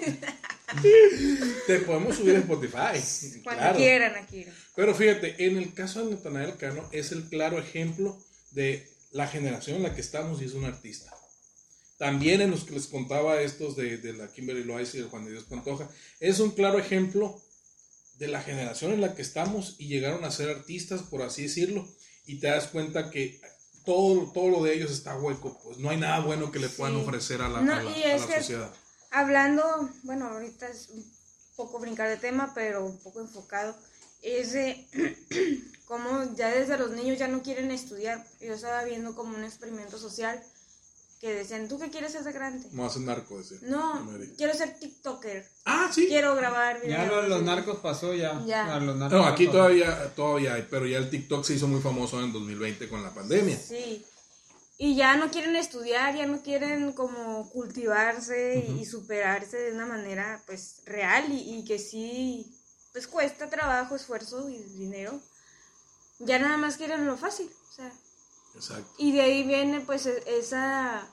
Speaker 3: Te podemos subir a Spotify.
Speaker 4: Cuando
Speaker 3: Claro.
Speaker 4: quieran, aquí.
Speaker 3: Pero fíjate, en el caso de Natanael Cano es el claro ejemplo de la generación en la que estamos y es un artista. También en los que les contaba estos de, de la Kimberly Loaiza y de Juan de Dios Pantoja, es un claro ejemplo de la generación en la que estamos y llegaron a ser artistas, por así decirlo, y te das cuenta que todo, todo lo de ellos está hueco, pues no hay nada bueno que le puedan
Speaker 4: Sí.
Speaker 3: ofrecer a la,
Speaker 4: No,
Speaker 3: a la-
Speaker 4: y
Speaker 3: a
Speaker 4: es
Speaker 3: la
Speaker 4: que-
Speaker 3: sociedad.
Speaker 4: Hablando, bueno, ahorita es un poco brincar de tema, pero un poco enfocado, es de cómo ya desde los niños ya no quieren estudiar. Yo estaba viendo como un experimento social que decían, ¿tú qué quieres ser de grande?
Speaker 3: No hacen narco, decía.
Speaker 4: No,
Speaker 3: Mary.
Speaker 4: quiero ser TikToker,
Speaker 3: Ah, sí.
Speaker 4: quiero grabar videos.
Speaker 5: Ya lo de los narcos pasó ya.
Speaker 4: Ya.
Speaker 5: A los narcos
Speaker 3: No, aquí
Speaker 5: pasó.
Speaker 3: todavía, todavía hay, pero ya el TikTok se hizo muy famoso en dos mil veinte con la pandemia.
Speaker 4: Sí, y ya no quieren estudiar, ya no quieren como cultivarse y, y superarse de una manera pues real y, y que sí, pues cuesta trabajo, esfuerzo y dinero. Ya nada más quieren lo fácil, o sea,
Speaker 3: Exacto.
Speaker 4: y de ahí viene pues e- esa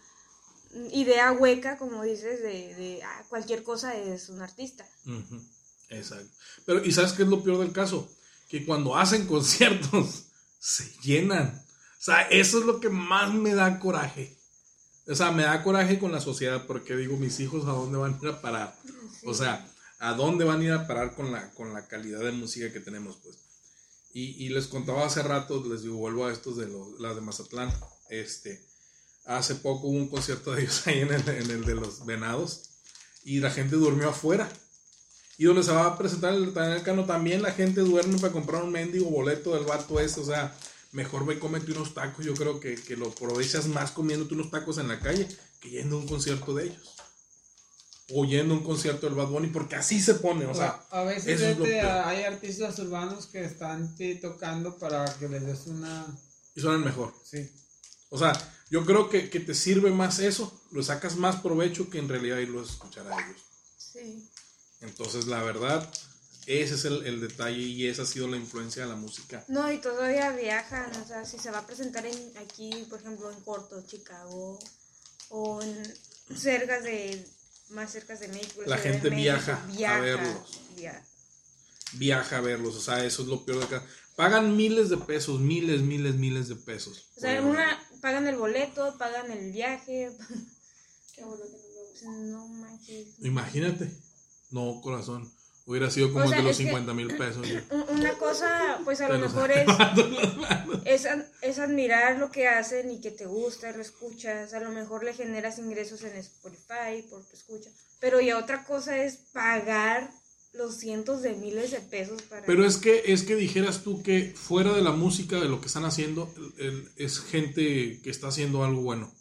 Speaker 4: idea hueca, como dices, de, de ah, cualquier cosa es un artista.
Speaker 3: Ujú, exacto. Pero, ¿y sabes qué es lo peor del caso? Que cuando hacen conciertos, se llenan. O sea, eso es lo que más me da coraje. O sea, me da coraje con la sociedad porque digo, mis hijos, ¿a dónde van a ir a parar? O sea, ¿a dónde van a ir a parar con la, con la calidad de música que tenemos, pues? Y, y les contaba hace rato, les digo, vuelvo a estos de los, las de Mazatlán. Este, hace poco hubo un concierto de ellos ahí en el, en el de los Venados y la gente durmió afuera. Y donde se va a presentar el Natanael Cano también la gente duerme para comprar un mendigo boleto del vato ese. O sea, mejor ve, cómete unos tacos. Yo creo que, que lo aprovechas más comiéndote unos tacos en la calle que yendo a un concierto de ellos. O yendo a un concierto del Bad Bunny, porque así se pone. O sea,
Speaker 5: a veces
Speaker 3: eso es lo
Speaker 5: vete,
Speaker 3: peor.
Speaker 5: hay artistas urbanos que están eh, tocando para que les des una...
Speaker 3: y suenan mejor.
Speaker 5: Sí.
Speaker 3: O sea, yo creo que, que te sirve más eso, lo sacas más provecho que en realidad irlo a escuchar a ellos.
Speaker 4: Sí.
Speaker 3: Entonces, la verdad, ese es el, el detalle y esa ha sido la influencia de la música.
Speaker 4: No, y todavía viajan, o sea, si se va a presentar en, aquí, por ejemplo, en Corto, Chicago, o en cercas de, más cercas de México.
Speaker 3: La
Speaker 4: Ciudad de
Speaker 3: gente
Speaker 4: México,
Speaker 3: viaja a verlos.
Speaker 4: viaja.
Speaker 3: Viaja a verlos, o sea, eso es lo peor de acá. Pagan miles de pesos, miles, miles, miles de pesos.
Speaker 4: O sea,
Speaker 3: por-
Speaker 4: una, pagan el boleto, pagan el viaje.
Speaker 6: Qué bueno que no me gusta.
Speaker 4: No manches.
Speaker 3: Imagínate. No, corazón. Hubiera sido como
Speaker 4: O
Speaker 3: el
Speaker 4: sea,
Speaker 3: de los
Speaker 4: es que-
Speaker 3: cincuenta mil pesos.
Speaker 4: Un- Una cosa, pues a lo
Speaker 3: Te los
Speaker 4: mejor es,
Speaker 3: levanto las manos.
Speaker 4: es, ad- es admirar lo que hacen y que te gusta, lo escuchas. A lo mejor le generas ingresos en Spotify por tu escucha. Pero ya otra cosa es pagar los cientos de miles de pesos para...
Speaker 3: Pero es que, es que dijeras tú que fuera de la música, de lo que están haciendo, el- el- es gente que está haciendo algo bueno.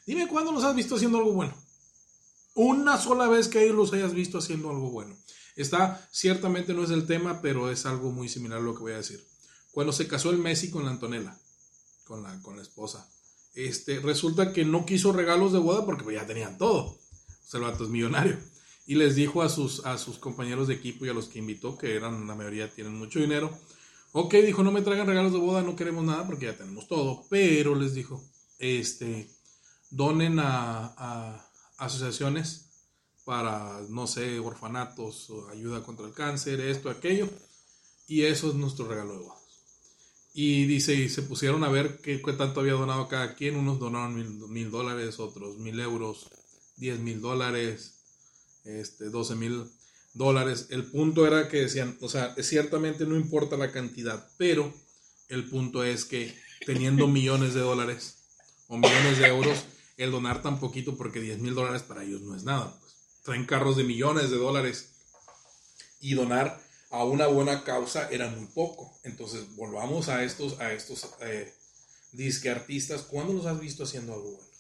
Speaker 3: Dime cuándo los has visto haciendo algo bueno. Una sola vez que ellos los hayas visto haciendo algo bueno. Está, ciertamente no es el tema, pero es algo muy similar a lo que voy a decir. Cuando se casó el Messi con la Antonella, con la, con la esposa, este, resulta que no quiso regalos de boda porque pues, ya tenían todo. O sea, el vato es millonario. Y les dijo a sus, a sus compañeros de equipo y a los que invitó, que eran la mayoría tienen mucho dinero, ok, dijo, no me traigan regalos de boda, no queremos nada porque ya tenemos todo. Pero les dijo, este, donen a, a asociaciones para, no sé, orfanatos, o ayuda contra el cáncer, esto, aquello. Y eso es nuestro regalo de bodas. Y dice, y se pusieron a ver qué, qué tanto había donado cada quien. Unos donaron mil, mil dólares, otros mil euros, diez mil dólares, este, doce mil dólares. El punto era que decían, o sea, ciertamente no importa la cantidad, pero el punto es que teniendo millones de dólares o millones de euros, el donar tan poquito, porque diez mil dólares para ellos no es nada. Pues, traen carros de millones de dólares y donar a una buena causa era muy poco. Entonces, volvamos a estos, a estos eh, disque artistas. ¿Cuándo los has visto haciendo algo bueno?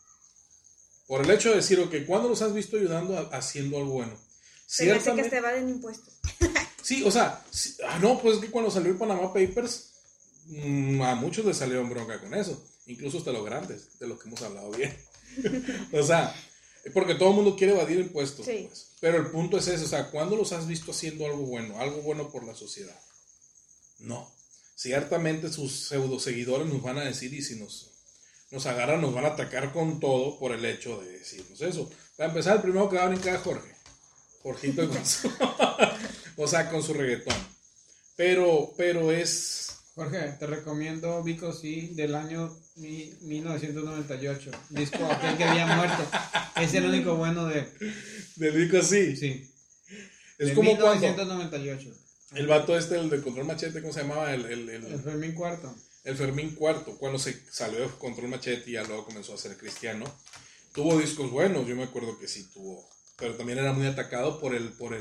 Speaker 3: Por el hecho de decir, ok, ¿cuándo los has visto ayudando a, haciendo algo bueno?
Speaker 4: Se me hace que se evaden impuestos.
Speaker 3: Sí, o sea, sí, ah, no, pues es que cuando salió el Panama Papers, mmm, a muchos les salieron bronca con eso. Incluso hasta los grandes, de los que hemos hablado bien. O sea, porque todo el mundo quiere evadir impuestos. Sí. Pues. Pero el punto es ese, o sea, ¿cuándo los has visto haciendo algo bueno? Algo bueno por la sociedad. No. Ciertamente sus pseudo seguidores nos van a decir, y si nos, nos agarran, nos van a atacar con todo por el hecho de decirnos eso. Para empezar, el primero que va a brincar es Jorge. Jorgito con su, o sea, con su reggaetón. Pero, pero es...
Speaker 5: Jorge, te recomiendo Vico Sí del año mil novecientos noventa y ocho. Disco aquel que había muerto. Es el único bueno de...
Speaker 3: ¿Del Vico Sí?
Speaker 5: Sí.
Speaker 3: Es
Speaker 5: de
Speaker 3: como
Speaker 5: mil novecientos noventa y ocho.
Speaker 3: El vato este, el de Control Machete, ¿cómo se llamaba? El, el, el,
Speaker 5: el Fermín Cuarto.
Speaker 3: El Fermín Cuarto, cuando se salió de Control Machete y ya luego comenzó a ser cristiano. Tuvo discos buenos, yo me acuerdo que sí tuvo. Pero también era muy atacado por el, por el,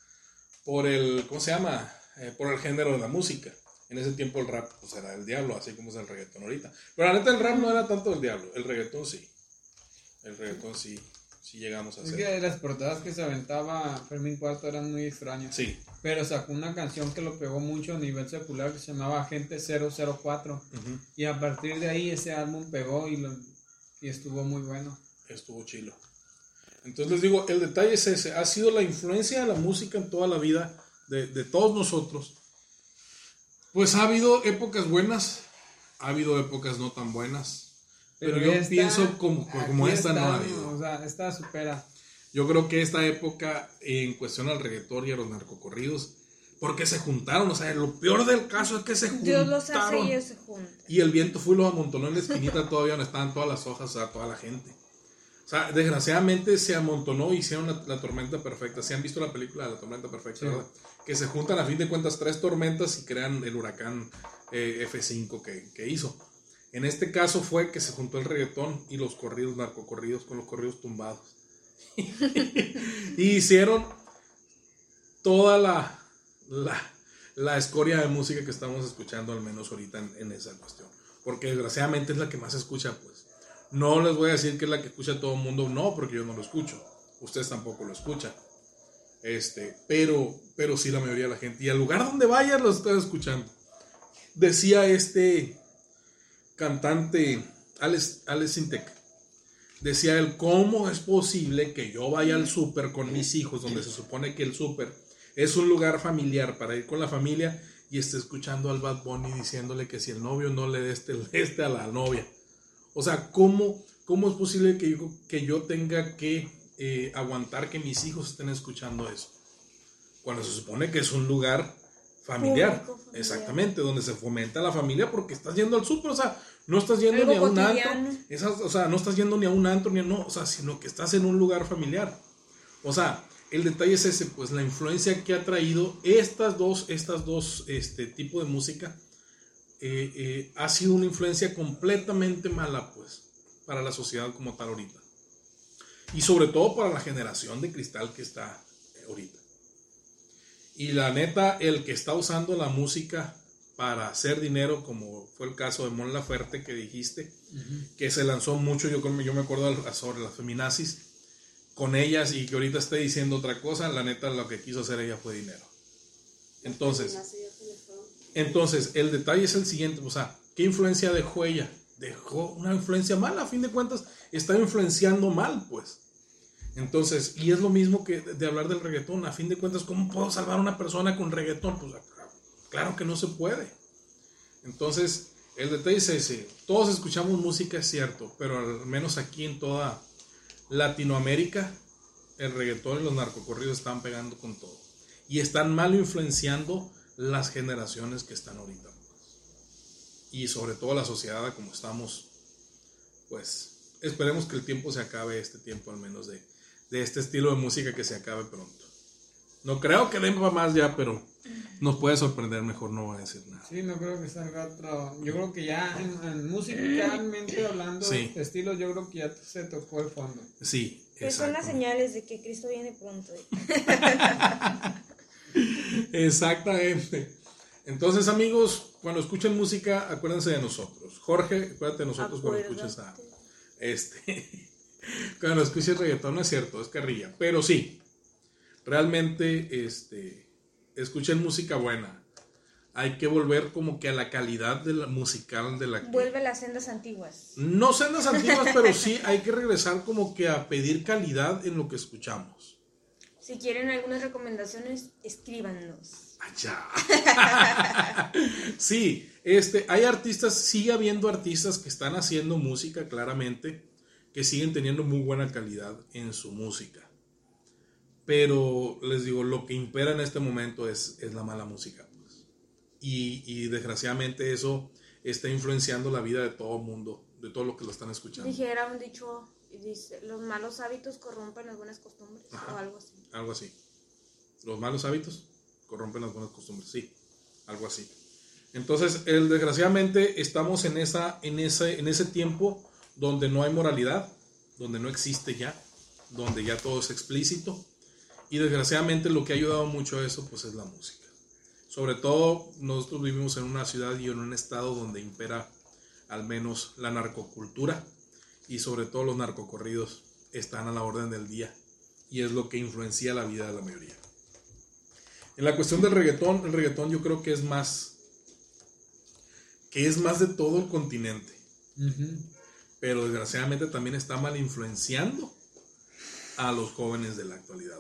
Speaker 3: por el, ¿cómo se llama? Eh, por el género de la música. En ese tiempo el rap pues era el diablo, así como es el reggaetón ahorita. Pero la neta el rap no era tanto el diablo, el reggaetón sí. El reggaetón sí, sí llegamos a hacer.
Speaker 5: Es que las portadas que se aventaba Fermín Cuarto eran muy extrañas.
Speaker 3: Sí.
Speaker 5: Pero sacó una canción que lo pegó mucho a nivel secular que se llamaba Agente cero cero cuatro. Uh-huh. Y a partir de ahí ese álbum pegó y, lo, y estuvo muy bueno.
Speaker 3: Estuvo chilo. Entonces les digo, el detalle es ese. Ha sido la influencia de la música en toda la vida de, de todos nosotros. Pues ha habido épocas buenas, ha habido épocas no tan buenas, pero, pero yo esta, pienso como, como esta está, no ha habido.
Speaker 5: O sea, esta supera.
Speaker 3: Yo creo que esta época en cuestión al reggaetón y a los narcocorridos, porque se juntaron, o sea, lo peor del caso es que se juntaron.
Speaker 4: Dios los hace y ellos se juntan.
Speaker 3: Y el viento fue y los amontonó en la esquinita todavía donde estaban todas las hojas, o sea, toda la gente. O sea, desgraciadamente se amontonó y hicieron la, la tormenta perfecta. ¿Sí han visto la película de La Tormenta Perfecta? Sí. ¿Verdad? Que se juntan a fin de cuentas tres tormentas y crean el huracán eh, F cinco que, que hizo. En este caso fue que se juntó el reggaetón y los corridos, narcocorridos con los corridos tumbados. Y hicieron toda la, la, la escoria de música que estamos escuchando, al menos ahorita en, en esa cuestión. Porque desgraciadamente es la que más se escucha, pues. No les voy a decir que es la que escucha todo el mundo, no, porque yo no lo escucho. Ustedes tampoco lo escuchan. Este, pero, pero sí la mayoría de la gente. Y al lugar donde vayas lo estás escuchando. Decía este cantante, Alex, Alex Sintek. Decía él, ¿cómo es posible que yo vaya al súper con mis hijos, donde se supone que el súper es un lugar familiar para ir con la familia, y esté escuchando al Bad Bunny diciéndole que si el novio no le dé este, este a la novia? O sea, ¿cómo, cómo es posible que yo, que yo tenga que eh, aguantar que mis hijos estén escuchando eso? Cuando se supone que es un lugar familiar, familiar. Exactamente, donde se fomenta la familia, porque estás yendo al súper, o sea, no estás yendo Algo ni a un cotidiano. antro, esas, o sea, no estás yendo ni a un antro, ni a no, o sea, sino que estás en un lugar familiar. O sea, el detalle es ese, pues la influencia que ha traído estas dos, estas dos este, tipos de música. Eh, eh, ha sido una influencia completamente mala, pues, para la sociedad como tal ahorita. Y sobre todo para la generación de cristal que está ahorita. Y la neta, el que está usando la música para hacer dinero, como fue el caso de Mon Laferte que dijiste, uh-huh. que se lanzó mucho, yo, yo me acuerdo sobre las feminazis, con ellas, y que ahorita esté diciendo otra cosa, la neta lo que quiso hacer ella fue dinero. Entonces, entonces el detalle es el siguiente, o sea, ¿qué influencia dejó ella? Dejó una influencia mala, a fin de cuentas, está influenciando mal, pues. Entonces, y es lo mismo que de, de hablar del reggaetón, a fin de cuentas, ¿cómo puedo salvar a una persona con reggaetón? Pues claro que no se puede. Entonces, el detalle es ese, todos escuchamos música, es cierto, pero al menos aquí en toda Latinoamérica, el reggaetón y los narcocorridos están pegando con todo. Y están mal influenciando las generaciones que están ahorita. Y sobre todo la sociedad como estamos, pues esperemos que el tiempo se acabe, este tiempo al menos de, de este estilo de música, que se acabe pronto. No creo que den para más ya, pero nos puede sorprender, mejor no voy a decir nada.
Speaker 5: Sí, no creo que salga otro. Yo creo que ya en, en musicalmente hablando, sí. de estilos, yo creo que ya se tocó el fondo.
Speaker 3: Sí,
Speaker 4: pues son las señales de que Cristo viene pronto.
Speaker 3: Exactamente. Entonces, amigos, cuando escuchen música, acuérdense de nosotros. Jorge, acuérdate de nosotros Acuérdate. cuando escuches a este cuando escuches reggaetón, no es cierto, es carrilla, pero sí, realmente este escuchen música buena. Hay que volver como que a la calidad de la musical de la que...
Speaker 4: Vuelve a las sendas antiguas.
Speaker 3: No sendas antiguas, pero sí hay que regresar como que a pedir calidad en lo que escuchamos.
Speaker 4: Si quieren algunas recomendaciones, escríbanos.
Speaker 3: Allá. Sí, este, hay artistas, sigue habiendo artistas que están haciendo música, claramente, que siguen teniendo muy buena calidad en su música. Pero les digo, lo que impera en este momento es, es la mala música. Pues. Y, y desgraciadamente eso está influenciando la vida de todo el mundo, de todo lo que lo están escuchando.
Speaker 4: Dijera un dicho, dice, los malos hábitos corrompen las buenas costumbres. Ajá, o algo así.
Speaker 3: Algo así. Los malos hábitos corrompen las buenas costumbres, sí, algo así. Entonces, el, desgraciadamente estamos en, esa, en, ese, en ese tiempo donde no hay moralidad, donde no existe ya, donde ya todo es explícito, y desgraciadamente lo que ha ayudado mucho a eso pues es la música. Sobre todo nosotros vivimos en una ciudad y en un estado donde impera al menos la narcocultura, y sobre todo los narcocorridos están a la orden del día, y es lo que influencia la vida de la mayoría. En la cuestión del reggaetón, el reggaetón yo creo que es más, que es más de todo el continente. Uh-huh. Pero desgraciadamente también está mal influenciando a los jóvenes de la actualidad.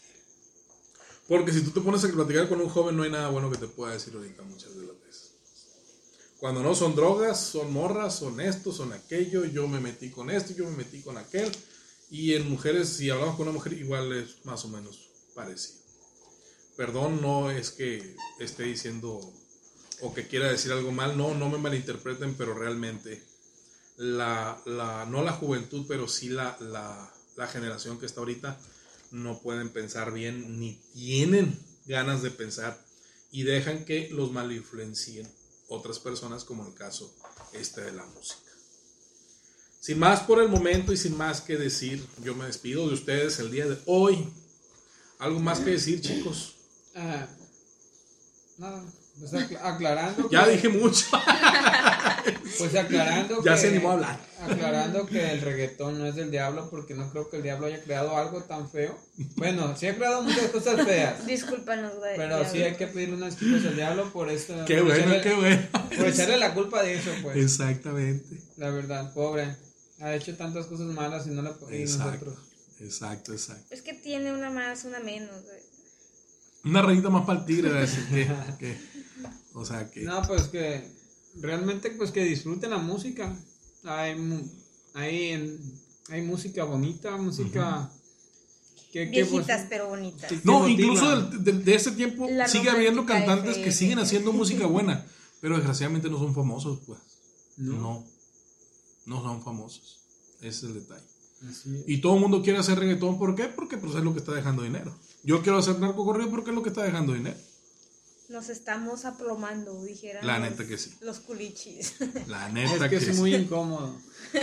Speaker 3: Porque si tú te pones a platicar con un joven, no hay nada bueno que te pueda decir ahorita muchas de las veces. Cuando no son drogas, son morras, son esto, son aquello, yo me metí con esto, yo me metí con aquel. Y en mujeres, si hablamos con una mujer, igual es más o menos parecido. Perdón, no es que esté diciendo o que quiera decir algo mal, no, no me malinterpreten, pero realmente la, la, no la juventud, pero sí la, la, la generación que está ahorita no pueden pensar bien, ni tienen ganas de pensar, y dejan que los malinfluencien otras personas, como el caso este de la música. Sin más por el momento y sin más que decir, yo me despido de ustedes el día de hoy. ¿Algo más que decir, chicos?
Speaker 5: Ah, nada, pues aclarando.
Speaker 3: Ya
Speaker 5: que,
Speaker 3: dije mucho.
Speaker 5: Pues aclarando.
Speaker 3: Ya
Speaker 5: que,
Speaker 3: se animó a hablar.
Speaker 5: Aclarando que el reggaetón no es del diablo, porque no creo que el diablo haya creado algo tan feo. Bueno, sí ha creado muchas cosas feas.
Speaker 4: Discúlpanos, güey.
Speaker 5: Pero diablo. Sí hay que pedirle unas disculpas al diablo por esto.
Speaker 3: Qué
Speaker 5: por
Speaker 3: bueno,
Speaker 5: echarle,
Speaker 3: qué bueno.
Speaker 5: Por echarle la culpa de eso, pues.
Speaker 3: Exactamente.
Speaker 5: La verdad, pobre. Ha hecho tantas cosas malas y no la podemos nosotros.
Speaker 3: Exacto, exacto.
Speaker 4: Es que tiene una más, una menos, güey.
Speaker 3: Una rayita más para el tigre, decir que, que, o sea que...
Speaker 5: No, pues que realmente pues que disfruten la música. Hay, hay, hay música bonita, música...
Speaker 4: Uh-huh. que, que, Viejitas pues, pero bonitas.
Speaker 3: Que, no, que incluso de, de, de ese tiempo la sigue habiendo cantantes que siguen haciendo música buena, pero desgraciadamente no son famosos, pues. No. No, no son famosos. Ese es el detalle. Así es. Y todo el mundo quiere hacer reggaetón, ¿por qué? Porque pues es lo que está dejando dinero. Yo quiero hacer narcocorrido porque es lo que está dejando dinero.
Speaker 4: Nos estamos aplomando, dijeran.
Speaker 3: La neta que sí.
Speaker 4: Los culichis.
Speaker 3: La neta
Speaker 5: es que,
Speaker 3: que
Speaker 5: es
Speaker 3: sí.
Speaker 5: muy incómodo.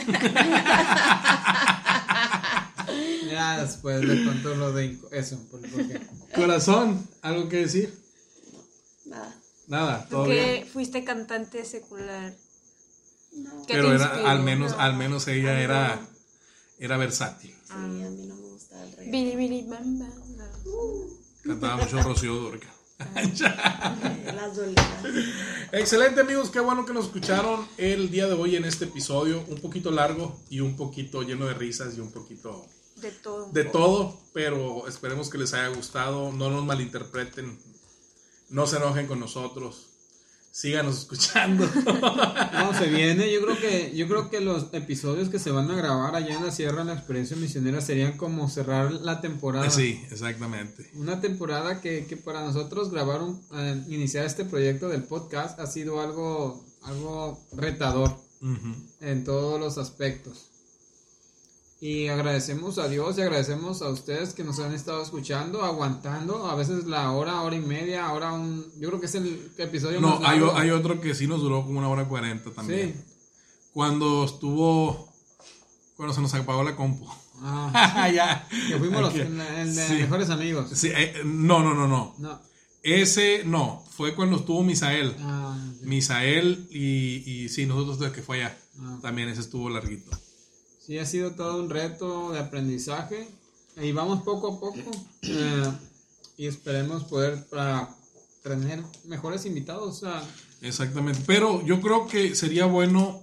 Speaker 5: Ya después le cuento lo de inc- eso. ¿Por, por qué?
Speaker 3: Corazón, ¿algo que decir?
Speaker 6: Nada.
Speaker 3: Nada, todo
Speaker 4: Que
Speaker 3: bien.
Speaker 4: fuiste cantante secular.
Speaker 6: No,
Speaker 4: ¿Qué
Speaker 3: Pero
Speaker 4: te
Speaker 3: era,
Speaker 4: inspiró?
Speaker 3: al menos,
Speaker 4: No.
Speaker 3: al menos ella
Speaker 4: Ay,
Speaker 3: era,
Speaker 4: no.
Speaker 3: era versátil.
Speaker 6: sí, a mí no me gusta el reggaetón.
Speaker 4: Biri, biri, bam, bam, bam.
Speaker 3: Cantaba mucho Rocío Dúrcal.
Speaker 6: Eh, Las dolidas.
Speaker 3: Excelente, amigos, qué bueno que nos escucharon el día de hoy en este episodio, un poquito largo y un poquito lleno de risas y un poquito
Speaker 4: De todo.
Speaker 3: de todo, pero esperemos que les haya gustado, no nos malinterpreten, no se enojen con nosotros, síganos escuchando.
Speaker 5: No, se viene. Yo creo que yo creo que los episodios que se van a grabar allá en la Sierra, en la Experiencia Misionera, serían como cerrar la temporada.
Speaker 3: Sí, exactamente.
Speaker 5: Una temporada que, que para nosotros grabar un, eh, iniciar este proyecto del podcast ha sido algo, algo retador
Speaker 3: Ujú.
Speaker 5: en todos los aspectos. Y agradecemos a Dios y agradecemos a ustedes que nos han estado escuchando, aguantando, a veces la hora, hora y media, ahora un... Yo creo que es el episodio
Speaker 3: No,
Speaker 5: más
Speaker 3: hay,
Speaker 5: largo.
Speaker 3: hay otro que sí nos duró como una hora cuarenta también.
Speaker 5: Sí.
Speaker 3: Cuando estuvo, cuando se nos apagó la compu.
Speaker 5: Ah,
Speaker 3: ya.
Speaker 5: que fuimos los
Speaker 3: Aquí.
Speaker 5: el de
Speaker 3: Sí.
Speaker 5: mejores amigos.
Speaker 3: Sí, eh, no, no, no, no.
Speaker 5: No.
Speaker 3: Ese no, fue cuando estuvo Misael.
Speaker 5: Ah, sí.
Speaker 3: Misael y, y sí, nosotros desde que fue allá.
Speaker 5: Ah.
Speaker 3: También ese estuvo larguito.
Speaker 5: Sí, ha sido todo un reto de aprendizaje y vamos poco a poco eh, y esperemos poder para tener mejores invitados. O sea,
Speaker 3: Exactamente. Pero yo creo que sería bueno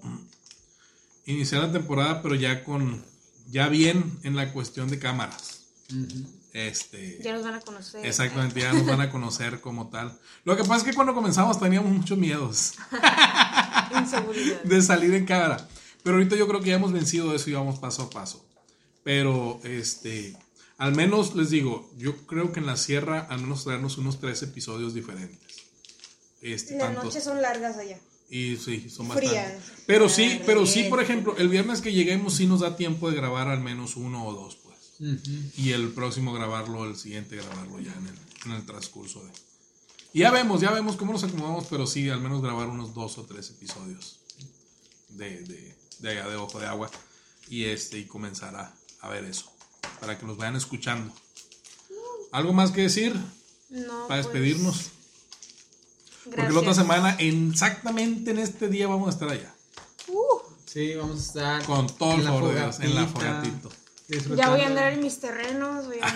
Speaker 3: iniciar la temporada, pero ya con, ya bien en la cuestión de cámaras.
Speaker 5: ujú.
Speaker 3: Este,
Speaker 4: Ya nos van a conocer.
Speaker 3: exactamente, ya nos van a conocer como tal. Lo que pasa es que cuando comenzamos teníamos muchos miedos
Speaker 4: Inseguridad.
Speaker 3: de salir en cámara. Pero ahorita yo creo que ya hemos vencido eso y vamos paso a paso. Pero, este, al menos les digo, yo creo que en la sierra, al menos traernos unos tres episodios diferentes. Este,
Speaker 4: Las
Speaker 3: tantos-
Speaker 4: noches son largas allá.
Speaker 3: Y sí, son
Speaker 4: Frías.
Speaker 3: bastante. Pero sí,
Speaker 4: Ah,
Speaker 3: pero sí,
Speaker 4: bien.
Speaker 3: por ejemplo, el viernes que lleguemos sí nos da tiempo de grabar al menos uno o dos, pues.
Speaker 5: Ujú.
Speaker 3: Y el próximo grabarlo, el siguiente grabarlo ya en el, en el transcurso de... Y ya vemos, ya vemos cómo nos acomodamos, pero sí, al menos grabar unos dos o tres episodios de, de, de allá de Ojo de Agua. Y este, y comenzar a, a ver eso, para que nos vayan escuchando. ¿Algo más que decir
Speaker 4: No,
Speaker 3: para
Speaker 4: pues,
Speaker 3: despedirnos? Porque
Speaker 4: gracias.
Speaker 3: la otra semana, exactamente en este día, vamos a estar allá.
Speaker 5: Sí, vamos a estar
Speaker 3: Con todo el
Speaker 5: en la
Speaker 3: favor de Dios, en la
Speaker 5: fogatita,
Speaker 3: fogatito.
Speaker 5: disfrutando.
Speaker 4: Ya voy a andar en mis terrenos, voy a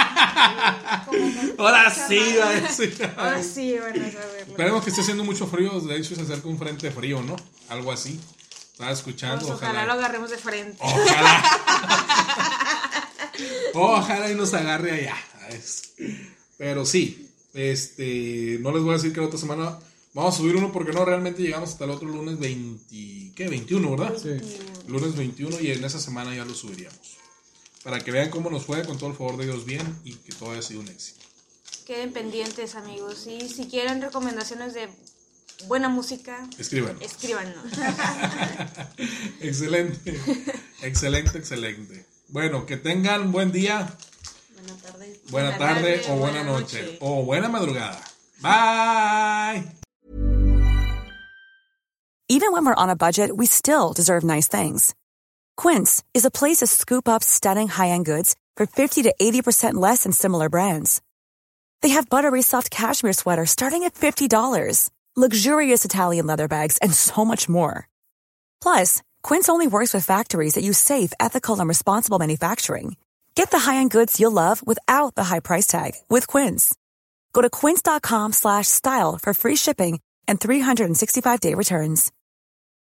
Speaker 4: andar en... como-
Speaker 3: Ahora sí, va a decir.
Speaker 4: Ahora sí van a saberlo.
Speaker 3: Esperemos que esté haciendo mucho frío. De hecho, se acerca un frente frío, ¿no? Algo así. Estaba escuchando.
Speaker 4: Pues ojalá lo
Speaker 3: Ojalá.
Speaker 4: agarremos de frente.
Speaker 3: Ojalá. Ojalá y nos agarre allá. Es- Pero sí, este, no les voy a decir que la otra semana vamos a subir uno porque no, realmente llegamos hasta el otro lunes veinte, ¿qué? veintiuno, ¿verdad?
Speaker 5: Sí.
Speaker 3: Lunes veintiuno y en esa semana ya lo subiríamos. Para que vean cómo nos fue con todo el favor de Dios bien y que todo haya sido un éxito.
Speaker 4: Queden pendientes, amigos. Y si quieren recomendaciones de buena música,
Speaker 3: Escriban.
Speaker 4: escríbanos.
Speaker 3: Excelente, excelente, excelente. Bueno, que tengan buen día,
Speaker 6: Buena tarde.
Speaker 3: buena
Speaker 4: Buena
Speaker 3: tarde
Speaker 4: tarde
Speaker 3: o
Speaker 4: o
Speaker 3: buena
Speaker 4: buena
Speaker 3: noche
Speaker 4: noche.
Speaker 3: o buena madrugada. Bye.
Speaker 7: Even when we're on a budget, we still deserve nice things. Quince is a place to scoop up stunning high-end goods for fifty to eighty percent less than similar brands. They have buttery soft cashmere sweaters starting at fifty dollars, luxurious Italian leather bags, and so much more. Plus, Quince only works with factories that use safe, ethical, and responsible manufacturing. Get the high-end goods you'll love without the high price tag with Quince. Go to quince.com slash style for free shipping and three sixty-five day returns.